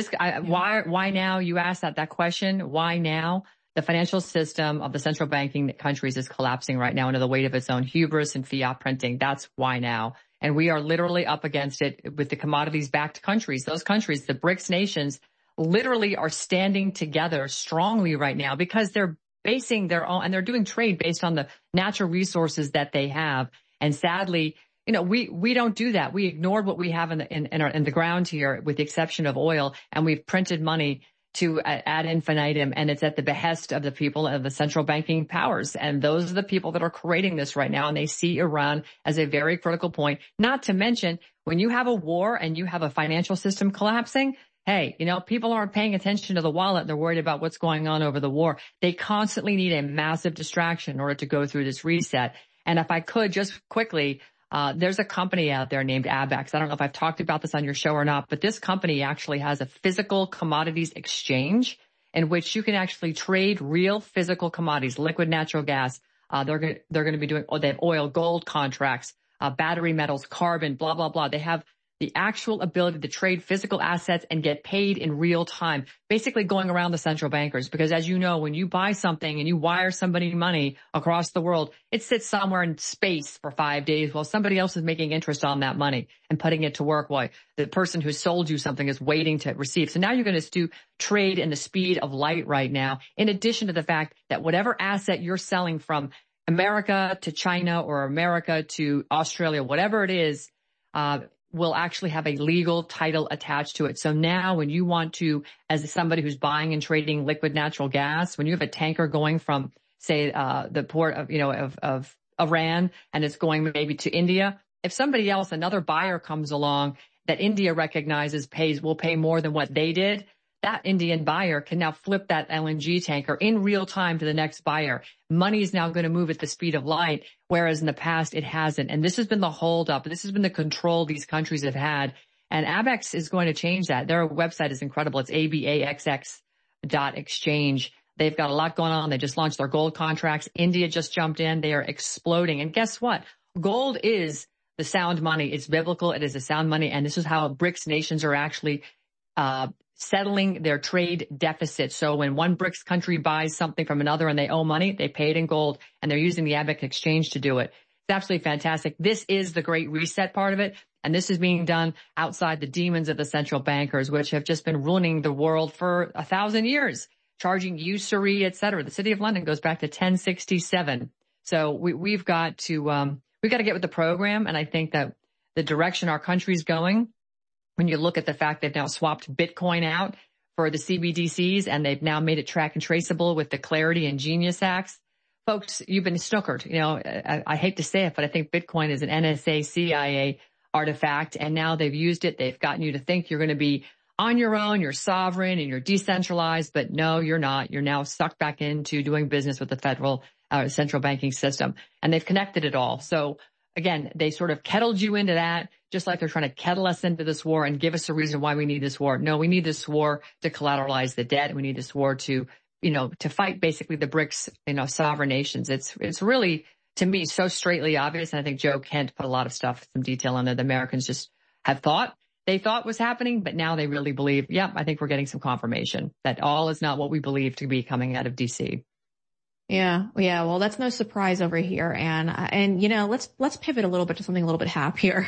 Speaker 1: Why now? You asked that question. Why now? The financial system of the central banking countries is collapsing right now under the weight of its own hubris and fiat printing. That's why now. And we are literally up against it with the commodities-backed countries. Those countries, the BRICS nations, literally are standing together strongly right now because they're basing their own, and they're doing trade based on the natural resources that they have. And sadly, we don't do that. We ignored what we have in the ground here, with the exception of oil, and we've printed money to ad infinitum, and it's at the behest of the people of the central banking powers. And those are the people that are creating this right now, and they see Iran as a very critical point. Not to mention, when you have a war and you have a financial system collapsing, hey, people aren't paying attention to the wallet. They're worried about what's going on over the war. They constantly need a massive distraction in order to go through this reset. And if I could just quickly, there's a company out there named Abax. I don't know if I've talked about this on your show or not, but this company actually has a physical commodities exchange in which you can actually trade real physical commodities, liquid natural gas. They're going to be doing, they have oil, gold contracts, battery metals, carbon, blah, blah, blah. They have the actual ability to trade physical assets and get paid in real time, basically going around the central bankers. Because as you know, when you buy something and you wire somebody money across the world, it sits somewhere in space for 5 days while somebody else is making interest on that money and putting it to work while the person who sold you something is waiting to receive. So now you're going to do trade in the speed of light right now, in addition to the fact that whatever asset you're selling from America to China or America to Australia, whatever it is, will actually have a legal title attached to it. So now when you want to, as somebody who's buying and trading liquid natural gas, when you have a tanker going from, say, the port of, of Iran, and it's going maybe to India, if somebody else, another buyer comes along that India recognizes will pay more than what they did, that Indian buyer can now flip that LNG tanker in real time to the next buyer. Money is now going to move at the speed of light, whereas in the past it hasn't. And this has been the holdup. This has been the control these countries have had. And Abaxx is going to change that. Their website is incredible. It's ABAXX.exchange. They've got a lot going on. They just launched their gold contracts. India just jumped in. They are exploding. And guess what? Gold is the sound money. It's biblical. It is the sound money. And this is how BRICS nations are actually settling their trade deficit. So when one BRICS country buys something from another and they owe money, they pay it in gold, and they're using the Abaxx exchange to do it. It's absolutely fantastic. This is the great reset part of it. And this is being done outside the demons of the central bankers, which have just been ruining the world for 1,000 years, charging usury, et cetera. The City of London goes back to 1067. So we've got to get with the program. And I think that the direction our country's going, when you look at the fact they've now swapped Bitcoin out for the CBDCs, and they've now made it track and traceable with the Clarity and Genius Acts, folks, you've been snookered. I hate to say it, but I think Bitcoin is an NSA, CIA artifact, and now they've used it. They've gotten you to think you're going to be on your own, you're sovereign, and you're decentralized, but no, you're not. You're now sucked back into doing business with the federal central banking system, and they've connected it all. So again, they sort of kettled you into that, just like they're trying to kettle us into this war and give us a reason why we need this war. No, we need this war to collateralize the debt. We need this war to, to fight basically the BRICS, sovereign nations. It's really, to me, so straightly obvious. And I think Joe Kent put a lot of stuff, some detail on it. The Americans just have thought was happening, but now they really believe, I think we're getting some confirmation that all is not what we believe to be coming out of DC.
Speaker 11: Yeah. Well, that's no surprise over here. And let's pivot a little bit to something a little bit happier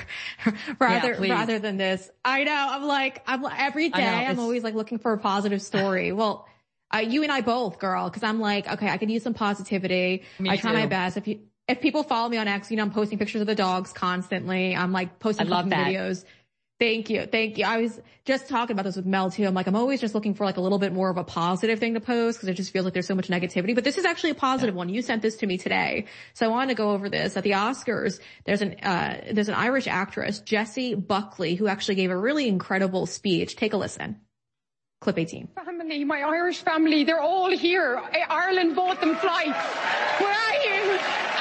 Speaker 11: rather than this. I know. I'm every day I'm always like looking for a positive story. Well, you and I both, girl, cause I'm like, okay, I could use some positivity. I try my best. If people follow me on X, I'm posting pictures of the dogs constantly. I'm like posting videos. Thank you. I was just talking about this with Mel too. I'm like, I'm always just looking for like a little bit more of a positive thing to post because it just feels like there's so much negativity. But this is actually a positive one. You sent this to me today. So I want to go over this. At the Oscars, there's an Irish actress, Jessie Buckley, who actually gave a really incredible speech. Take a listen. Clip 18.
Speaker 8: Family, my Irish family, they're all here. Ireland bought them flights. Where are you?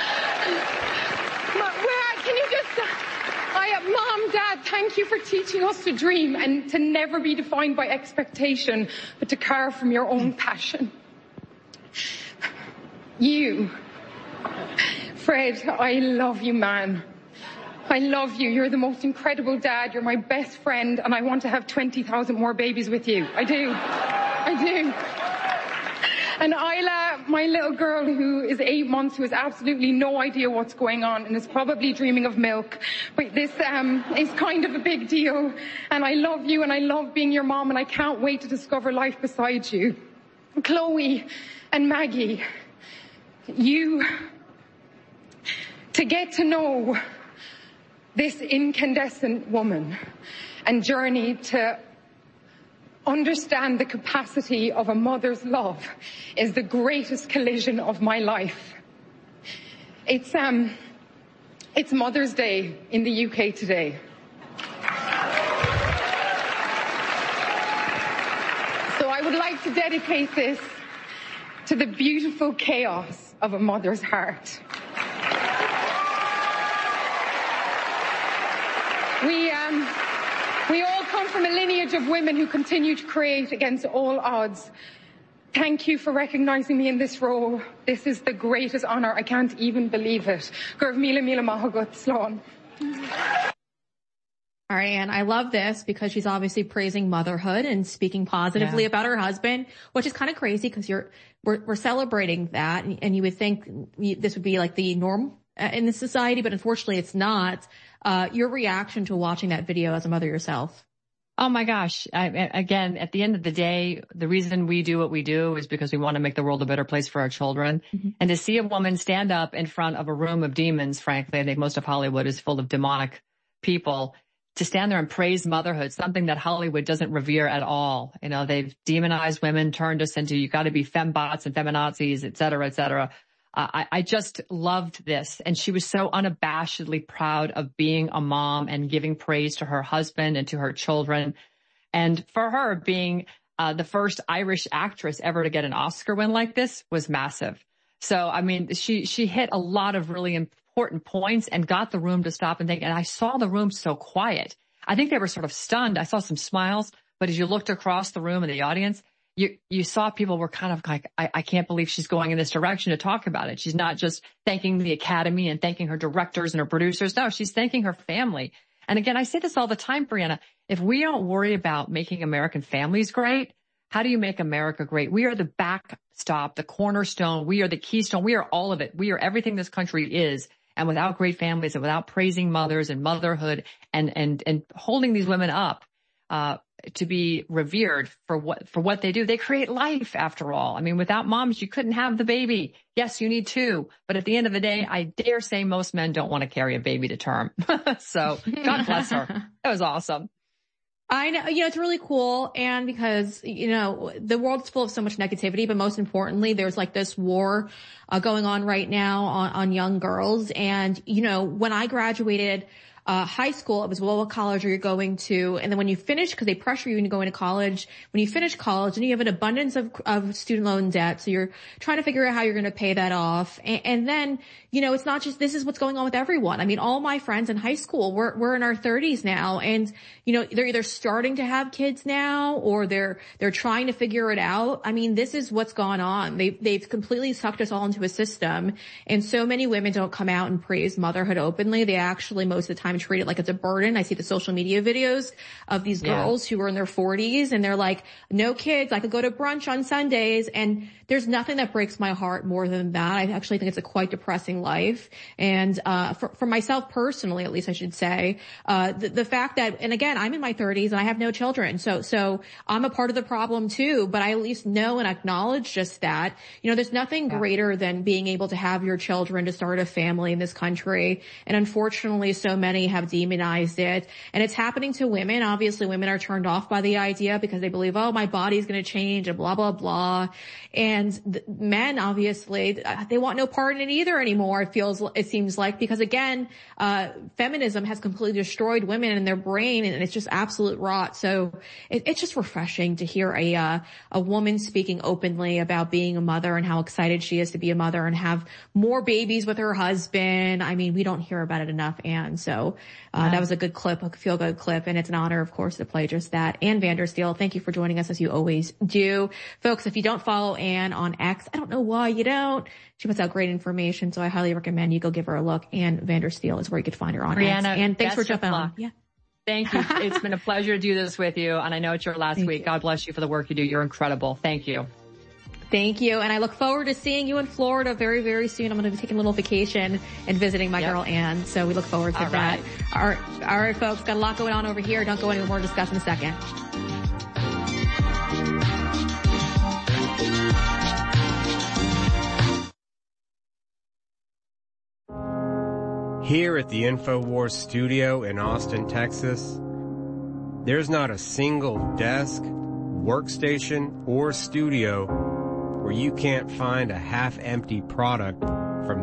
Speaker 8: Can you just... Mom, Dad, thank you for teaching us to dream and to never be defined by expectation, but to carve from your own passion. You, Fred, I love you, man. I love you. You're the most incredible dad. You're my best friend, and I want to have 20,000 more babies with you. I do. And Isla, my little girl who is 8 months, who has absolutely no idea what's going on and is probably dreaming of milk. But this is kind of a big deal. And I love you and I love being your mom and I can't wait to discover life beside you. Chloe and Maggie, to get to know this incandescent woman and journey to understand the capacity of a mother's love is the greatest collision of my life. It's Mother's Day in the UK today. So I would like to dedicate this to the beautiful chaos of a mother's heart. We all come from a lineage of women who continue to create against all odds. Thank you for recognizing me in this role. This is the greatest honor. I can't even believe it. Gurv mila mila mahagut Sloan.
Speaker 11: All right, and I love this because she's obviously praising motherhood and speaking positively about her husband, which is kind of crazy because we're celebrating that, and you would think this would be like the norm in the society, but unfortunately it's not. Your reaction to watching that video as a mother yourself?
Speaker 1: Oh my gosh. Again, at the end of the day, the reason we do what we do is because we want to make the world a better place for our children. Mm-hmm. And to see a woman stand up in front of a room of demons, frankly, I think most of Hollywood is full of demonic people, to stand there and praise motherhood, something that Hollywood doesn't revere at all. You know, they've demonized women, turned us into, you got to be fembots and feminazis, et cetera, et cetera. I just loved this. And she was so unabashedly proud of being a mom and giving praise to her husband and to her children. And for her, being the first Irish actress ever to get an Oscar win like this was massive. So, I mean, she hit a lot of really important points and got the room to stop and think. And I saw the room so quiet. I think they were sort of stunned. I saw some smiles, but as you looked across the room in the audience, you saw people were kind of like, I can't believe she's going in this direction to talk about it. She's not just thanking the Academy and thanking her directors and her producers. No, she's thanking her family. And again, I say this all the time, Brianna, if we don't worry about making American families great, how do you make America great? We are the backstop, the cornerstone. We are the keystone. We are all of it. We are everything this country is. And without great families and without praising mothers and motherhood and holding these women up, to be revered for what they do. They create life after all. I mean, without moms, you couldn't have the baby. Yes, you need two. But at the end of the day, I dare say most men don't want to carry a baby to term. So God bless her. That was awesome.
Speaker 11: I know, it's really cool. And because, the world's full of so much negativity, but most importantly, there's like this war going on right now on young girls. And, when I graduated high school, it was, well, what college are you going to? And then when you finish, because they pressure you into going to college, when you finish college, and you have an abundance of student loan debt, so you're trying to figure out how you're going to pay that off. And then, it's not just, this is what's going on with everyone. I mean, all my friends in high school, we're in our 30s now, and, they're either starting to have kids now, or they're trying to figure it out. I mean, this is what's gone on. They've completely sucked us all into a system. And so many women don't come out and praise motherhood openly. They actually, most of the time, treat it like it's a burden. I see the social media videos of these girls who are in their 40s and they're like, no kids, I could go to brunch on Sundays. And there's nothing that breaks my heart more than that. I actually think it's a quite depressing life. And for myself personally, at least I should say, the fact that, and again, I'm in my 30s and I have no children. So I'm a part of the problem too, but I at least know and acknowledge just that. There's nothing greater than being able to have your children, to start a family in this country. And unfortunately, so many have demonized it. And it's happening to women. Obviously, women are turned off by the idea because they believe, oh, my body's going to change and blah, blah, blah. And men, obviously, they want no part in it either anymore, it seems like, because again, feminism has completely destroyed women and their brain, and it's just absolute rot. So it's just refreshing to hear a woman speaking openly about being a mother and how excited she is to be a mother and have more babies with her husband. I mean, we don't hear about it enough, Anne. So that was a good clip, a feel-good clip, and it's an honor, of course, to play just that. Anne Vandersteel, thank you for joining us as you always do. Folks, if you don't follow Anne on X, I don't know why you don't. She puts out great information, so I highly recommend you go give her a look. Anne Vandersteel is where you could find her on X. And thanks for jumping on. Yeah.
Speaker 1: Thank you. It's been a pleasure to do this with you, and I know it's your last week. God bless you for the work you do. You're incredible. Thank you.
Speaker 11: Thank you. And I look forward to seeing you in Florida very, very soon. I'm going to be taking a little vacation and visiting my girl, Anne. So we look forward to that. All right, folks. Got a lot going on over here. Don't go anywhere. More discussion in a second.
Speaker 9: Here at the InfoWars studio in Austin, Texas, there's not a single desk, workstation, or studio where you can't find a half-empty product from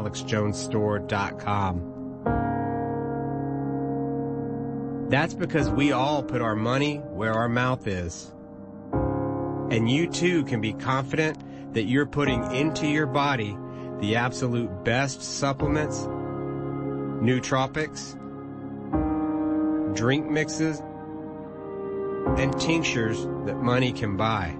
Speaker 9: thealexjonesstore.com. That's because we all put our money where our mouth is. And you too can be confident that you're putting into your body the absolute best supplements, nootropics, drink mixes, and tinctures that money can buy.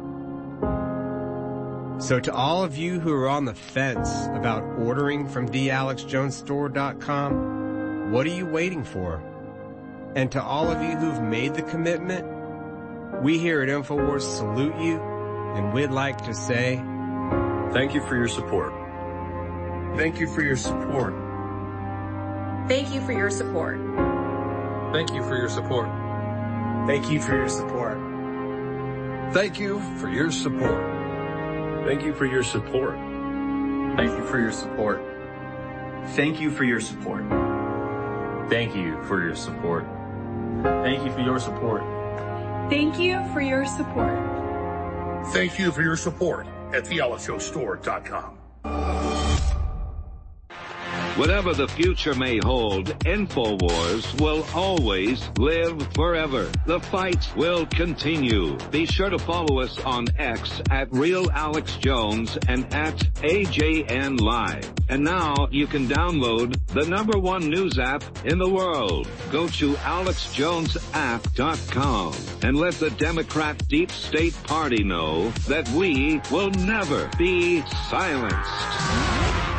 Speaker 9: So to all of you who are on the fence about ordering from thealexjonesstore.com, what are you waiting for? And to all of you who've made the commitment, we here at InfoWars salute you, and we'd like to say,
Speaker 10: thank you for your support. Thank you for your support.
Speaker 11: Thank you for your support.
Speaker 10: Thank you for your support.
Speaker 13: Thank you for your support.
Speaker 10: Thank you for your support. Thank you for your support.
Speaker 23: Thank you for your support. Thank you for your support.
Speaker 10: Thank you for your support.
Speaker 23: Thank you for your support.
Speaker 2: Thank you for your support.
Speaker 6: Thank you for your support at thealexshowstore.com.
Speaker 3: Whatever the future may hold, InfoWars will always live forever. The fight will continue. Be sure to follow us on X at RealAlexJones and at AJN Live. And now you can download the #1 news app in the world. Go to AlexJonesApp.com and let the Democrat Deep State Party know that we will never be silenced.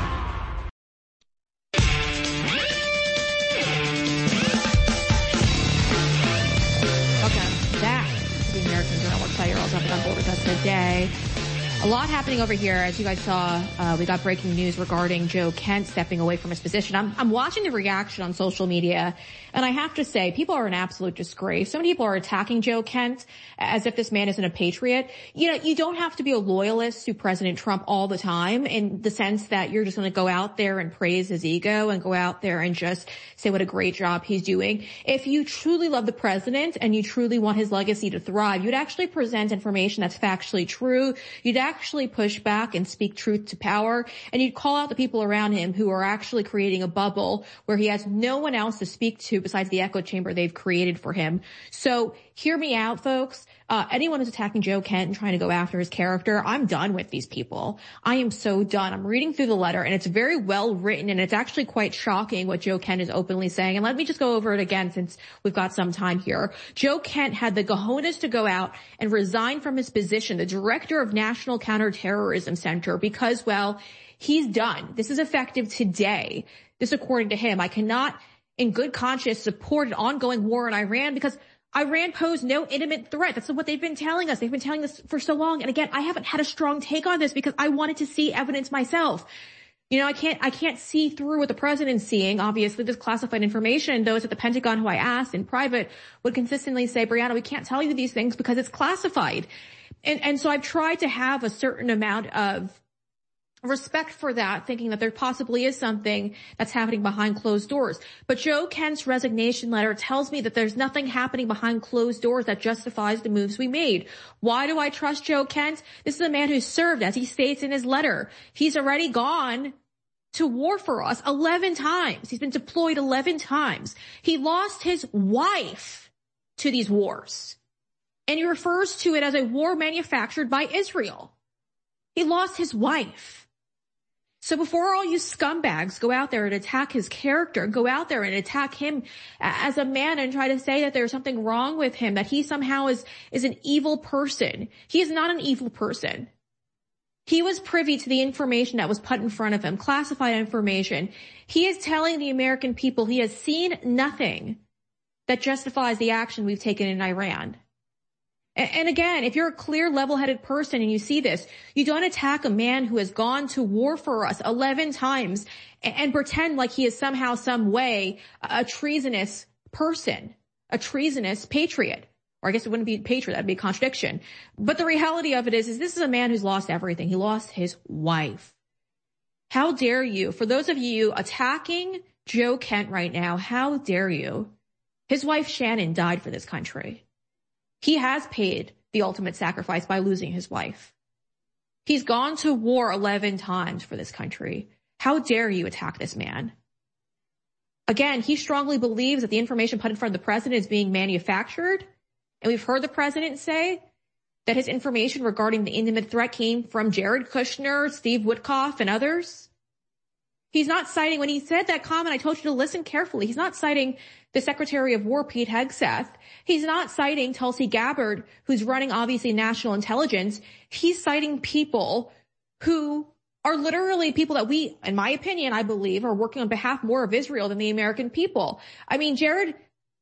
Speaker 11: You're all jumping on board with us today. A lot happening over here. As you guys saw, we got breaking news regarding Joe Kent stepping away from his position. I'm watching the reaction on social media, and I have to say, people are an absolute disgrace. So many people are attacking Joe Kent as if this man isn't a patriot. You know, you don't have to be a loyalist to President Trump all the time in the sense that you're just going to go out there and praise his ego and go out there and just say what a great job he's doing. If you truly love the president and you truly want his legacy to thrive, you'd actually present information that's factually true. You'd actually push back and speak truth to power, and you'd call out the people around him who are actually creating a bubble where he has no one else to speak to besides the echo chamber they've created for him. So hear me out, folks. Anyone who's attacking Joe Kent and trying to go after his character, I'm done with these people. I am so done. I'm reading through the letter, and it's very well written, and it's actually quite shocking what Joe Kent is openly saying. And let me just go over it again since we've got some time here. Joe Kent had the cojones to go out and resign from his position, the director of National Counterterrorism Center, because, well, he's done. This is effective today. This, according to him, I cannot, in good conscience, support an ongoing war in Iran because Iran posed no imminent threat. That's what they've been telling us. They've been telling this for so long. And again, I haven't had a strong take on this because I wanted to see evidence myself. You know, I can't see through what the president's seeing. Obviously, this classified information, those at the Pentagon who I asked in private would consistently say, Brianna, we can't tell you these things because it's classified. And so I've tried to have a certain amount of respect for that, thinking that there possibly is something that's happening behind closed doors. But Joe Kent's resignation letter tells me that there's nothing happening behind closed doors that justifies the moves we made. Why do I trust Joe Kent? This is a man who served, as he states in his letter. He's already gone to war for us 11 times. He's been deployed 11 times. He lost his wife to these wars. And he refers to it as a war manufactured by Israel. He lost his wife. So before all you scumbags go out there and attack his character, go out there and attack him as a man and try to say that there's something wrong with him, that he somehow is an evil person. He is not an evil person. He was privy to the information that was put in front of him, classified information. He is telling the American people he has seen nothing that justifies the action we've taken in Iran. And again, if you're a clear, level-headed person and you see this, you don't attack a man who has gone to war for us 11 times and pretend like he is somehow, some way, a treasonous person, a treasonous patriot. Or I guess it wouldn't be a patriot, that'd be a contradiction. But the reality of it is this is a man who's lost everything. He lost his wife. How dare you? For those of you attacking Joe Kent right now, how dare you? His wife Shannon died for this country. He has paid the ultimate sacrifice by losing his wife. He's gone to war 11 times for this country. How dare you attack this man? Again, he strongly believes that the information put in front of the president is being manufactured. And we've heard the president say that his information regarding the imminent threat came from Jared Kushner, Steve Witkoff, and others. He's not citing, when he said that comment, I told you to listen carefully. He's not citing the Secretary of War, Pete Hegseth. He's not citing Tulsi Gabbard, who's running, obviously, national intelligence. He's citing people who are literally people that we, in my opinion, I believe, are working on behalf more of Israel than the American people. I mean, Jared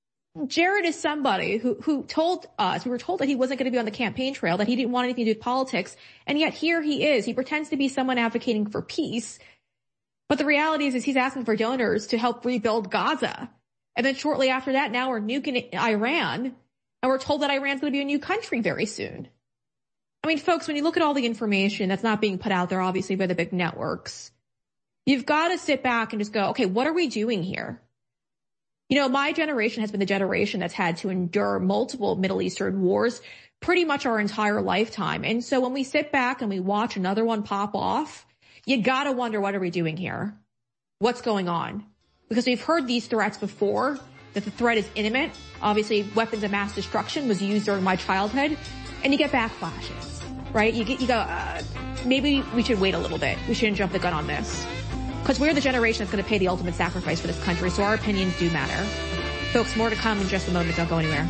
Speaker 11: is somebody who told us, we were told that he wasn't going to be on the campaign trail, that he didn't want anything to do with politics, and yet here he is. He pretends to be someone advocating for peace, but the reality is he's asking for donors to help rebuild Gaza. And then shortly after that, now we're nuking Iran, and we're told that Iran's going to be a new country very soon. I mean, folks, when you look at all the information that's not being put out there, obviously, by the big networks, you've got to sit back and just go, okay, what are we doing here? You know, my generation has been the generation that's had to endure multiple Middle Eastern wars pretty much our entire lifetime. And so when we sit back and we watch another one pop off, you gotta wonder, what are we doing here? What's going on? Because we've heard these threats before, that the threat is imminent. Obviously, weapons of mass destruction was used during my childhood, and you get backflashes, right? You go, maybe we should wait a little bit. We shouldn't jump the gun on this. Because we're the generation that's going to pay the ultimate sacrifice for this country, so our opinions do matter. Folks, more to come in just a moment. Don't go anywhere.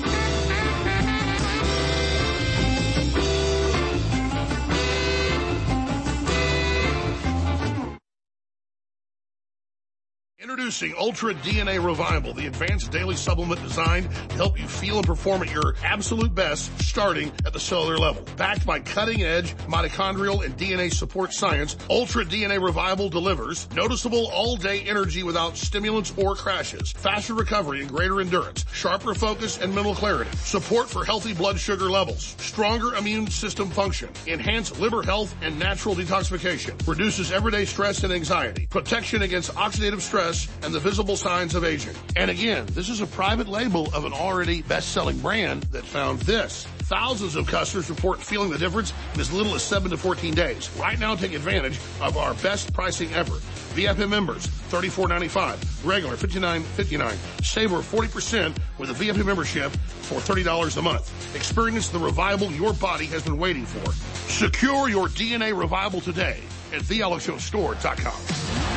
Speaker 6: Introducing Ultra DNA Revival, the advanced daily supplement designed to help you feel and perform at your absolute best, starting at the cellular level. Backed by cutting-edge mitochondrial and DNA support science, Ultra DNA Revival delivers noticeable all-day energy without stimulants or crashes, faster recovery and greater endurance, sharper focus and mental clarity, support for healthy blood sugar levels, stronger immune system function, enhanced liver health and natural detoxification, reduces everyday stress and anxiety, protection against oxidative stress, and the visible signs of aging. And again, this is a private label of an already best-selling brand that found this. Thousands of customers report feeling the difference in as little as 7 to 14 days. Right now, take advantage of our best pricing ever. VIP members, $34.95. Regular, $59.59. Save over 40% with a VIP membership for $30 a month. Experience the revival your body has been waiting for. Secure your DNA Revival today at thealexjonesstore.com.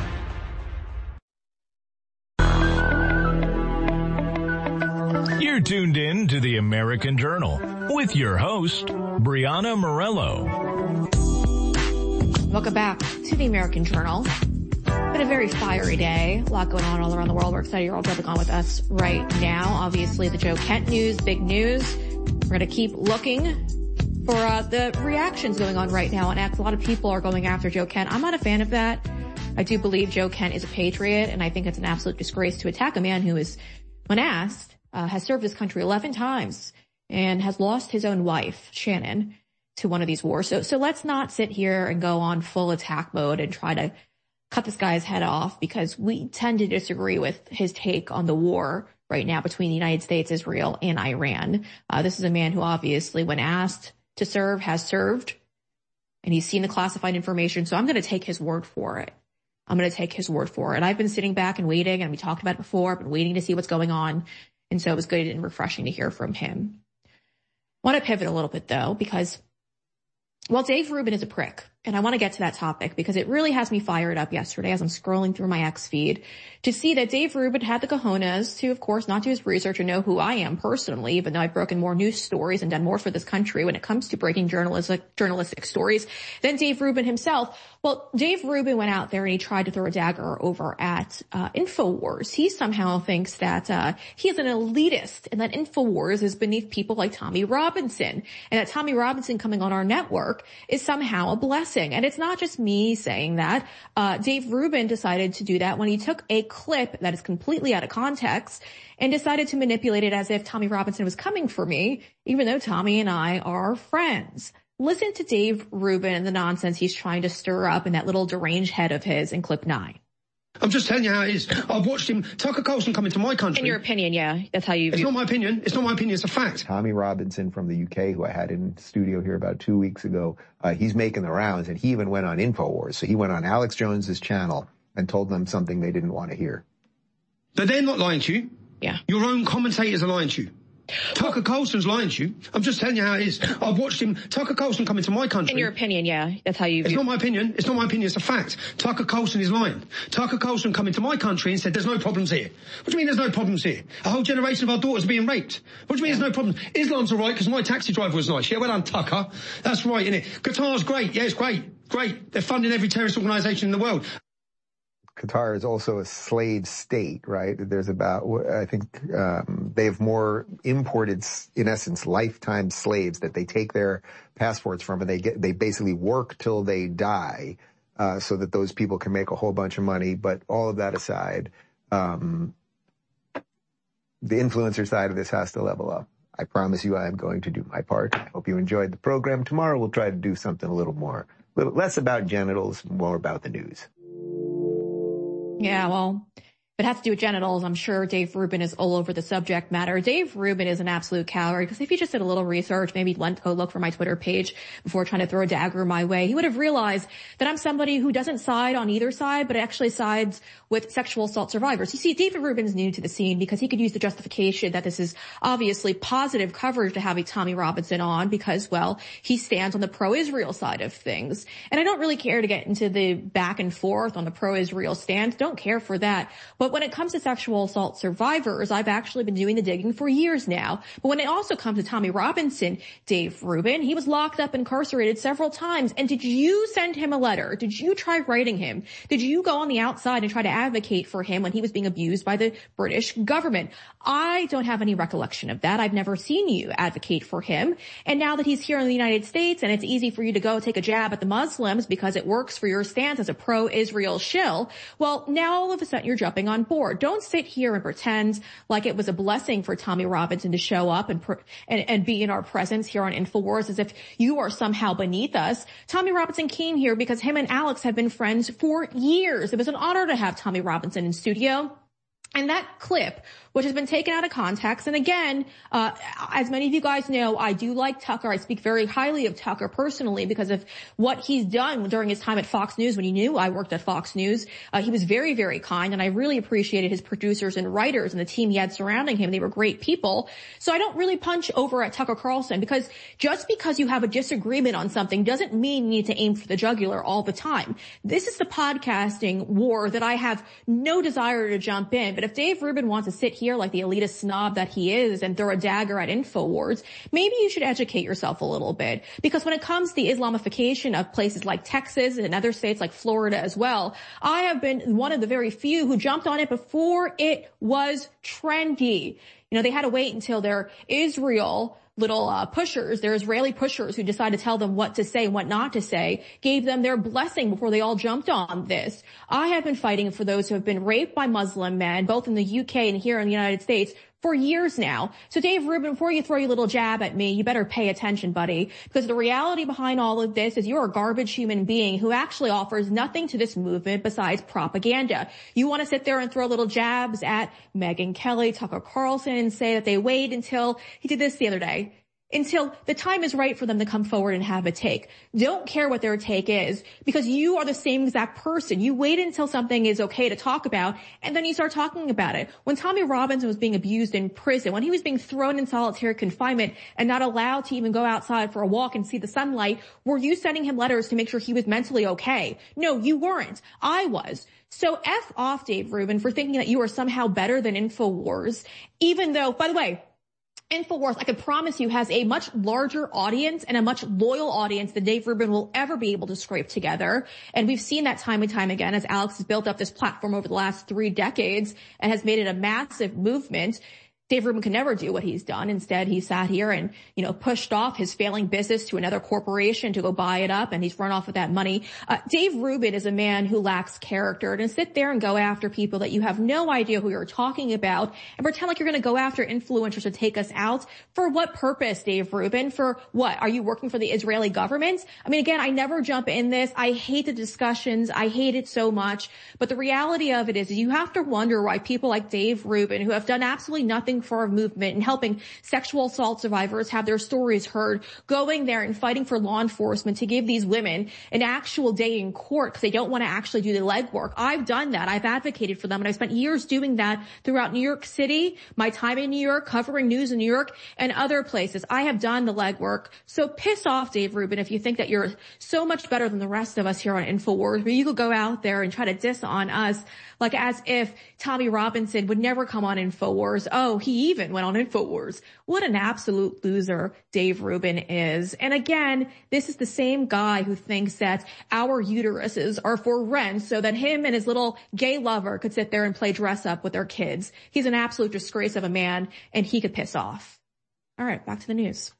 Speaker 17: You're tuned in to the American Journal with your host, Brianna Morello.
Speaker 11: Welcome back to the American Journal. Been a very fiery day. A lot going on all around the world. We're excited you're all jumping on with us right now. Obviously, the Joe Kent news, big news. We're going to keep looking for the reactions going on right now on X. A lot of people are going after Joe Kent. I'm not a fan of that. I do believe Joe Kent is a patriot, and I think it's an absolute disgrace to attack a man who is, when asked, has served his country 11 times and has lost his own wife, Shannon, to one of these wars. So let's not sit here and go on full attack mode and try to cut this guy's head off, because we tend to disagree with his take on the war right now between the United States, Israel, and Iran. This is a man who obviously, when asked to serve, has served, and he's seen the classified information. So I'm going to take his word for it. I've been sitting back and waiting, and we talked about it before. I've been waiting to see what's going on. And so it was good and refreshing to hear from him. I want to pivot a little bit, though, because, well, Dave Rubin is a prick. And I want to get to that topic because it really has me fired up yesterday as I'm scrolling through my X feed to see that Dave Rubin had the cojones to, of course, not do his research and know who I am personally, even though I've broken more news stories and done more for this country when it comes to breaking journalistic stories than Dave Rubin himself. Well, Dave Rubin went out there and he tried to throw a dagger over at InfoWars. He somehow thinks that he is an elitist and that InfoWars is beneath people like Tommy Robinson, and that Tommy Robinson coming on our network is somehow a blessing. And it's not just me saying that. Dave Rubin decided to do that when he took a clip that is completely out of context and decided to manipulate it as if Tommy Robinson was coming for me, even though Tommy and I are friends. Listen to Dave Rubin and the nonsense he's trying to stir up in that little deranged head of his in clip 9.
Speaker 14: I'm just telling you how it is. I've watched him, Tucker Carlson, come into my country.
Speaker 11: In your opinion, yeah, that's how you view it.
Speaker 14: It's not my opinion. It's a fact.
Speaker 15: Tommy Robinson from the UK, who I had in studio here about 2 weeks ago, he's making the rounds, and he even went on InfoWars. So he went on Alex Jones's channel and told them something they didn't want to hear.
Speaker 14: But they're not lying to you.
Speaker 11: Yeah.
Speaker 14: Your own commentators are lying to you. Tucker Carlson's lying to you. I'm just telling you how it is. I've watched him, Tucker Carlson, come into my country.
Speaker 11: In your opinion, yeah, that's how you view it.
Speaker 14: It's not my opinion. It's a fact. Tucker Carlson is lying. Tucker Carlson come into my country and said there's no problems here. What do you mean there's no problems here? A whole generation of our daughters are being raped. What do you mean there's no problems? Islam's all right because my taxi driver was nice. Yeah, well done, Tucker. That's right, innit? Qatar's great. Yeah, it's great. Great. They're funding every terrorist organisation in the world.
Speaker 15: Qatar is also a slave state, right? There's about, I think, they have more imported, in essence, lifetime slaves that they take their passports from, and they basically work till they die, so that those people can make a whole bunch of money. But all of that aside, the influencer side of this has to level up. I promise you I am going to do my part. I hope you enjoyed the program. Tomorrow we'll try to do something a little less about genitals, more about the news.
Speaker 11: Yeah, well, But it has to do with genitals. I'm sure Dave Rubin is all over the subject matter. Dave Rubin is an absolute coward, because if he just did a little research, maybe went to go look for my Twitter page before trying to throw a dagger my way, he would have realized that I'm somebody who doesn't side on either side, but actually sides with sexual assault survivors. You see, David Rubin is new to the scene because he could use the justification that this is obviously positive coverage to have a Tommy Robinson on because, well, he stands on the pro-Israel side of things. And I don't really care to get into the back and forth on the pro-Israel stance. Don't care for that. But when it comes to sexual assault survivors, I've actually been doing the digging for years now. But when it also comes to Tommy Robinson, Dave Rubin, he was locked up, incarcerated several times. And did you send him a letter? Did you try writing him? Did you go on the outside and try to advocate for him when he was being abused by the British government? I don't have any recollection of that. I've never seen you advocate for him. And now that he's here in the United States and it's easy for you to go take a jab at the Muslims because it works for your stance as a pro-Israel shill, well, now all of a sudden you're jumping on board. Don't sit here and pretend like it was a blessing for Tommy Robinson to show up and be in our presence here on InfoWars as if you are somehow beneath us. Tommy Robinson came here because him and Alex have been friends for years. It was an honor to have Tommy Robinson in studio. And that clip, which has been taken out of context, and again, as many of you guys know, I do like Tucker. I speak very highly of Tucker personally because of what he's done during his time at Fox News. When he knew I worked at Fox News, he was very, very kind, and I really appreciated his producers and writers and the team he had surrounding him. They were great people. So I don't really punch over at Tucker Carlson because just because you have a disagreement on something doesn't mean you need to aim for the jugular all the time. This is the podcasting war that I have no desire to jump in. But if Dave Rubin wants to sit here like the elitist snob that he is and throw a dagger at InfoWars, maybe you should educate yourself a little bit. Because when it comes to the Islamification of places like Texas and other states like Florida as well, I have been one of the very few who jumped on it before it was trendy. You know, they had to wait until their Israel little pushers, their Israeli pushers who decided to tell them what to say and what not to say, gave them their blessing before they all jumped on this. I have been fighting for those who have been raped by Muslim men, both in the UK and here in the United States, for years now. So Dave Rubin, before you throw your little jab at me, you better pay attention, buddy, because the reality behind all of this is you're a garbage human being who actually offers nothing to this movement besides propaganda. You want to sit there and throw little jabs at Megyn Kelly, Tucker Carlson, and say that they wait until he did this the other day, until the time is right for them to come forward and have a take. Don't care what their take is, because you are the same exact person. You wait until something is okay to talk about, and then you start talking about it. When Tommy Robinson was being abused in prison, when he was being thrown in solitary confinement and not allowed to even go outside for a walk and see the sunlight, were you sending him letters to make sure he was mentally okay? No, you weren't. I was. So F off, Dave Rubin, for thinking that you are somehow better than InfoWars, even though, by the way, InfoWars, I can promise you, has a much larger audience and a much loyal audience than Dave Rubin will ever be able to scrape together. And we've seen that time and time again as Alex has built up this platform over the last 3 decades and has made it a massive movement. Dave Rubin can never do what he's done. Instead, he sat here and, pushed off his failing business to another corporation to go buy it up, and he's run off with that money. Dave Rubin is a man who lacks character. To sit there and go after people that you have no idea who you're talking about and pretend like you're going to go after influencers to take us out. For what purpose, Dave Rubin? For what? Are you working for the Israeli government? I mean, again, I never jump in this. I hate the discussions. I hate it so much. But the reality of it is you have to wonder why people like Dave Rubin, who have done absolutely nothing for our movement and helping sexual assault survivors have their stories heard, going there and fighting for law enforcement to give these women an actual day in court because they don't want to actually do the legwork. I've done that. I've advocated for them, and I spent years doing that throughout New York City, my time in New York, covering news in New York, and other places. I have done the legwork. So piss off, Dave Rubin, if you think that you're so much better than the rest of us here on InfoWars, where you could go out there and try to diss on us like as if Tommy Robinson would never come on InfoWars. Oh, he even went on InfoWars. What an absolute loser Dave Rubin is. And again, this is the same guy who thinks that our uteruses are for rent so that him and his little gay lover could sit there and play dress up with their kids. He's an absolute disgrace of a man, and he could piss off. All right, back to the news.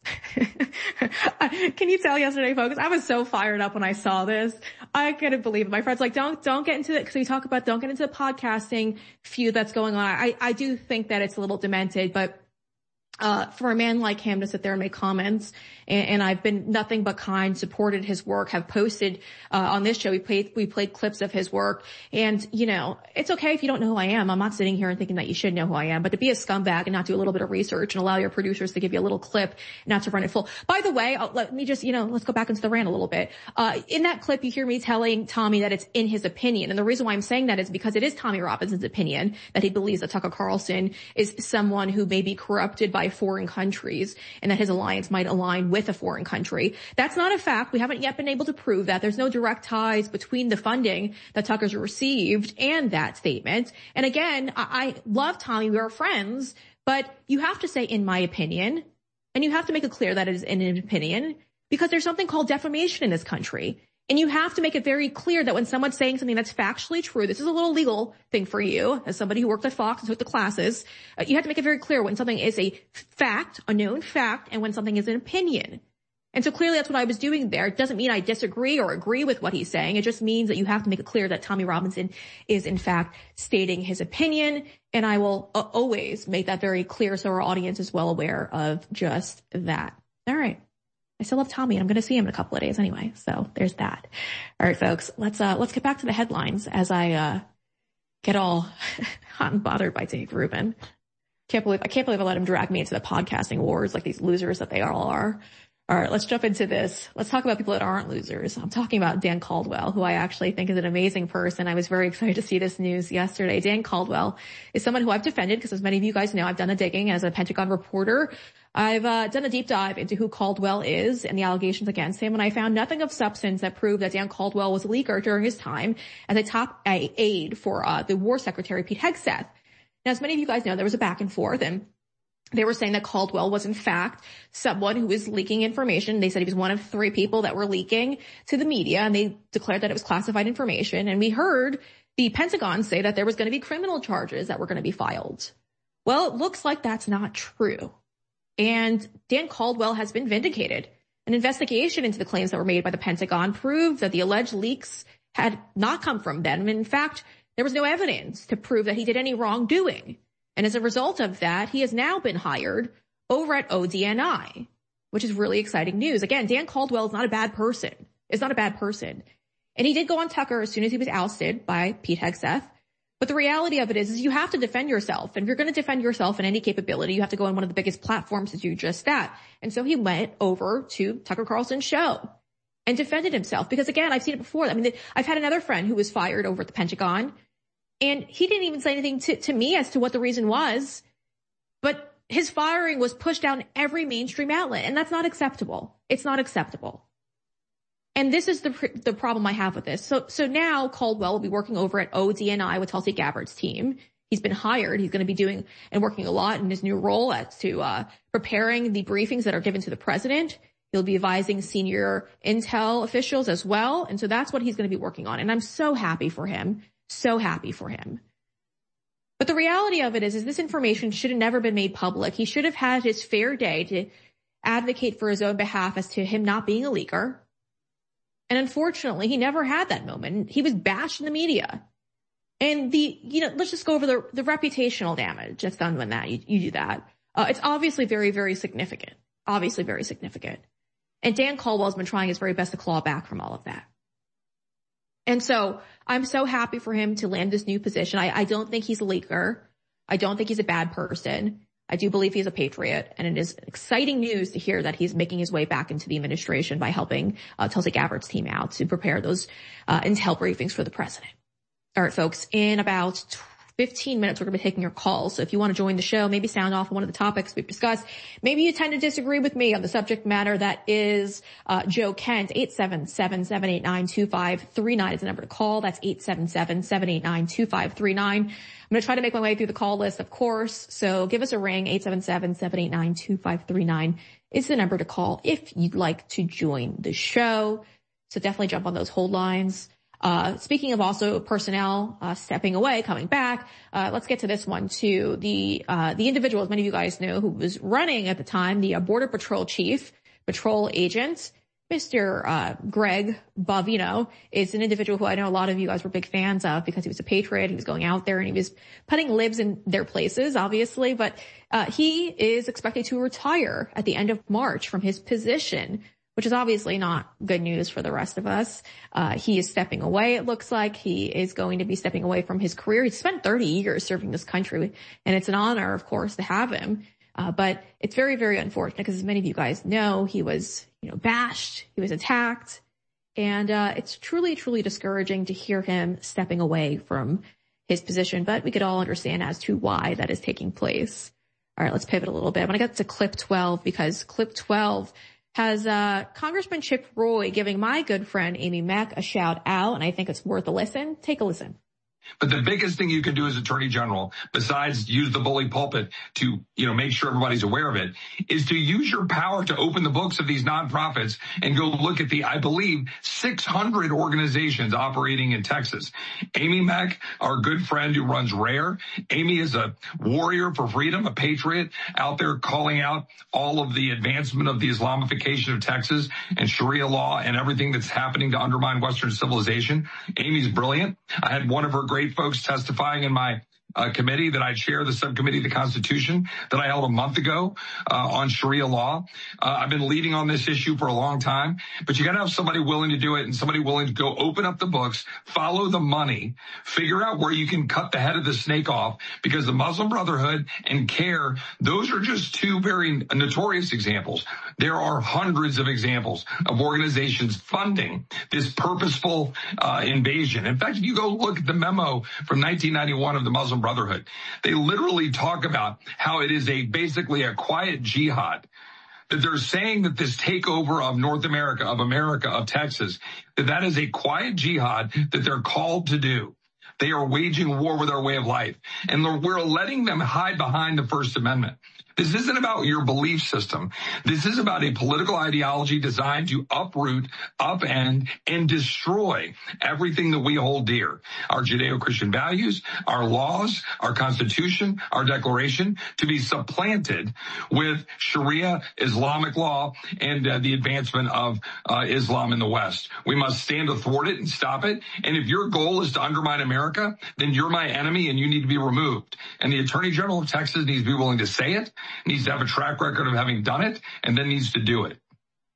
Speaker 11: Can you tell yesterday, folks? I was so fired up when I saw this. I couldn't believe it. My friend's like, don't get into it, because we talk about don't get into the podcasting feud that's going on. I do think that it's a little demented, but for a man like him to sit there and make comments, and I've been nothing but kind, supported his work, have posted on this show. We played clips of his work, and it's okay if you don't know who I am. I'm not sitting here and thinking that you should know who I am, but to be a scumbag and not do a little bit of research and allow your producers to give you a little clip, not to run it full. By the way, let me just let's go back into the rant a little bit. In that clip, you hear me telling Tommy that it's in his opinion, and the reason why I'm saying that is because it is Tommy Robinson's opinion that he believes that Tucker Carlson is someone who may be corrupted by foreign countries and that his alliance might align with a foreign country. That's not a fact. We haven't yet been able to prove that. There's no direct ties between the funding that Tucker's received and that statement. And again, I love Tommy. We are friends, but you have to say in my opinion, and you have to make it clear that it is in an opinion, because there's something called defamation in this country. And you have to make it very clear that when someone's saying something that's factually true, this is a little legal thing for you, as somebody who worked at Fox and took the classes, you have to make it very clear when something is a fact, a known fact, and when something is an opinion. And so clearly that's what I was doing there. It doesn't mean I disagree or agree with what he's saying. It just means that you have to make it clear that Tommy Robinson is in fact stating his opinion. And I will always make that very clear so our audience is well aware of just that. All right. I still love Tommy, and I'm going to see him in a couple of days anyway. So there's that. All right, folks, let's get back to the headlines as I get all hot and bothered by Dave Rubin. I can't believe I let him drag me into the podcasting wars like these losers that they all are. All right, let's jump into this. Let's talk about people that aren't losers. I'm talking about Dan Caldwell, who I actually think is an amazing person. I was very excited to see this news yesterday. Dan Caldwell is someone who I've defended because, as many of you guys know, I've done a digging as a Pentagon reporter. I've done a deep dive into who Caldwell is and the allegations against him, and I found nothing of substance that proved that Dan Caldwell was a leaker during his time as a top aide for the War Secretary Pete Hegseth. Now, as many of you guys know, there was a back and forth, and they were saying that Caldwell was, in fact, someone who was leaking information. They said he was one of 3 people that were leaking to the media, and they declared that it was classified information. And we heard the Pentagon say that there was going to be criminal charges that were going to be filed. Well, it looks like that's not true. And Dan Caldwell has been vindicated. An investigation into the claims that were made by the Pentagon proved that the alleged leaks had not come from them. In fact, there was no evidence to prove that he did any wrongdoing. And as a result of that, he has now been hired over at ODNI, which is really exciting news. Again, Dan Caldwell is not a bad person. And he did go on Tucker as soon as he was ousted by Pete Hegseth. But the reality of it is you have to defend yourself. And if you're going to defend yourself in any capability, you have to go on one of the biggest platforms to do just that. And so he went over to Tucker Carlson's show and defended himself. Because again, I've seen it before. I mean, I've had another friend who was fired over at the Pentagon, and he didn't even say anything to me as to what the reason was. But his firing was pushed down every mainstream outlet, and that's not acceptable. It's not acceptable. And this is the problem I have with this. So now Caldwell will be working over at ODNI with Tulsi Gabbard's team. He's been hired. He's going to be doing and working a lot in his new role as to preparing the briefings that are given to the president. He'll be advising senior intel officials as well. And so that's what he's going to be working on. And I'm so happy for him. So happy for him. But the reality of it is this information should have never been made public. He should have had his fair day to advocate for his own behalf as to him not being a leaker. And unfortunately, he never had that moment. He was bashed in the media. And let's just go over the reputational damage that's done when you do that. It's obviously very, very significant. Obviously very significant. And Dan Caldwell's been trying his very best to claw back from all of that. And so I'm so happy for him to land this new position. I don't think he's a leaker. I don't think he's a bad person. I do believe he's a patriot, and it is exciting news to hear that he's making his way back into the administration by helping Tulsi Gabbard's team out to prepare those intel briefings for the president. All right, folks, in about 15 minutes, we're going to be taking your calls. So if you want to join the show, maybe sound off on one of the topics we've discussed. Maybe you tend to disagree with me on the subject matter. That is Joe Kent. 877-789-2539 is the number to call. That's 877-789-2539. I'm going to try to make my way through the call list, of course. So give us a ring. 877-789-2539 is the number to call if you'd like to join the show. So definitely jump on those hold lines. Speaking of also personnel, stepping away, coming back, let's get to this one too. The individual, as many of you guys know, who was running at the time, the Border Patrol chief, patrol agent, Mr. Greg Bovino is an individual who I know a lot of you guys were big fans of because he was a patriot. He was going out there and he was putting libs in their places, obviously, but he is expected to retire at the end of March from his position, which is obviously not good news for the rest of us. He is stepping away, it looks like. He is going to be stepping away from his career. He spent 30 years serving this country, and it's an honor, of course, to have him. But it's very, very unfortunate because, as many of you guys know, he was, bashed, he was attacked, and it's truly, truly discouraging to hear him stepping away from his position. But we could all understand as to why that is taking place. All right, let's pivot a little bit. I want to get to clip 12 because clip 12 has Congressman Chip Roy giving my good friend Amy Mack a shout out, and I think it's worth a listen. Take a listen.
Speaker 16: But the biggest thing you can do as Attorney General, besides use the bully pulpit to, make sure everybody's aware of it, is to use your power to open the books of these nonprofits and go look at the, I believe, 600 organizations operating in Texas. Amy Mack, our good friend who runs RARE. Amy is a warrior for freedom, a patriot out there calling out all of the advancement of the Islamification of Texas and Sharia law and everything that's happening to undermine Western civilization. Amy's brilliant. I had one of her great folks testifying in my committee that I chair, the subcommittee of the Constitution, that I held a month ago on Sharia law. I've been leading on this issue for a long time, but you got to have somebody willing to do it and somebody willing to go open up the books, follow the money, figure out where you can cut the head of the snake off, because the Muslim Brotherhood and CARE, those are just two very notorious examples. There are hundreds of examples of organizations funding this purposeful invasion. In fact, if you go look at the memo from 1991 of the Muslim Brotherhood, they literally talk about how it is basically a quiet jihad, that they're saying that this takeover of North America, of Texas, that is a quiet jihad that they're called to do. They are waging war with our way of life, and we're letting them hide behind the First Amendment. This isn't about your belief system. This is about a political ideology designed to uproot, upend, and destroy everything that we hold dear. Our Judeo-Christian values, our laws, our Constitution, our Declaration, to be supplanted with Sharia, Islamic law, and the advancement of Islam in the West. We must stand athwart it and stop it. And if your goal is to undermine America, then you're my enemy and you need to be removed. And the Attorney General of Texas needs to be willing to say it, needs to have a track record of having done it, and then needs to do it.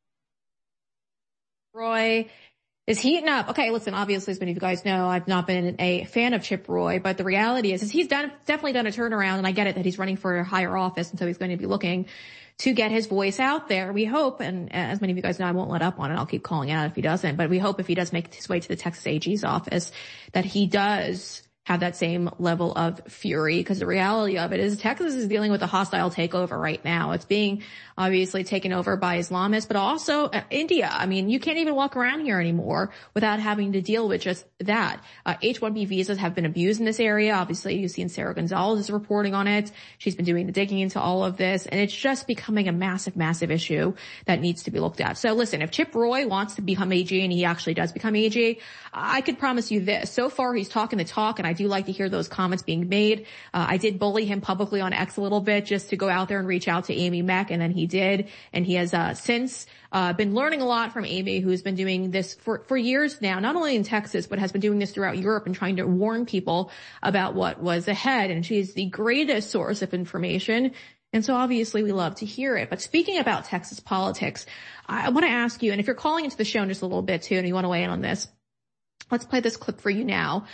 Speaker 11: Roy is heating up. Okay, listen, obviously, as many of you guys know, I've not been a fan of Chip Roy, but the reality is he's definitely done a turnaround, and I get it that he's running for a higher office, and so he's going to be looking to get his voice out there. We hope, and as many of you guys know, I won't let up on it. I'll keep calling out if he doesn't, but we hope if he does make his way to the Texas AG's office that he does have that same level of fury, because the reality of it is Texas is dealing with a hostile takeover right now. It's being obviously taken over by Islamists, but also India. I mean, you can't even walk around here anymore without having to deal with just that. H-1B visas have been abused in this area. Obviously, you've seen Sarah Gonzalez is reporting on it. She's been doing the digging into all of this, and it's just becoming a massive, massive issue that needs to be looked at. So listen, if Chip Roy wants to become AG, and he actually does become AG, I could promise you this. So far, he's talking the talk, and I do like to hear those comments being made. I did bully him publicly on X a little bit just to go out there and reach out to Amy Mack, and then he did. And he has since been learning a lot from Amy, who's been doing this for years now, not only in Texas, but has been doing this throughout Europe and trying to warn people about what was ahead. And she's the greatest source of information. And so obviously we love to hear it. But speaking about Texas politics, I want to ask you, and if you're calling into the show in just a little bit too, and you want to weigh in on this, let's play this clip for you now.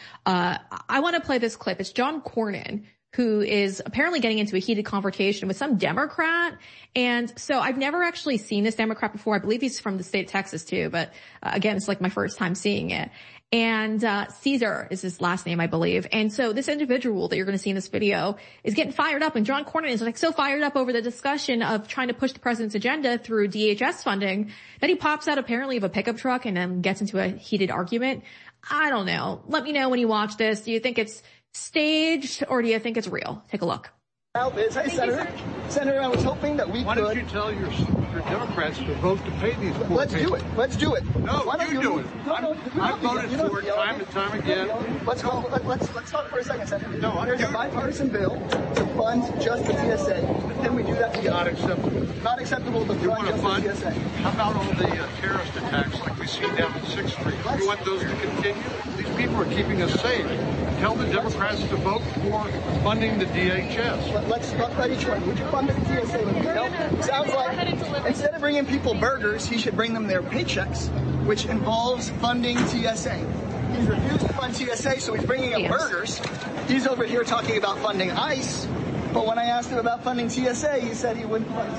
Speaker 11: I want to play this clip. It's John Cornyn, who is apparently getting into a heated confrontation with some Democrat. And so I've never actually seen this Democrat before. I believe he's from the state of Texas too, but again, it's like my first time seeing it. And Caesar is his last name, I believe. And so this individual that you're going to see in this video is getting fired up, and John Cornyn is like so fired up over the discussion of trying to push the president's agenda through DHS funding that he pops out apparently of a pickup truck and then gets into a heated argument. I don't know. Let me know when you watch this. Do you think it's staged or do you think it's real? Take a look.
Speaker 18: Hey, Senator, I was hoping that we could...
Speaker 19: Why don't you tell your Democrats to vote to pay these poor people?
Speaker 18: Let's do it.
Speaker 19: No, you do it. I've voted for it time and time again.
Speaker 18: Let's talk for a second, Senator. There's a bipartisan bill to fund just the TSA. Can we do that
Speaker 19: That's not acceptable.
Speaker 18: Not acceptable to
Speaker 19: You want to fund?
Speaker 18: TSA.
Speaker 19: How about all the terrorist attacks like we see down on 6th Street? You want those to continue? These people are keeping us safe. Tell the Democrats to vote for funding the DHS.
Speaker 18: Let's let each one. Would you fund the TSA? Nope. Sounds like instead of bringing people burgers, he should bring them their paychecks, which involves funding TSA. He's refused to fund TSA, so he's bringing up burgers. He's over here talking about funding ICE, but when I asked him about funding TSA, he said he wouldn't fund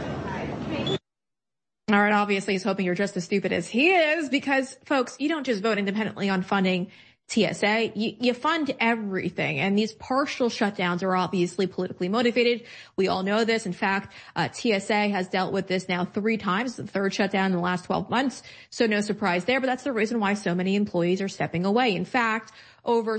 Speaker 18: TSA.
Speaker 11: All right, obviously he's hoping you're just as stupid as he is because, folks, you don't just vote independently on funding TSA. You fund everything, and these partial shutdowns are obviously politically motivated. We all know this. In fact, TSA has dealt with this now 3 times, the third shutdown in the last 12 months, so no surprise there, but that's the reason why so many employees are stepping away. In fact, over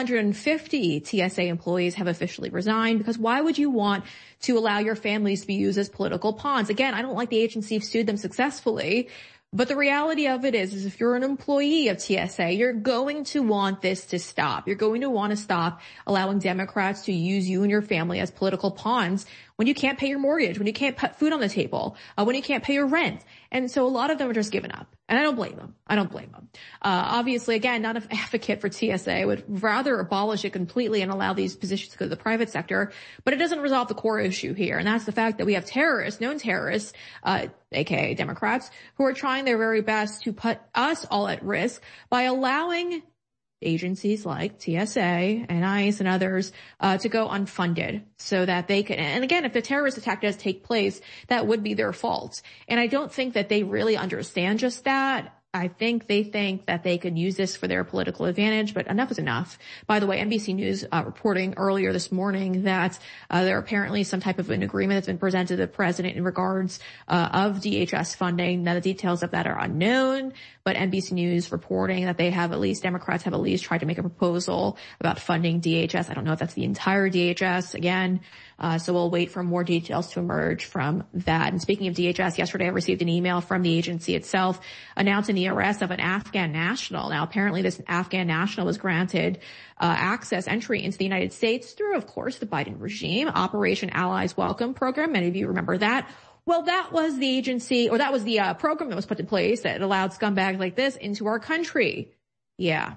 Speaker 11: 350 TSA employees have officially resigned because why would you want to allow your families to be used as political pawns? Again, I don't like the agency sued them successfully, but the reality of it is if you're an employee of TSA, you're going to want this to stop. You're going to want to stop allowing Democrats to use you and your family as political pawns when you can't pay your mortgage, when you can't put food on the table, when you can't pay your rent. And so a lot of them are just giving up. And I don't blame them. Obviously, again, not an advocate for TSA. I would rather abolish it completely and allow these positions to go to the private sector. But it doesn't resolve the core issue here. And that's the fact that we have terrorists, known terrorists, aka Democrats, who are trying their very best to put us all at risk by allowing agencies like TSA and ICE and others to go unfunded so that they can, and again, if the terrorist attack does take place, that would be their fault. And I don't think that they really understand just that. I think they think that they could use this for their political advantage, but enough is enough. By the way, NBC News reporting earlier this morning that there apparently some type of an agreement that's been presented to the president in regards of DHS funding. Now, the details of that are unknown, but NBC News reporting that Democrats have at least tried to make a proposal about funding DHS. I don't know if that's the entire DHS again. So we'll wait for more details to emerge from that. And speaking of DHS, yesterday I received an email from the agency itself announcing the arrest of an Afghan national. Now, apparently this Afghan national was granted entry into the United States through, of course, the Biden regime, Operation Allies Welcome program. Many of you remember that. Well, that was the agency, or that was the program that was put in place that allowed scumbags like this into our country. Yeah.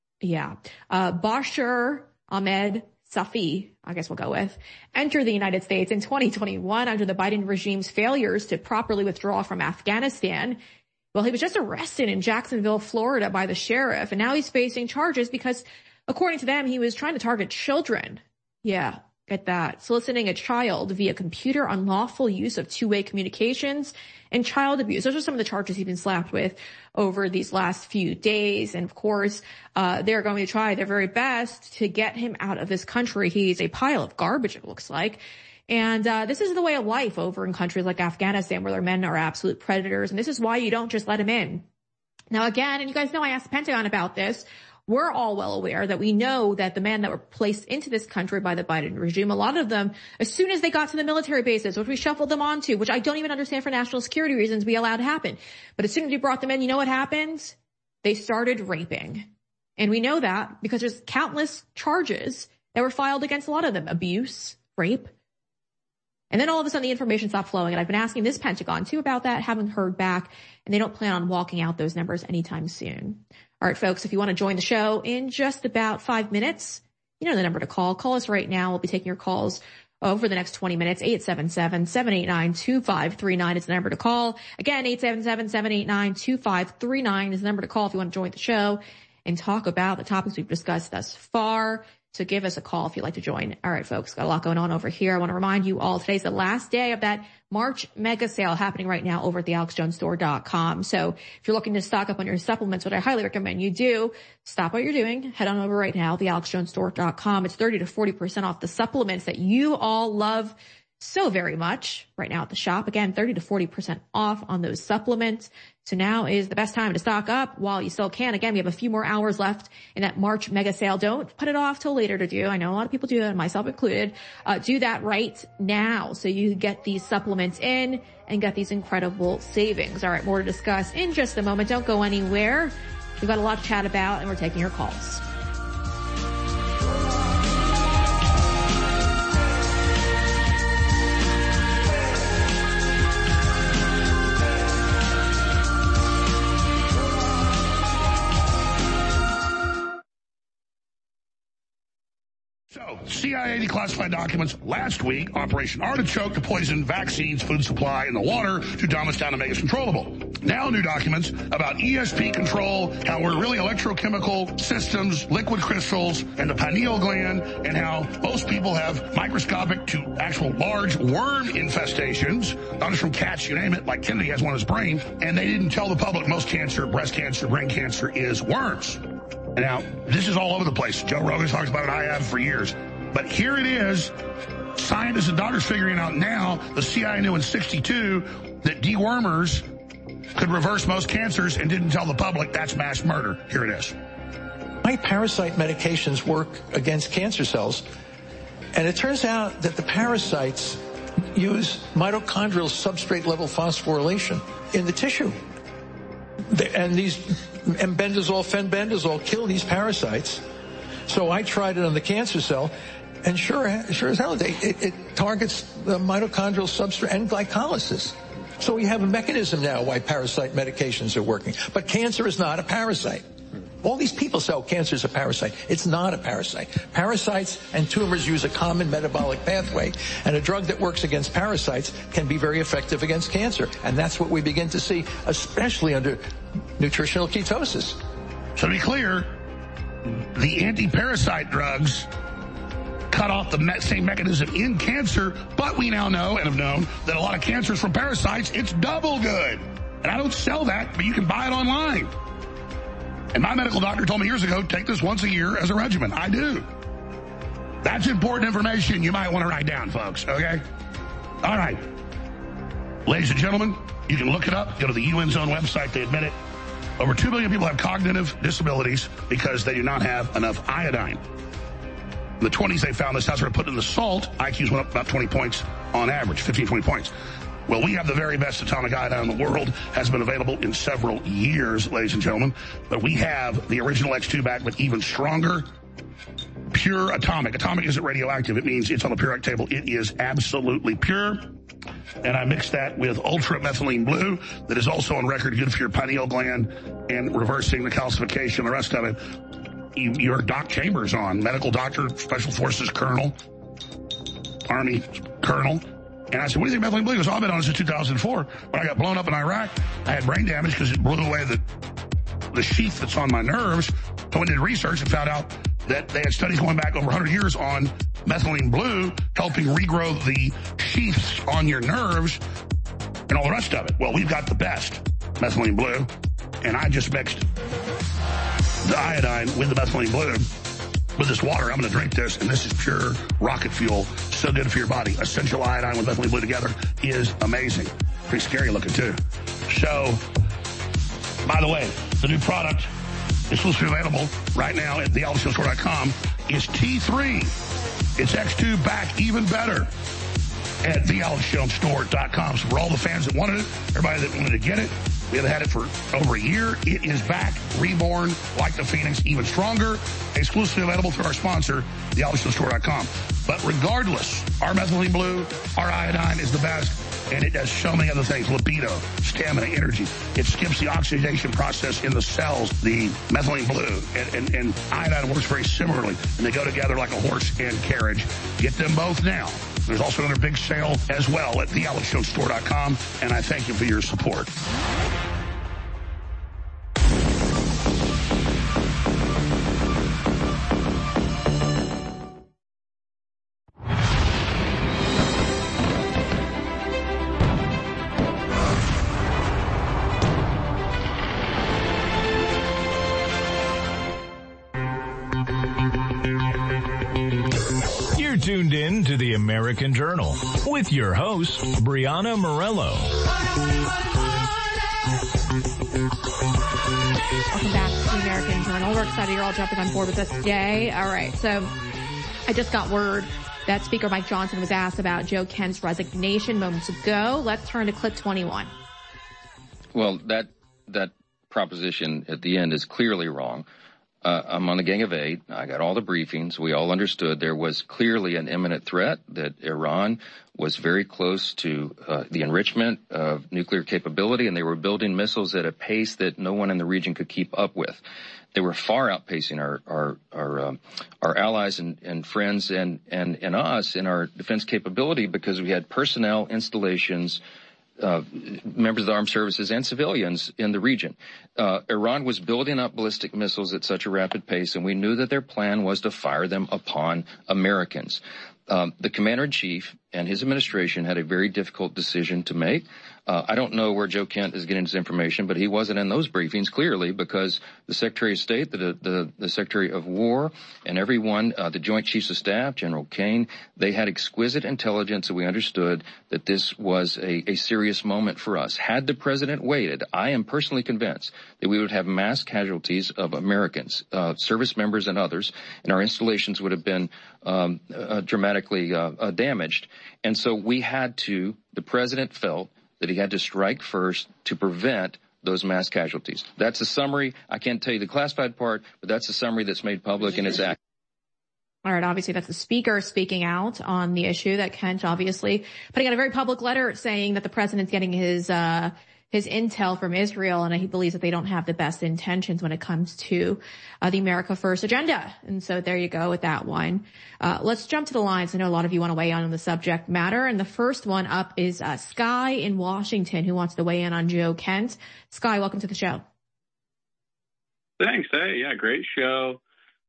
Speaker 11: Bashar Ahmed Safi, I guess we'll go with, entered the United States in 2021 under the Biden regime's failures to properly withdraw from Afghanistan. Well, he was just arrested in Jacksonville, Florida by the sheriff, and now he's facing charges because, according to them, he was trying to target children. Yeah, get that. Soliciting a child via computer, unlawful use of two-way communications, and child abuse. Those are some of the charges he's been slapped with over these last few days. And of course, they're going to try their very best to get him out of this country. He's a pile of garbage, it looks like. And this is the way of life over in countries like Afghanistan, where their men are absolute predators. And this is why you don't just let him in. Now, again, and you guys know I asked the Pentagon about this. We're all well aware that we know that the men that were placed into this country by the Biden regime, a lot of them, as soon as they got to the military bases, which we shuffled them onto, which I don't even understand for national security reasons, we allowed to happen. But as soon as we brought them in, you know what happened? They started raping. And we know that because there's countless charges that were filed against a lot of them. Abuse, rape. And then all of a sudden the information stopped flowing. And I've been asking this Pentagon too about that, haven't heard back. And they don't plan on walking out those numbers anytime soon. All right, folks, if you want to join the show in just about 5 minutes, you know the number to call. Call us right now. We'll be taking your calls over the next 20 minutes. 877-789-2539 is the number to call. Again, 877-789-2539 is the number to call if you want to join the show and talk about the topics we've discussed thus far. So give us a call if you'd like to join. All right, folks, got a lot going on over here. I want to remind you all, today's the last day of that March mega sale happening right now over at thealexjonesstore.com. So if you're looking to stock up on your supplements, what I highly recommend you do, stop what you're doing, head on over right now, thealexjonesstore.com. It's 30 to 40% off the supplements that you all love so very much right now at the shop. Again, 30 to 40% off on those supplements. So now is the best time to stock up while you still can. Again, we have a few more hours left in that March mega sale. Don't put it off till later to do. I know a lot of people do that, myself included. Do that right now so you get these supplements in and get these incredible savings. All right, more to discuss in just a moment. Don't go anywhere. We've got a lot to chat about and we're taking your calls.
Speaker 6: CIA declassified documents last week, Operation Artichoke, to poison vaccines, food supply, and the water to dumb us down and make us controllable. Now new documents about ESP control, how we're really electrochemical systems, liquid crystals, and the pineal gland, and how most people have microscopic to actual large worm infestations, not just from cats, you name it, like Kennedy has one in his brain, and they didn't tell the public most cancer, breast cancer, brain cancer is worms. Now, this is all over the place. Joe Rogan talks about it, I have for years. But here it is, scientists and doctors figuring out now, the CIA knew in 62 that dewormers could reverse most cancers and didn't tell the public. That's mass murder. Here it is.
Speaker 20: My parasite medications work against cancer cells, and it turns out that the parasites use mitochondrial substrate level phosphorylation in the tissue. And these embendazole, fenbendazole kill these parasites. So I tried it on the cancer cell, and sure as hell, it targets the mitochondrial substrate and glycolysis. So we have a mechanism now why parasite medications are working. But cancer is not a parasite. All these people say, oh, cancer is a parasite. It's not a parasite. Parasites and tumors use a common metabolic pathway, and a drug that works against parasites can be very effective against cancer. And that's what we begin to see, especially under nutritional ketosis.
Speaker 6: So to be clear, the anti-parasite drugs cut off the same mechanism in cancer, but we now know and have known that a lot of cancers from parasites, it's double good. And I don't sell that, but you can buy it online. And my medical doctor told me years ago, take this once a year as a regimen. I do. That's important information you might want to write down, folks, okay? All right. Ladies and gentlemen, you can look it up. Go to the UN's own website. They admit it. Over 2 billion people have cognitive disabilities because they do not have enough iodine. In the 20s, they found this. That's where they put in the salt. IQs went up about 20 points on average, 15, 20 points. Well, we have the very best atomic iodine in the world. Has been available in several years, ladies and gentlemen. But we have the original X2 back with even stronger, pure atomic. Atomic isn't radioactive. It means it's on the Purec table. It is absolutely pure. And I mixed that with Ultra Methylene Blue that is also on record good for your pineal gland and reversing the calcification, the rest of it. Your Doc Chambers on, medical doctor, Special Forces Colonel, Army Colonel. And I said, what do you think methylene blue? He goes, oh, I've been on this since 2004. When I got blown up in Iraq, I had brain damage because it blew away the sheath that's on my nerves. So I did research and found out that they had studies going back over 100 years on methylene blue, helping regrow the sheaths on your nerves and all the rest of it. Well, we've got the best methylene blue, and I just mixed the iodine with the methylene blue. With this water, I'm going to drink this, and this is pure rocket fuel. So good for your body. Essential iodine with methylene blue together is amazing. Pretty scary looking, too. So, by the way, the new product exclusively available right now at thealexjonesstore.com is T3. It's X2 back even better at thealexjonesstore.com. So for all the fans that wanted it, everybody that wanted to get it, we have had it for over a year. It is back, reborn, like the Phoenix, even stronger, exclusively available through our sponsor, thealexjonesstore.com. But regardless, our methylene blue, our iodine is the best, and it does so many other things, libido, stamina, energy. It skips the oxidation process in the cells, the methylene blue, and iodine works very similarly, and they go together like a horse and carriage. Get them both now. There's also another big sale as well at thealexjonesstore.com, and I thank you for your support.
Speaker 17: Tuned in to the American Journal with your host, Brianna Morello.
Speaker 11: Welcome back to the American Journal. We're excited you're all jumping on board with us today. All right, so I just got word that Speaker Mike Johnson was asked about Joe Kent's resignation moments ago. Let's turn to clip 21.
Speaker 4: Well, that proposition at the end is clearly wrong. I'm on the Gang of Eight. I got all the briefings. We all understood there was clearly an imminent threat, that Iran was very close to the enrichment of nuclear capability, and they were building missiles at a pace that no one in the region could keep up with. They were far outpacing our allies and friends and us in our defense capability, because we had personnel, installations, members of the armed services, and civilians in the region. Iran was building up ballistic missiles at such a rapid pace, and we knew that their plan was to fire them upon Americans. The commander-in-chief and his administration had a very difficult decision to make. I don't know where Joe Kent is getting his information, but he wasn't in those briefings, clearly, because the Secretary of State, the Secretary of War, and everyone, the Joint Chiefs of Staff, General Kane, they had exquisite intelligence, and we understood that this was a serious moment for us. Had the president waited, I am personally convinced that we would have mass casualties of Americans, service members and others, and our installations would have been dramatically damaged. And so the president felt that he had to strike first to prevent those mass casualties. That's a summary. I can't tell you the classified part, but that's a summary that's made public and it's accurate.
Speaker 11: All right, obviously that's the speaker speaking out on the issue, that Kent obviously putting out a very public letter saying that the president's getting his intel from Israel, and he believes that they don't have the best intentions when it comes to the America First agenda. And so there you go with that one. Let's jump to the lines. I know a lot of you want to weigh in on the subject matter. And the first one up is Sky in Washington, who wants to weigh in on Joe Kent. Sky, welcome to the show.
Speaker 12: Thanks. Hey, yeah, great show.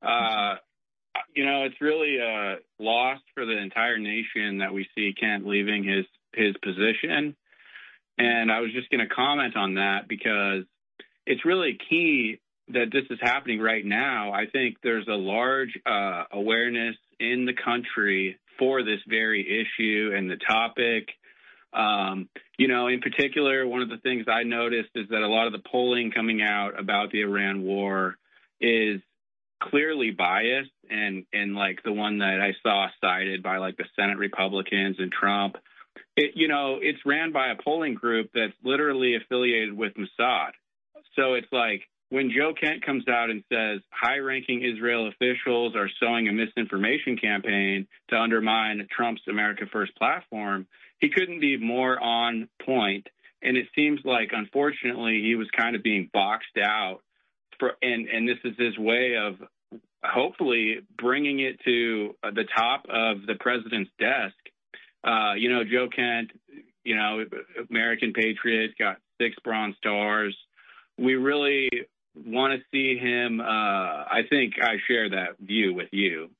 Speaker 12: It's really a loss for the entire nation that we see Kent leaving his position. And I was just going to comment on that because it's really key that this is happening right now. I think there's a large awareness in the country for this very issue and the topic. In particular, one of the things I noticed is that a lot of the polling coming out about the Iran war is clearly biased, and like the one that I saw cited by like the Senate Republicans and Trump. It's ran by a polling group that's literally affiliated with Mossad. So it's like when Joe Kent comes out and says high-ranking Israel officials are sowing a misinformation campaign to undermine Trump's America First platform, he couldn't be more on point. And it seems like, unfortunately, he was kind of being boxed out and this is his way of hopefully bringing it to the top of the president's desk. Joe Kent, American patriot, got 6 Bronze Stars. We really want to see him. I think I share that view with you.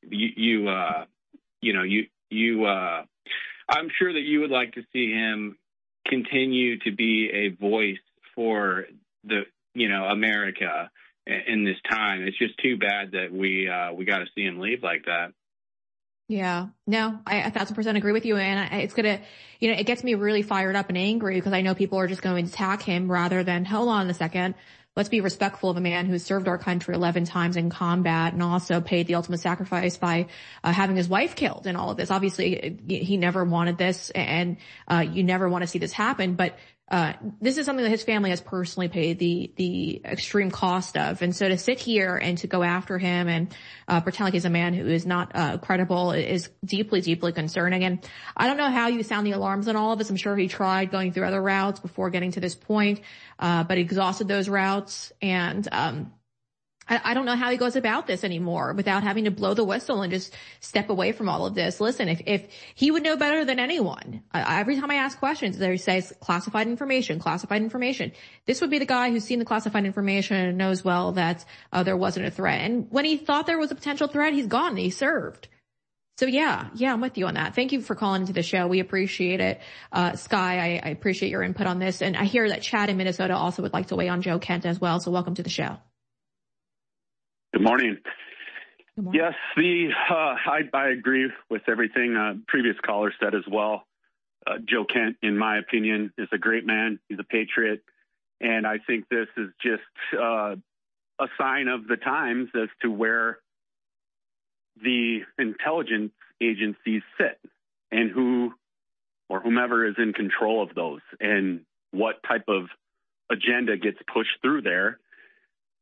Speaker 12: I'm sure that you would like to see him continue to be a voice for America in this time. It's just too bad that we got to see him leave like that.
Speaker 11: Yeah, no, I 1,000% agree with you. And it's going to, it gets me really fired up and angry because I know people are just going to attack him rather than, hold on a second, let's be respectful of a man who served our country 11 times in combat and also paid the ultimate sacrifice by having his wife killed in all of this. Obviously, he never wanted this, and you never want to see this happen. But this is something that his family has personally paid the extreme cost of. And so to sit here and to go after him and pretend like he's a man who is not credible is deeply, deeply concerning. And I don't know how you sound the alarms on all of this. I'm sure he tried going through other routes before getting to this point, but exhausted those routes. And I don't know how he goes about this anymore without having to blow the whistle and just step away from all of this. Listen, if he would know better than anyone, every time I ask questions, there he says classified information. This would be the guy who's seen the classified information and knows well that there wasn't a threat. And when he thought there was a potential threat, he's gone and he served. So yeah, I'm with you on that. Thank you for calling into the show. We appreciate it. Sky, I appreciate your input on this. And I hear that Chad in Minnesota also would like to weigh on Joe Kent as well. So welcome to the show.
Speaker 21: Good morning. Yes, I agree with everything previous caller said as well. Joe Kent, in my opinion, is a great man. He's a patriot. And I think this is just a sign of the times as to where the intelligence agencies sit and who or whomever is in control of those and what type of agenda gets pushed through there.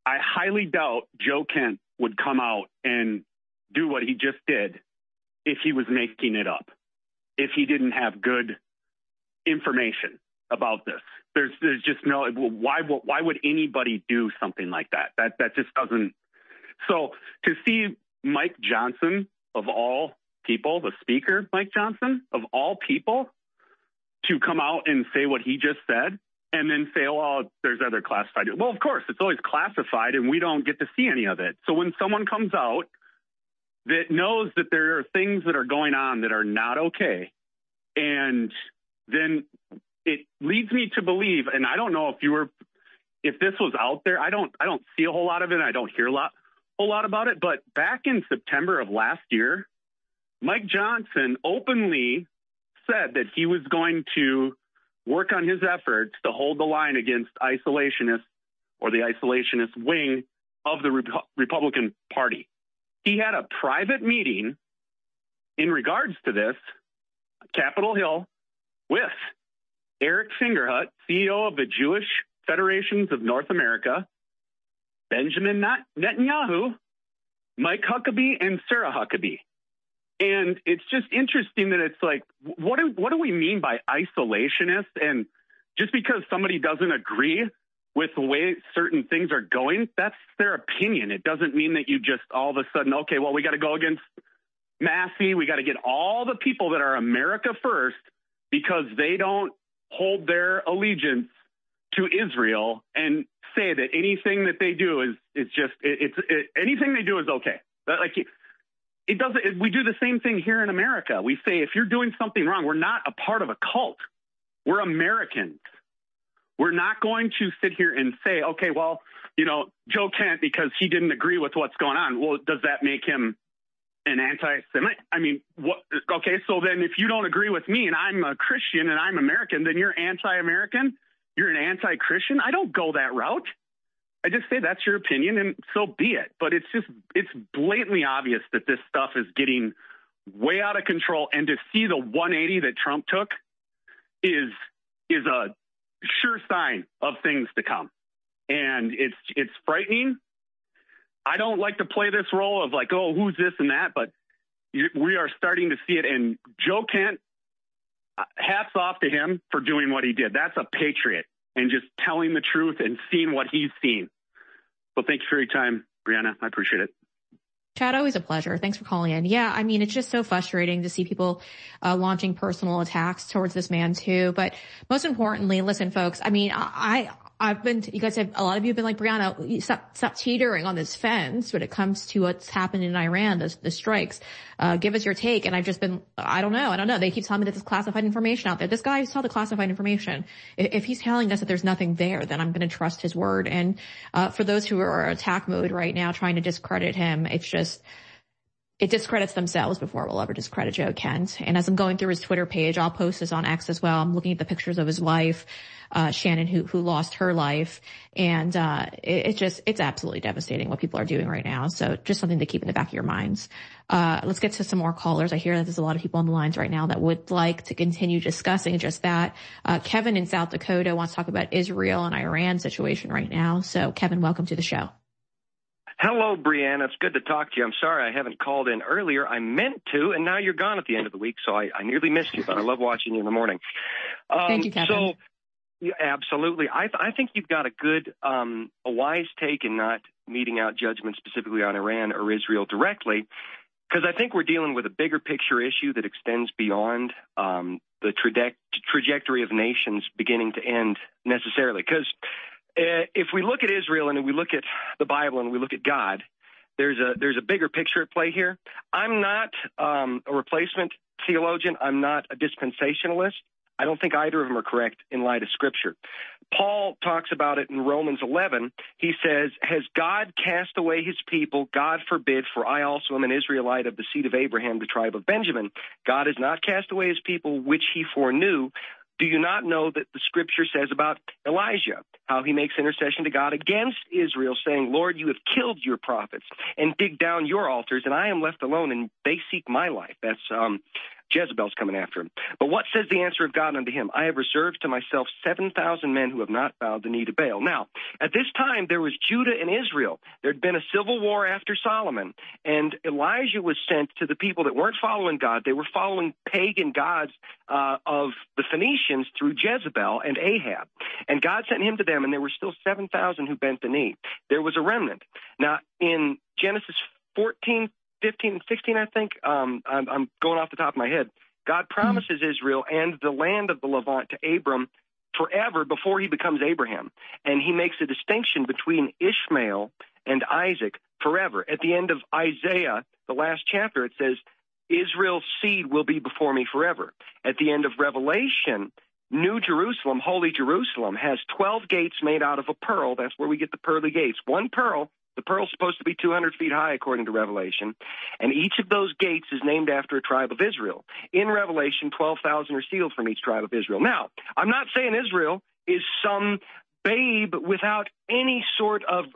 Speaker 21: I highly doubt Joe Kent would come out and do what he just did if he was making it up, if he didn't have good information about this. There's just no, why would anybody do something like that? That just doesn't. So to see Mike Johnson, of all people, the speaker, Mike Johnson, of all people, to come out and say what he just said and then say, oh, there's other classified. Well, of course, it's always classified and we don't get to see any of it. So when someone comes out that knows that there are things that are going on that are not okay, and then it leads me to believe, and I don't know if this was out there, I don't see a whole lot of it. I don't hear a whole lot about it. But back in September of last year, Mike Johnson openly said that he was going to work on his efforts to hold the line against isolationists, or the isolationist wing of the Republican Party. He had a private meeting in regards to this, Capitol Hill, with Eric Fingerhut, CEO of the Jewish Federations of North America, Benjamin Netanyahu, Mike Huckabee, and Sarah Huckabee. And it's just interesting that it's like, what do we mean by isolationist? And just because somebody doesn't agree with the way certain things are going, that's their opinion. It doesn't mean that you just all of a sudden, okay, well, we got to go against Massey. We got to get all the people that are America first because they don't hold their allegiance to Israel and say that anything that they do is just anything they do is okay. Like it doesn't. We do the same thing here in America. We say if you're doing something wrong, we're not a part of a cult. We're Americans. We're not going to sit here and say, okay, well, Joe Kent, because he didn't agree with what's going on. Well, does that make him an anti-Semite? I mean, what? Okay, so then if you don't agree with me and I'm a Christian and I'm American, then you're anti-American? You're an anti-Christian? I don't go that route. I just say that's your opinion and so be it. But it's blatantly obvious that this stuff is getting way out of control. And to see the 180 that Trump took is a sure sign of things to come. And it's frightening. I don't like to play this role of like, oh, who's this and that, but we are starting to see it. And Joe Kent, hats off to him for doing what he did. That's a patriot and just telling the truth and seeing what he's seen. Well, thank you for your time, Brianna. I appreciate it.
Speaker 11: Chad, always a pleasure. Thanks for calling in. Yeah, I mean, it's just so frustrating to see people launching personal attacks towards this man too. But most importantly, listen, folks, I mean, you guys have, a lot of you have been like, Brianna, stop teetering on this fence when it comes to what's happened in Iran, the strikes. Give us your take. And I've just been, I don't know. They keep telling me that there's classified information out there. This guy saw the classified information. If he's telling us that there's nothing there, then I'm going to trust his word. And, for those who are in attack mode right now, trying to discredit him, it discredits themselves before it will ever discredit Joe Kent. And as I'm going through his Twitter page, I'll post this on X as well. I'm looking at the pictures of his wife, Shannon, who lost her life. And, it's absolutely devastating what people are doing right now. So just something to keep in the back of your minds. Let's get to some more callers. I hear that there's a lot of people on the lines right now that would like to continue discussing just that. Kevin in South Dakota wants to talk about Israel and Iran situation right now. So Kevin, welcome to the show.
Speaker 5: Hello, Brianna. It's good to talk to you. I'm sorry I haven't called in earlier. I meant to, and now you're gone at the end of the week, so I nearly missed you, but I love watching you in the morning.
Speaker 11: Thank you, Kevin.
Speaker 5: So, yeah, absolutely. I think you've got a good, a wise take in not meting out judgment specifically on Iran or Israel directly, because I think we're dealing with a bigger picture issue that extends beyond the trajectory of nations beginning to end necessarily. Because if we look at Israel and we look at the Bible and we look at God, there's a bigger picture at play here. I'm not a replacement theologian. I'm not a dispensationalist. I don't think either of them are correct in light of Scripture. Paul talks about it in Romans 11. He says, has God cast away his people? God forbid, for I also am an Israelite of the seed of Abraham, the tribe of Benjamin. God has not cast away his people, which he foreknew. Do you not know that the Scripture says about Elijah, how he makes intercession to God against Israel, saying, Lord, you have killed your prophets and dig down your altars, and I am left alone, and they seek my life. That's Jezebel's coming after him. But what says the answer of God unto him? I have reserved to myself 7,000 men who have not bowed the knee to Baal. Now, at this time, there was Judah and Israel. There had been a civil war after Solomon, and Elijah was sent to the people that weren't following God. They were following pagan gods of the Phoenicians through Jezebel and Ahab. And God sent him to them, and there were still 7,000 who bent the knee. There was a remnant. Now, in Genesis 14, 15, and 16, I think, I'm going off the top of my head, God promises Israel and the land of the Levant to Abram forever before he becomes Abraham. And he makes a distinction between Ishmael and Isaac forever. At the end of Isaiah, the last chapter, it says, Israel's seed will be before me forever. At the end of Revelation, New Jerusalem, Holy Jerusalem, has 12 gates made out of a pearl. That's where we get the pearly gates. One pearl. The pearl's supposed to be 200 feet high, according to Revelation, and each of those gates is named after a tribe of Israel. In Revelation, 12,000 are sealed from each tribe of Israel. Now, I'm not saying Israel is some babe without any sort of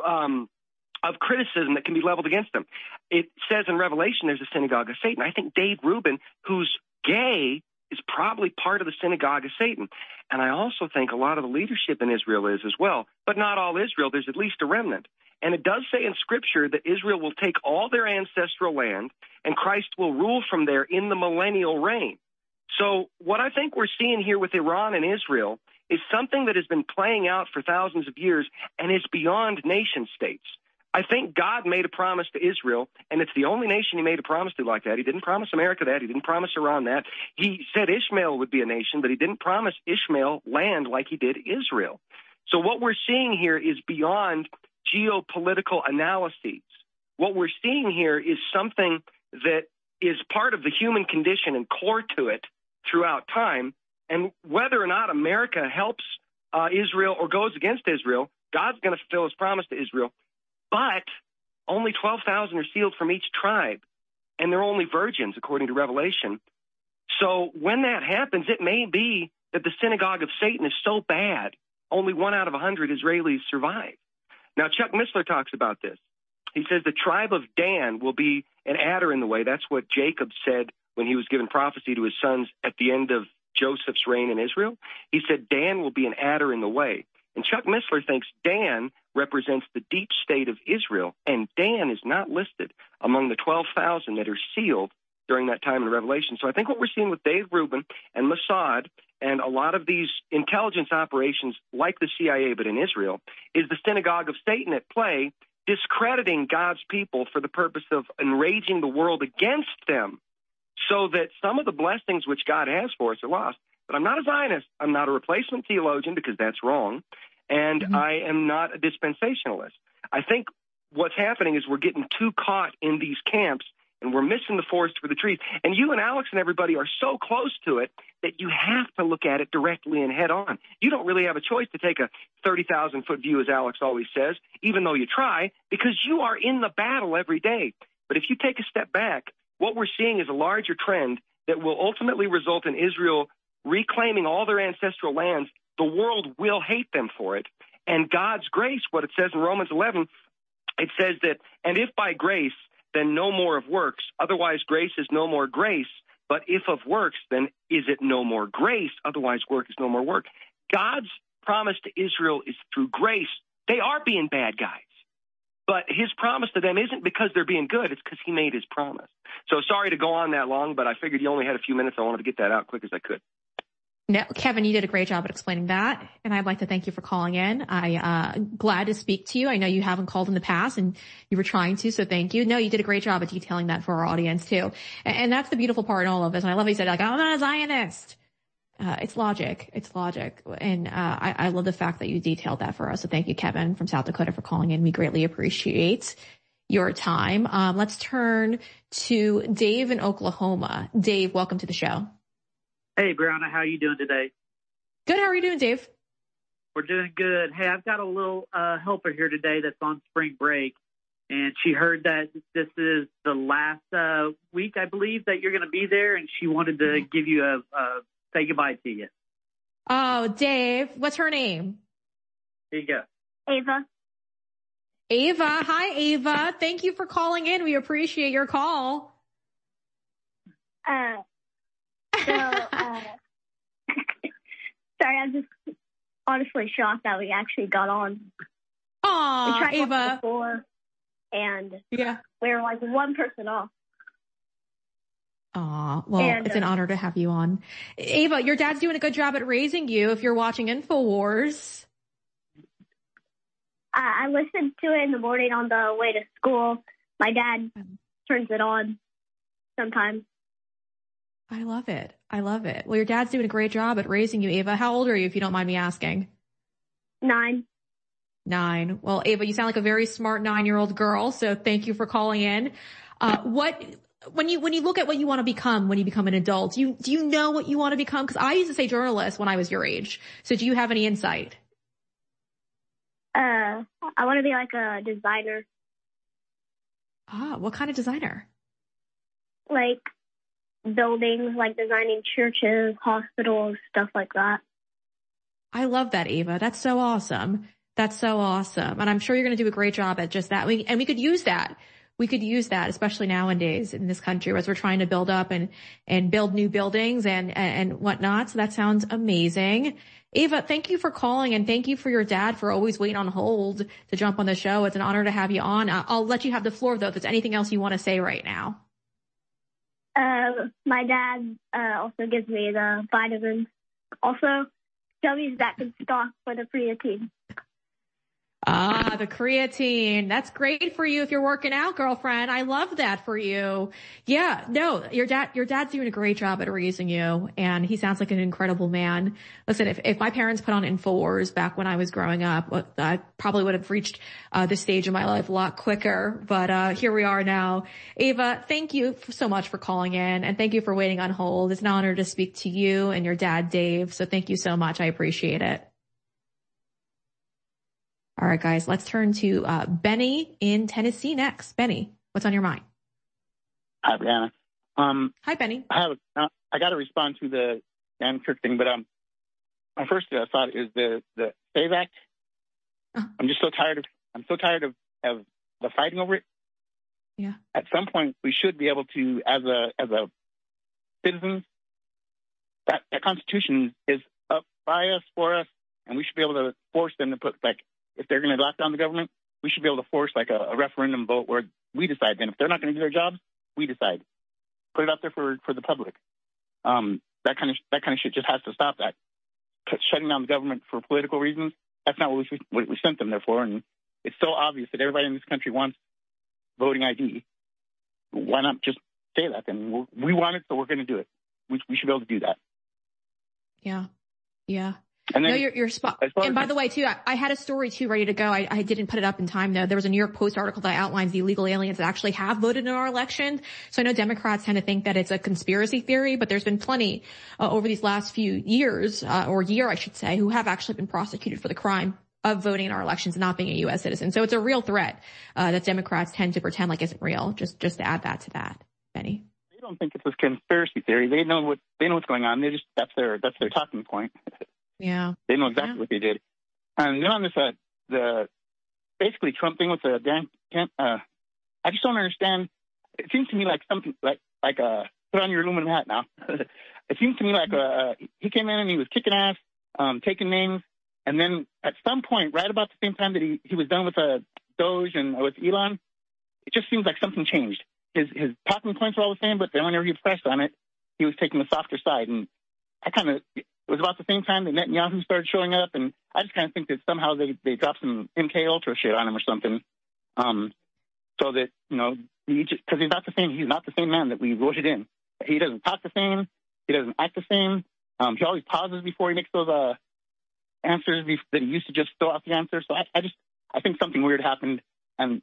Speaker 5: criticism that can be leveled against them. It says in Revelation there's a synagogue of Satan. I think Dave Rubin, who's gay, is probably part of the synagogue of Satan. And I also think a lot of the leadership in Israel is as well, but not all Israel. There's at least a remnant. And it does say in Scripture that Israel will take all their ancestral land and Christ will rule from there in the millennial reign. So what I think we're seeing here with Iran and Israel is something that has been playing out for thousands of years and is beyond nation states. I think God made a promise to Israel, and it's the only nation he made a promise to like that. He didn't promise America that. He didn't promise Iran that. He said Ishmael would be a nation, but he didn't promise Ishmael land like he did Israel. So what we're seeing here is beyond geopolitical analyses. What we're seeing here is something that is part of the human condition and core to it throughout time. And whether or not America helps Israel or goes against Israel, God's going to fulfill his promise to Israel. But only 12,000 are sealed from each tribe, and they're only virgins, according to Revelation. So when that happens, it may be that the synagogue of Satan is so bad, only 1 out of 100 Israelis survive. Now, Chuck Missler talks about this. He says the tribe of Dan will be an adder in the way. That's what Jacob said when he was giving prophecy to his sons at the end of Joseph's reign in Israel. He said Dan will be an adder in the way. And Chuck Missler thinks Dan represents the deep state of Israel, and Dan is not listed among the 12,000 that are sealed during that time in Revelation. So I think what we're seeing with Dave Rubin and Mossad and a lot of these intelligence operations like the CIA but in Israel is the synagogue of Satan at play, discrediting God's people for the purpose of enraging the world against them so that some of the blessings which God has for us are lost. But I'm not a Zionist. I'm not a replacement theologian because that's wrong. And I am not a dispensationalist. I think what's happening is we're getting too caught in these camps and we're missing the forest for the trees. And you and Alex and everybody are so close to it that you have to look at it directly and head on. You don't really have a choice to take a 30,000-foot view, as Alex always says, even though you try, because you are in the battle every day. But if you take a step back, what we're seeing is a larger trend that will ultimately result in Israel reclaiming all their ancestral lands. The world will hate them for it. And God's grace, what it says in Romans 11, it says that, and if by grace, then no more of works. Otherwise, grace is no more grace. But if of works, then is it no more grace? Otherwise, work is no more work. God's promise to Israel is through grace. They are being bad guys. But his promise to them isn't because they're being good. It's because he made his promise. So sorry to go on that long, but I figured you only had a few minutes. I wanted to get that out quick as I could.
Speaker 11: No, Kevin, you did a great job at explaining that, and I'd like to thank you for calling in. Glad to speak to you. I know you haven't called in the past, and you were trying to, so thank you. No, you did a great job at detailing that for our audience, too. And that's the beautiful part in all of this, and I love how you said, like, I'm not a Zionist. It's logic. It's logic. And I love the fact that you detailed that for us, so thank you, Kevin, from South Dakota, for calling in. We greatly appreciate your time. Let's turn to Dave in Oklahoma. Dave, welcome to the show.
Speaker 7: Hey, Brianna, how are you doing today?
Speaker 11: Good. How are you doing, Dave?
Speaker 7: We're doing good. Hey, I've got a little helper here today that's on spring break, and she heard that this is the last week, I believe, that you're going to be there, and she wanted to give you say goodbye to you.
Speaker 11: Oh, Dave. What's her name?
Speaker 7: Here you go.
Speaker 8: Ava.
Speaker 11: Ava. Hi, Ava. Thank you for calling in. We appreciate your call.
Speaker 1: Sorry, I'm just honestly shocked that we actually got on.
Speaker 11: Aw,
Speaker 1: we tried
Speaker 11: Ava.
Speaker 1: before, and
Speaker 11: yeah,
Speaker 1: we were like one person off.
Speaker 11: Aw, well, it's an honor to have you on. Ava, your dad's doing a good job at raising you if you're watching InfoWars.
Speaker 1: I listened to it in the morning on the way to school. My dad turns it on sometimes.
Speaker 11: I love it. I love it. Well, your dad's doing a great job at raising you, Ava. How old are you, if you don't mind me asking?
Speaker 1: 9.
Speaker 11: 9. Well, Ava, you sound like a very smart 9-year-old girl, so thank you for calling in. When you look at what you want to become when you become an adult, do you know what you want to become? Because I used to say journalist when I was your age. So do you have any insight?
Speaker 1: I want to be like a designer.
Speaker 11: Ah, what kind of designer?
Speaker 1: Like buildings, like designing churches, hospitals, stuff like that.
Speaker 11: I love that, Ava. That's so awesome. That's so awesome. And I'm sure you're going to do a great job at just that. We could use that. We could use that, especially nowadays in this country as we're trying to build up and build new buildings and whatnot. So that sounds amazing. Ava, thank you for calling, and thank you for your dad for always waiting on hold to jump on the show. It's an honor to have you on. I'll let you have the floor, though, if there's anything else you want to say right now.
Speaker 1: My dad also gives me the vitamins. Also, gummies that can stock for the creatine.
Speaker 11: Ah, the creatine. That's great for you if you're working out, girlfriend. I love that for you. Yeah, no, your dad's doing a great job at raising you, and he sounds like an incredible man. Listen, if my parents put on InfoWars back when I was growing up, I probably would have reached this stage in my life a lot quicker, but here we are now. Ava, thank you so much for calling in, and thank you for waiting on hold. It's an honor to speak to you and your dad, Dave, so thank you so much. I appreciate it. All right, guys, let's turn to Benny in Tennessee next. Benny, what's on your mind?
Speaker 8: Hi, Brianna.
Speaker 11: Hi, Benny.
Speaker 8: I got to respond to the Dan Kirk thing, but my first thought is the SAVE Act. I'm just so tired of the fighting over it.
Speaker 11: Yeah.
Speaker 8: At some point, we should be able to, as a citizens, that Constitution is up by us, for us, and we should be able to force them to put, like, if they're going to lock down the government, we should be able to force like a referendum vote where we decide. And if they're not going to do their jobs, we decide. Put it out there for the public. That kind of shit just has to stop. That shutting down the government for political reasons, that's not what we sent them there for. And it's so obvious that everybody in this country wants voting ID. Why not just say that? Then we want it, so we're going to do it. We should be able to do that.
Speaker 11: Yeah. Yeah.
Speaker 8: And then,
Speaker 11: no, you're spot. And by the way, too, I had a story too ready to go. I didn't put it up in time though. There was a New York Post article that outlines the illegal aliens that actually have voted in our election. So I know Democrats tend to think that it's a conspiracy theory, but there's been plenty over these last few years, or year, I should say, who have actually been prosecuted for the crime of voting in our elections and not being a U.S. citizen. So it's a real threat that Democrats tend to pretend like isn't real. Just to add that to that, Benny.
Speaker 8: They don't think it's a conspiracy theory. They know what's going on. That's their talking point.
Speaker 11: Yeah.
Speaker 8: They know exactly what they did. And then on this, the basically Trump thing with Dan Kent, I just don't understand. It seems to me like something like put on your aluminum hat now. It seems to me like he came in and he was kicking ass, taking names, and then at some point, right about the same time that he was done with Doge and with Elon, it just seems like something changed. His talking points were all the same, but then whenever he pressed on it, he was taking the softer side. And it was about the same time that Netanyahu started showing up, and I just kind of think that somehow they dropped some MK Ultra shit on him or something, so that, you know, because he's not the same man that we voted in. He doesn't talk the same. He doesn't act the same. He always pauses before he makes those answers that he used to just throw out the answer. So I think something weird happened, and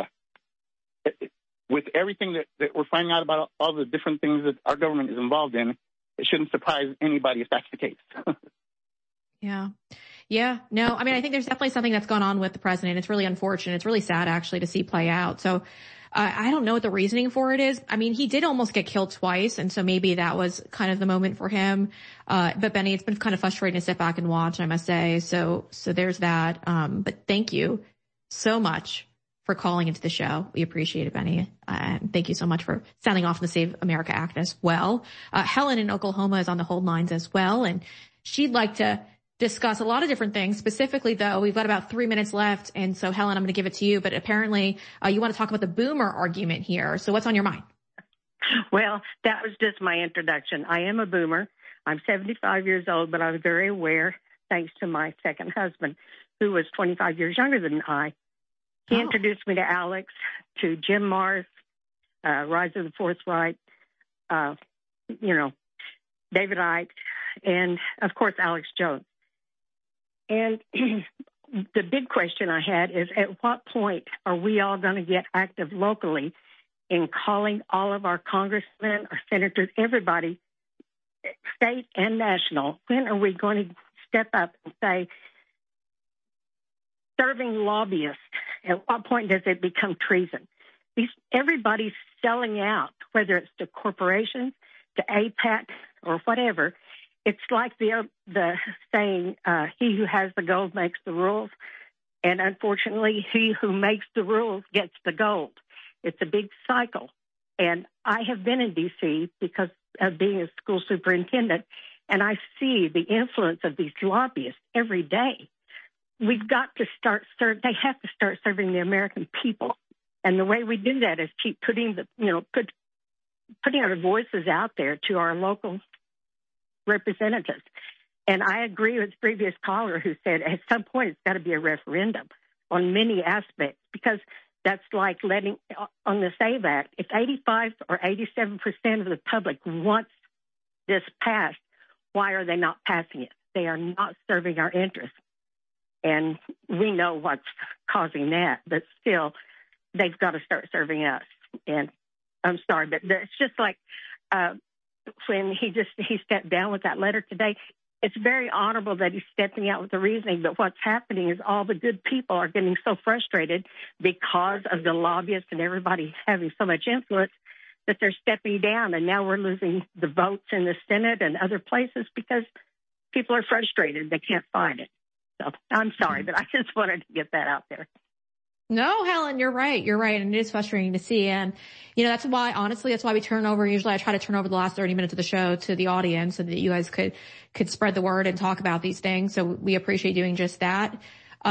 Speaker 8: with everything that we're finding out about all the different things that our government is involved in, it shouldn't surprise anybody if that's the case.
Speaker 11: Yeah. Yeah. No, I mean, I think there's definitely something that's gone on with the president. It's really unfortunate. It's really sad actually to see play out. So I don't know what the reasoning for it is. I mean, he did almost get killed twice. And so maybe that was kind of the moment for him. But Benny, it's been kind of frustrating to sit back and watch, I must say. So there's that. But thank you so much for calling into the show. We appreciate it, Benny. Thank you so much for sounding off on the Save America Act as well. Helen in Oklahoma is on the hold lines as well, and she'd like to discuss a lot of different things. Specifically, though, we've got about 3 minutes left, and so, Helen, I'm going to give it to you, but apparently you want to talk about the boomer argument here. So what's on your mind?
Speaker 9: Well, that was just my introduction. I am a boomer. I'm 75 years old, but I was very aware, thanks to my second husband, who was 25 years younger than I. He introduced me to Alex, to Jim Mars, Rise of the Fourth Reich, David Icke, and, of course, Alex Jones. And the big question I had is, at what point are we all going to get active locally in calling all of our congressmen or senators, everybody, state and national? When are we going to step up and say, serving lobbyists, at what point does it become treason? Everybody's selling out, whether it's to corporations, to AIPAC, or whatever. It's like the saying, he who has the gold makes the rules. And unfortunately, he who makes the rules gets the gold. It's a big cycle. And I have been in D.C. because of being a school superintendent, and I see the influence of these lobbyists every day. We've got to they have to start serving the American people. And the way we do that is keep putting our voices out there to our local representatives. And I agree with the previous caller who said at some point it's got to be a referendum on many aspects, because that's like letting on the SAVE Act. If 85 or 87% of the public wants this passed, why are they not passing it? They are not serving our interests. And we know what's causing that, but still, they've got to start serving us. And I'm sorry, but it's just like when he stepped down with that letter today. It's very honorable that he's stepping out with the reasoning, but what's happening is all the good people are getting so frustrated because of the lobbyists and everybody having so much influence that they're stepping down, and now we're losing the votes in the Senate and other places because people are frustrated. They can't find it. So I'm sorry, but I just wanted to get that out there.
Speaker 11: No, Helen, you're right. You're right. And it is frustrating to see. And, that's why we turn over. Usually I try to turn over the last 30 minutes of the show to the audience so that you guys could spread the word and talk about these things. So we appreciate doing just that.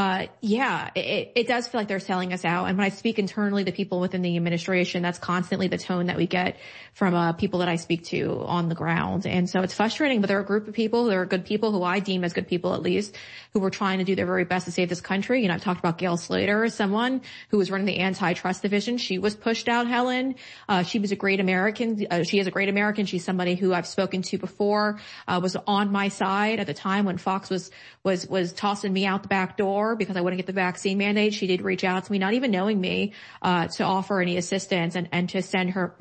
Speaker 11: It does feel like they're selling us out. And when I speak internally to people within the administration, that's constantly the tone that we get from people that I speak to on the ground. And so it's frustrating, but there are a group of people, there are good people who I deem as good people at least, who were trying to do their very best to save this country. I've talked about Gail Slater, someone who was running the antitrust division. She was pushed out, Helen. She was a great American. She is a great American. She's somebody who I've spoken to before, was on my side at the time when Fox was tossing me out the back door because I wouldn't get the vaccine mandate. She did reach out to me, not even knowing me, to offer any assistance and to send her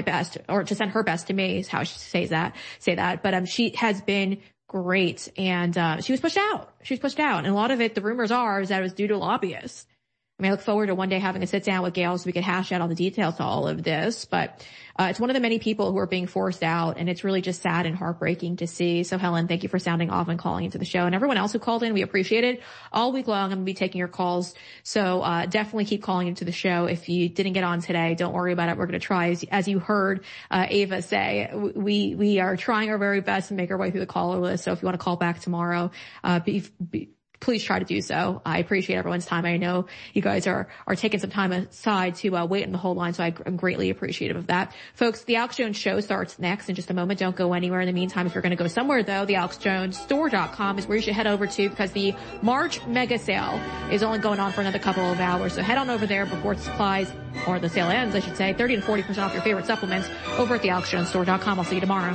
Speaker 11: best to me is how she say that. But, she has been great. And, she was pushed out. And a lot of it, the rumors are, is that it was due to lobbyists. I look forward to one day having a sit down with Gail so we could hash out all the details to all of this. But it's one of the many people who are being forced out, and it's really just sad and heartbreaking to see. So, Helen, thank you for sounding off and calling into the show. And everyone else who called in, we appreciate it. All week long, I'm going to be taking your calls. So definitely keep calling into the show. If you didn't get on today, don't worry about it. We're going to try, as you heard Ava say, we are trying our very best to make our way through the caller list. So if you want to call back tomorrow, please try to do so. I appreciate everyone's time. I know you guys are taking some time aside to wait on the whole line, so I'm greatly appreciative of that. Folks, the Alex Jones Show starts next in just a moment. Don't go anywhere. In the meantime, if you're going to go somewhere, though, the AlexJonesStore.com is where you should head over to, because the March mega sale is only going on for another couple of hours. So head on over there before supplies, or the sale ends, I should say. 30 to 40% off your favorite supplements over at the AlexJonesStore.com. I'll see you tomorrow.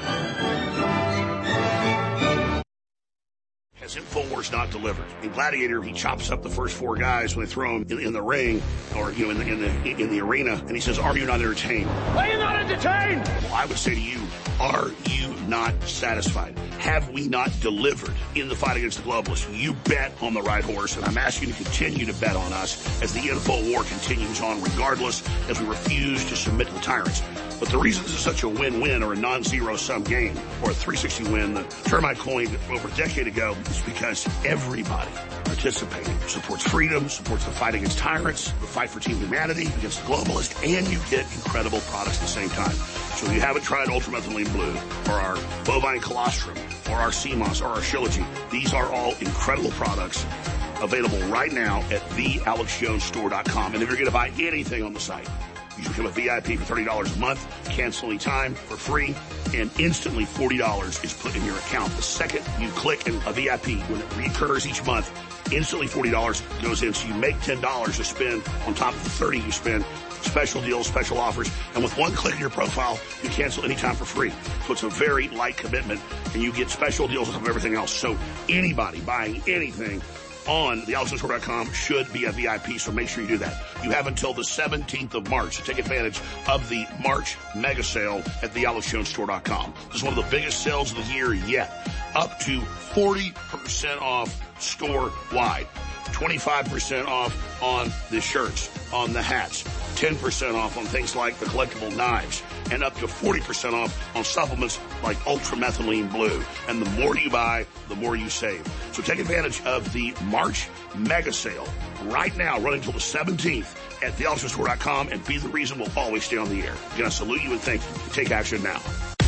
Speaker 13: Has InfoWars not delivered? In Gladiator, he chops up the first four guys when they throw him in the ring, or in the arena, and he says, "Are you not entertained? Are you not entertained?" Well, I would say to you, are you not satisfied? Have we not delivered in the fight against the globalists? You bet on the right horse, and I'm asking you to continue to bet on us as the info war continues on, regardless, as we refuse to submit to the tyrants. But the reason this is such a win-win or a non-zero-sum game, or a 360 win, the term I coined over a decade ago, is is because everybody participating supports freedom, supports the fight against tyrants, the fight for team humanity against the globalists, and you get incredible products at the same time. So if you haven't tried ultramethylene blue or our bovine colostrum or our CMOS or our Shilajit, these are all incredible products available right now at thealexjonesstore.com. And if you're going to buy anything on the site, you should become a VIP for $30 a month, cancel any time for free, and instantly $40 is put in your account. The second you click in a VIP, when it recurs each month, instantly $40 goes in. So you make $10 to spend on top of the $30 you spend. Special deals, special offers, and with one click in your profile, you cancel anytime for free. So it's a very light commitment, and you get special deals on top of everything else. So anybody buying anything on thealexjonesstore.com should be a VIP, so make sure you do that. You have until the 17th of March to take advantage of the March mega sale at thealexjonesstore.com. This is one of the biggest sales of the year yet. Up to 40% off store-wide. 25% off on the shirts, on the hats, 10% off on things like the collectible knives, and up to 40% off on supplements like ultramethylene blue. And the more you buy, the more you save. So take advantage of the March mega sale right now, running until the 17th at thealexjonesstore.com, and be the reason we'll always stay on the air. I'm going to salute you and thank you. Take action now.